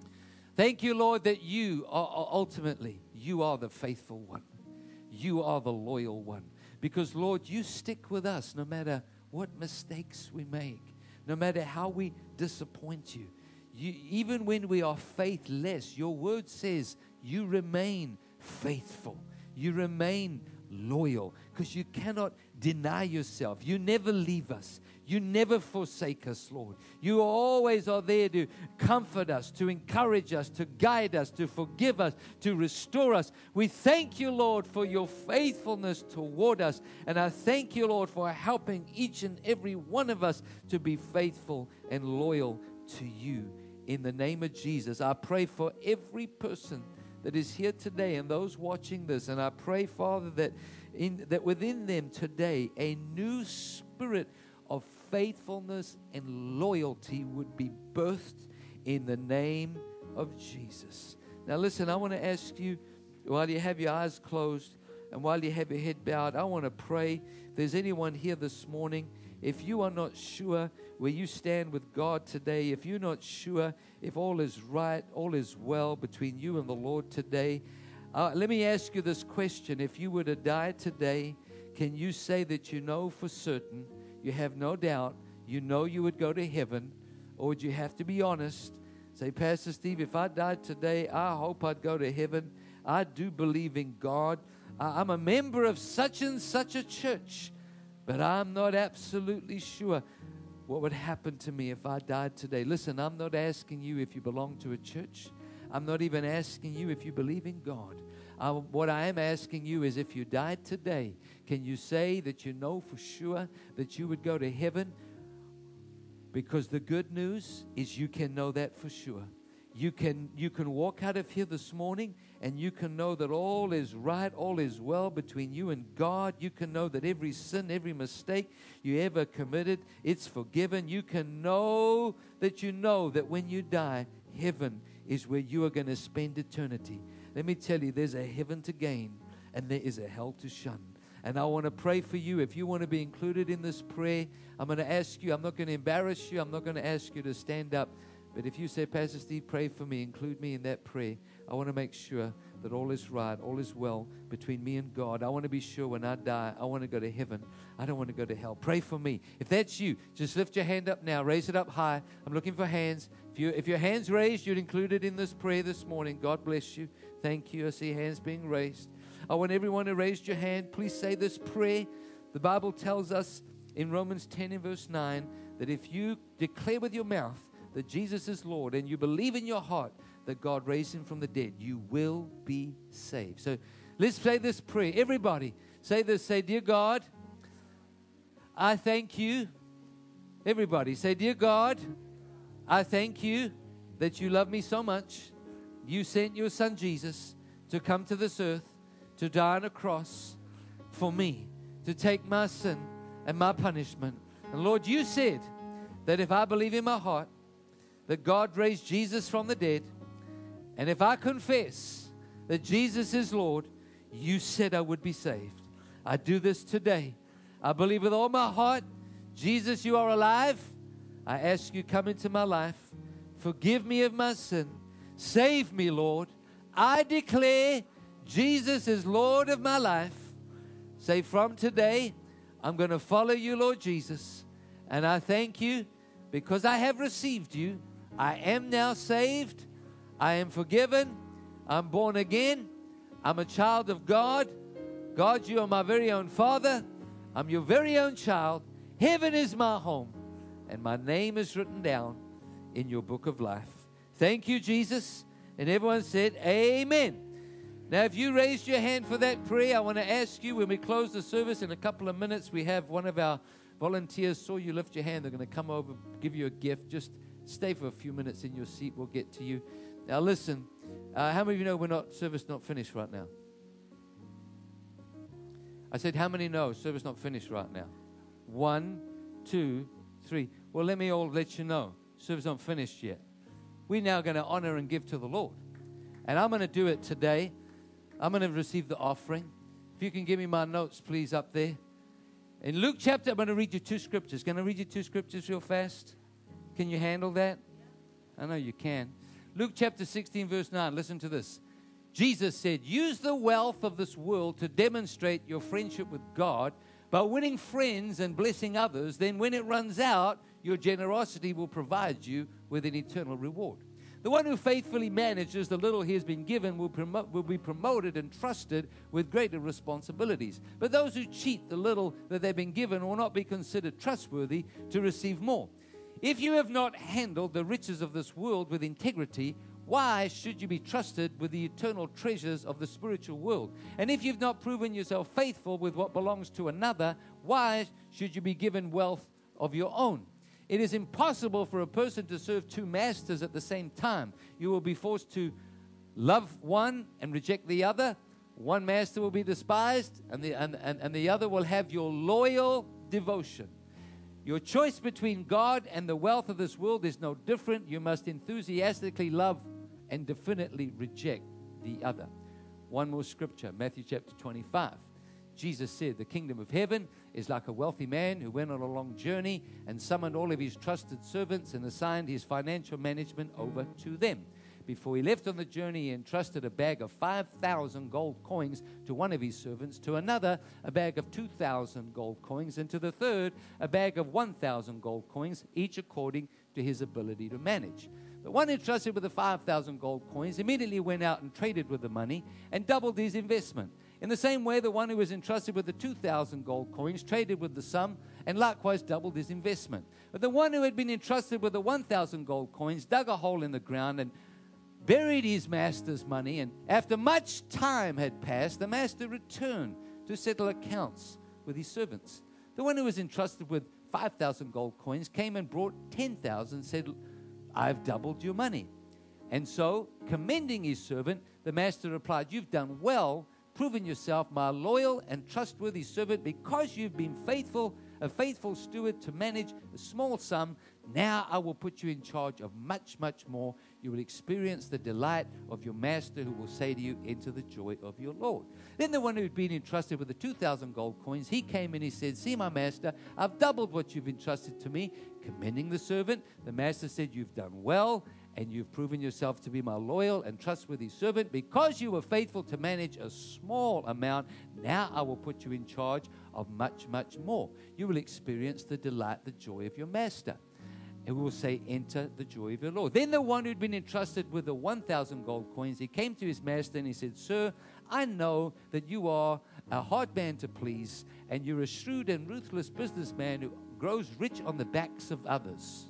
Speaker 7: Thank you, Lord, that you are ultimately, you are the faithful one. You are the loyal one. Because, Lord, you stick with us no matter what mistakes we make. No matter how we disappoint you, even when we are faithless, your word says you remain faithful. You remain loyal, because you cannot deny yourself. You never leave us. You never forsake us, Lord. You always are there to comfort us, to encourage us, to guide us, to forgive us, to restore us. We thank you, Lord, for your faithfulness toward us. And I thank you, Lord, for helping each and every one of us to be faithful and loyal to you. In the name of Jesus, I pray for every person that is here today and those watching this. And I pray, Father, that within them today a new spirit of faithfulness and loyalty would be birthed in the name of Jesus. Now listen, I want to ask you, while you have your eyes closed and while you have your head bowed, I want to pray. If there's anyone here this morning, if you are not sure where you stand with God today, if you're not sure if all is right, all is well between you and the Lord today, let me ask you this question. If you were to die today, can you say that you know for certain, you have no doubt, you know you would go to heaven? Or would you have to be honest? Say, Pastor Steve, if I died today, I hope I'd go to heaven. I do believe in God. I'm a member of such and such a church, but I'm not absolutely sure what would happen to me if I died today. Listen, I'm not asking you if you belong to a church. I'm not even asking you if you believe in God. What I am asking you is, if you died today, can you say that you know for sure that you would go to heaven? Because the good news is you can know that for sure. You can walk out of here this morning and you can know that all is right, all is well between you and God. You can know that every sin, every mistake you ever committed, it's forgiven. You can know that when you die, heaven is where you are going to spend eternity. Let me tell you, there's a heaven to gain and there is a hell to shun. And I want to pray for you. If you want to be included in this prayer, I'm going to ask you, I'm not going to embarrass you, I'm not going to ask you to stand up. But if you say, Pastor Steve, pray for me, include me in that prayer, I want to make sure that all is right, all is well between me and God. I want to be sure when I die, I want to go to heaven. I don't want to go to hell. Pray for me. If that's you, just lift your hand up now. Raise it up high. I'm looking for hands. If your hand's raised, you're included in this prayer this morning. God bless you. Thank you. I see hands being raised. I want everyone who raised your hand, please say this prayer. The Bible tells us in Romans 10 and verse 9 that if you declare with your mouth that Jesus is Lord and you believe in your heart that God raised him from the dead, you will be saved. So let's say this prayer. Everybody say this. Say, dear God, I thank you. Everybody say, dear God, I thank you that you love me so much. You sent your son Jesus to come to this earth, to die on a cross for me, to take my sin and my punishment. And Lord, you said that if I believe in my heart that God raised Jesus from the dead, and if I confess that Jesus is Lord, you said I would be saved. I do this today. I believe with all my heart, Jesus, you are alive. I ask you, come into my life. Forgive me of my sin. Save me, Lord. I declare Jesus is Lord of my life. Say, from today, I'm going to follow you, Lord Jesus. And I thank you because I have received you. I am now saved. I am forgiven. I'm born again. I'm a child of God. God, you are my very own Father. I'm your very own child. Heaven is my home. And my name is written down in your book of life. Thank you, Jesus. And everyone said, amen. Now, if you raised your hand for that prayer, I want to ask you, when we close the service in a couple of minutes, we have one of our volunteers saw you lift your hand. They're going to come over, give you a gift. Just stay for a few minutes in your seat. We'll get to you. Now, listen. How many of you know service not finished right now? I said, how many know service not finished right now? 1, 2, 3. Well, let me all let you know. Service not finished yet. We're now going to honor and give to the Lord. And I'm going to do it today. I'm going to receive the offering. If you can give me my notes, please, up there. In Luke chapter, I'm going to read you 2 scriptures. Can I read you 2 scriptures real fast? Can you handle that? I know you can. Luke chapter 16, verse 9. Listen to this. Jesus said, use the wealth of this world to demonstrate your friendship with God by winning friends and blessing others. Then when it runs out, your generosity will provide you with an eternal reward. The one who faithfully manages the little he has been given will be promoted and trusted with greater responsibilities. But those who cheat the little that they've been given will not be considered trustworthy to receive more. If you have not handled the riches of this world with integrity, why should you be trusted with the eternal treasures of the spiritual world? And if you've not proven yourself faithful with what belongs to another, why should you be given wealth of your own? It is impossible for a person to serve 2 masters at the same time. You will be forced to love one and reject the other. One master will be despised, and the other will have your loyal devotion. Your choice between God and the wealth of this world is no different. You must enthusiastically love and definitely reject the other. One more scripture, Matthew chapter 25. Jesus said, the kingdom of heaven is like a wealthy man who went on a long journey and summoned all of his trusted servants and assigned his financial management over to them. Before he left on the journey, he entrusted a bag of 5,000 gold coins to one of his servants, to another a bag of 2,000 gold coins, and to the third a bag of 1,000 gold coins, each according to his ability to manage. The one entrusted with the 5,000 gold coins immediately went out and traded with the money and doubled his investment. In the same way, the one who was entrusted with the 2,000 gold coins traded with the sum and likewise doubled his investment. But the one who had been entrusted with the 1,000 gold coins dug a hole in the ground and buried his master's money, and after much time had passed, the master returned to settle accounts with his servants. The one who was entrusted with 5,000 gold coins came and brought 10,000, said, I've doubled your money. And so, commending his servant, the master replied, you've done well, proven yourself my loyal and trustworthy servant, because you've been a faithful steward to manage a small sum. Now I will put you in charge of much, much more. You will experience the delight of your master, who will say to you, enter the joy of your Lord. Then the one who had been entrusted with the 2,000 gold coins, he came and he said, see, my master, I've doubled what you've entrusted to me. Commending the servant, the master said, you've done well, and you've proven yourself to be my loyal and trustworthy servant. Because you were faithful to manage a small amount, now I will put you in charge of much, much more. You will experience the delight, the joy of your master. And we will say, enter the joy of your Lord. Then the one who'd been entrusted with the 1,000 gold coins, he came to his master and he said, sir, I know that you are a hard man to please, and you're a shrewd and ruthless businessman who grows rich on the backs of others.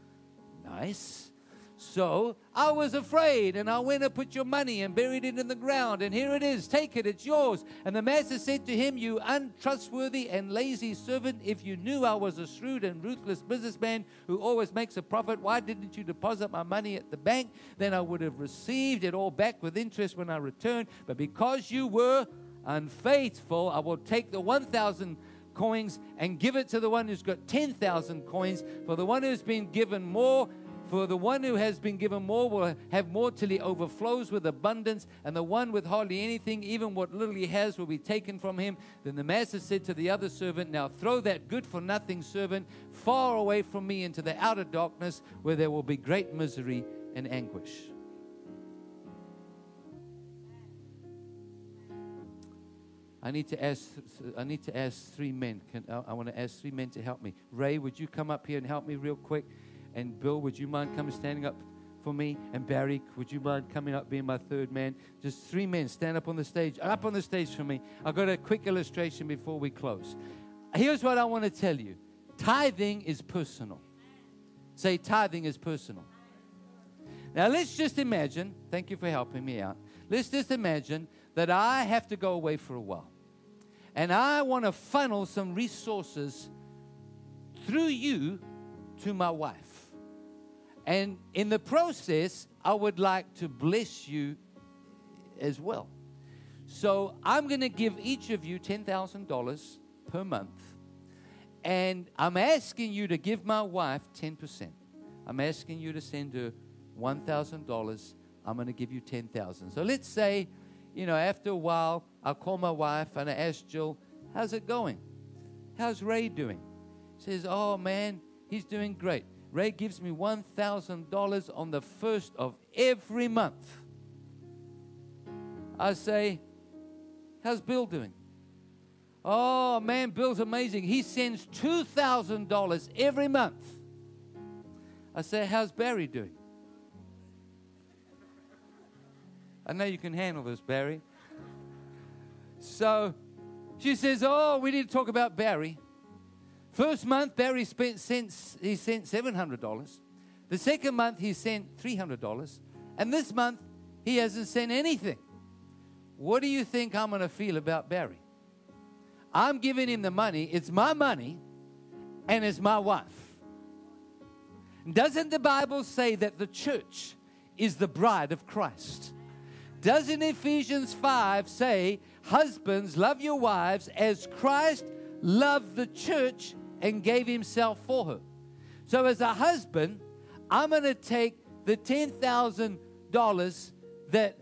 Speaker 7: Nice. So I was afraid, and I went and put your money and buried it in the ground, and here it is. Take it, it's yours. And the master said to him, you untrustworthy and lazy servant, if you knew I was a shrewd and ruthless businessman who always makes a profit, why didn't you deposit my money at the bank? Then I would have received it all back with interest when I returned. But because you were unfaithful, I will take the 1,000 coins and give it to the one who's got 10,000 coins. For the one who's been given more, for the one who has been given more will have more till he overflows with abundance, and the one with hardly anything, even what little he has, will be taken from him. Then the master said to the other servant, now throw that good-for-nothing servant far away from me into the outer darkness, where there will be great misery and anguish. I need to ask 3 men. I want to ask 3 men to help me. Ray, would you come up here and help me real quick? And Bill, would you mind coming standing up for me? And Barry, would you mind coming up, being my 3rd man? Just 3 men, stand up on the stage. Up on the stage for me. I've got a quick illustration before we close. Here's what I want to tell you. Tithing is personal. Say, tithing is personal. Now, let's just imagine, thank you for helping me out. Let's just imagine that I have to go away for a while. And I want to funnel some resources through you to my wife. And in the process, I would like to bless you as well. So I'm going to give each of you $10,000 per month. And I'm asking you to give my wife 10%. I'm asking you to send her $1,000. I'm going to give you $10,000. So let's say, after a while, I'll call my wife and I ask Jill, how's it going? How's Ray doing? She says, oh, man, he's doing great. Ray gives me $1,000 on the first of every month. I say, how's Bill doing? Oh, man, Bill's amazing. He sends $2,000 every month. I say, how's Barry doing? I know you can handle this, Barry. So she says, oh, we need to talk about Barry. First month, Barry sent $700. The second month, he sent $300. And this month, he hasn't sent anything. What do you think I'm going to feel about Barry? I'm giving him the money. It's my money, and it's my wife. Doesn't the Bible say that the church is the bride of Christ? Doesn't Ephesians 5 say, husbands, love your wives as Christ loved the church and gave himself for her? So as a husband, I'm going to take the $10,000 that,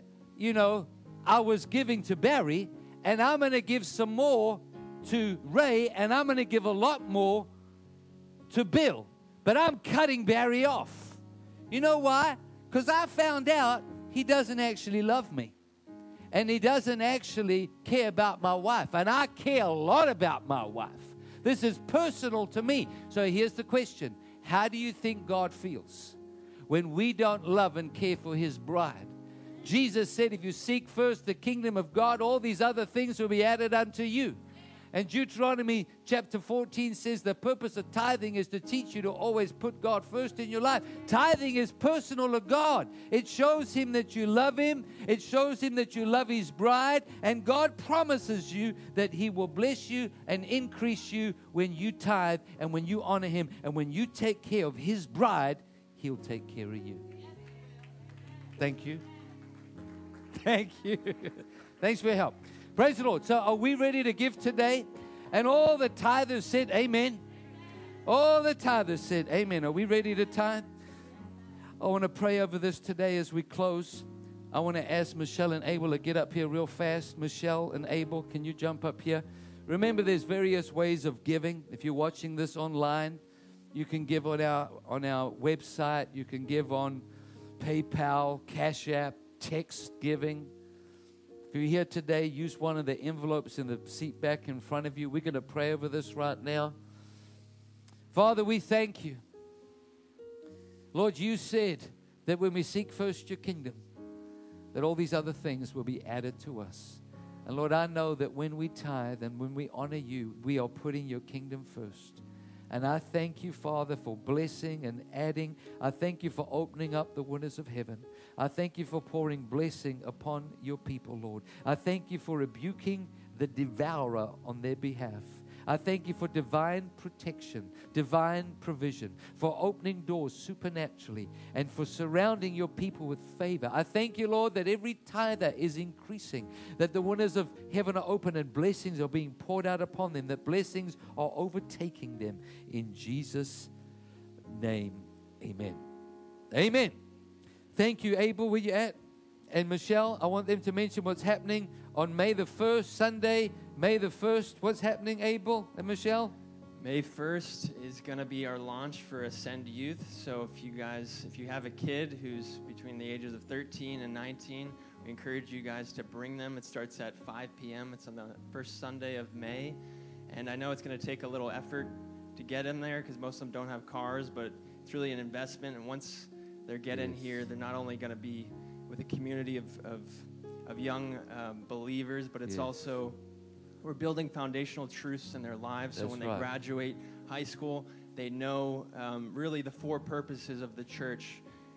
Speaker 7: I was giving to Barry, and I'm going to give some more to Ray, and I'm going to give a lot more to Bill. But I'm cutting Barry off. You know why? Because I found out he doesn't actually love me. And he doesn't actually care about my wife. And I care a lot about my wife. This is personal to me. So here's the question. How do you think God feels when we don't love and care for his bride? Jesus said, if you seek first the kingdom of God, all these other things will be added unto you. And Deuteronomy chapter 14 says the purpose of tithing is to teach you to always put God first in your life. Tithing is personal to God. It shows him that you love him. It shows him that you love his bride. And God promises you that he will bless you and increase you when you tithe and when you honor him. And when you take care of his bride, he'll take care of you. Thank you. Thank you. Thanks for your help. Praise the Lord. So are we ready to give today? And all the tithers said amen. All the tithers said amen. Are we ready to tithe? I want to pray over this today as we close. I want to ask Michelle and Abel to get up here real fast. Michelle and Abel, can you jump up here? Remember, there's various ways of giving. If you're watching this online, you can give on our website. You can give on PayPal, Cash App, text giving. If you're here today, use one of the envelopes in the seat back in front of you. We're going to pray over this right now. Father, we thank you. Lord, you said that when we seek first your kingdom, that all these other things will be added to us. And Lord, I know that when we tithe and when we honor you, we are putting your kingdom first. And I thank you, Father, for blessing and adding. I thank you for opening up the windows of heaven. I thank you for pouring blessing upon your people, Lord. I thank you for rebuking the devourer on their behalf. I thank you for divine protection, divine provision, for opening doors supernaturally, and for surrounding your people with favor. I thank you, Lord, that every tither is increasing, that the windows of heaven are open and blessings are being poured out upon them, that blessings are overtaking them. In Jesus' name, amen. Amen. Thank you, Abel, where you at? And Michelle, I want them to mention what's happening on May the 1st, Sunday, May the 1st. What's happening, Abel and Michelle?
Speaker 8: May 1st is going to be our launch for Ascend Youth. So if you have a kid who's between the ages of 13 and 19, we encourage you guys to bring them. It starts at 5 p.m. It's on the first Sunday of May. And I know it's going to take a little effort to get in there because most of them don't have cars, but it's really an investment. And once they get in here, they're not only going to be with a community of young believers, but it's also, we're building foundational truths in their lives. So when they graduate high school, they know really the four purposes of the church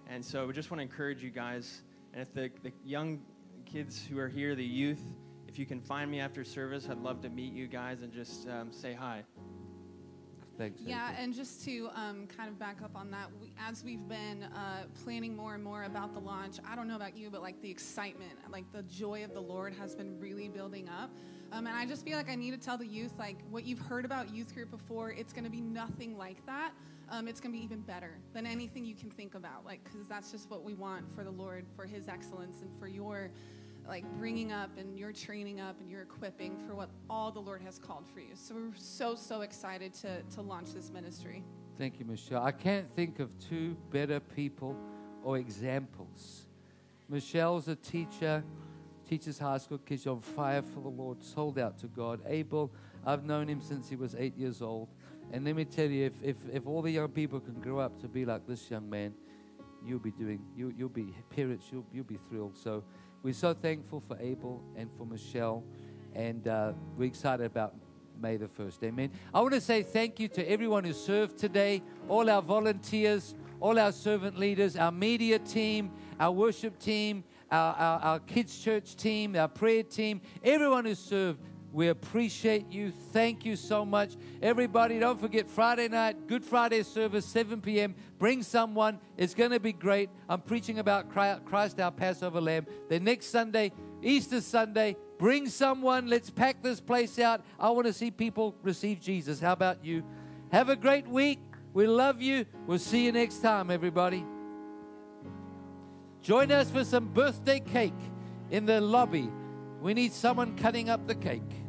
Speaker 8: And so we just want to encourage you guys. And if the young kids who are here, the youth, if you can find me after service, I'd love to meet you guys and just say hi.
Speaker 7: Thanks.
Speaker 9: Yeah,
Speaker 7: April.
Speaker 9: and just to kind of back up on that, as we've been planning more and more about the launch, I don't know about you, but like the excitement, like the joy of the Lord has been really building up. And I just feel like I need to tell the youth, like what you've heard about youth group before, it's going to be nothing like that. It's going to be even better than anything you can think about, like, because that's just what we want for the Lord, for his excellence, and for your like bringing up and your training up and your equipping for what all the Lord has called for you. So we're so excited to launch this ministry.
Speaker 7: Thank you, Michelle. I can't think of two better people or examples. Michelle's a teacher, teaches high school kids, on fire for the Lord, sold out to God. Abel, I've known him since he was 8 years old. And let me tell you, if all the young people can grow up to be like this young man, you'll be parents, you'll be thrilled. So we're so thankful for Abel and for Michelle, and we're excited about May the 1st. Amen. I want to say thank you to everyone who served today, all our volunteers, all our servant leaders, our media team, our worship team, our kids' church team, our prayer team, everyone who served. We appreciate you. Thank you so much. Everybody, don't forget Friday night, Good Friday service, 7 p.m. Bring someone. It's going to be great. I'm preaching about Christ, our Passover Lamb. The next Sunday, Easter Sunday, bring someone. Let's pack this place out. I want to see people receive Jesus. How about you? Have a great week. We love you. We'll see you next time, everybody. Join us for some birthday cake in the lobby. We need someone cutting up the cake.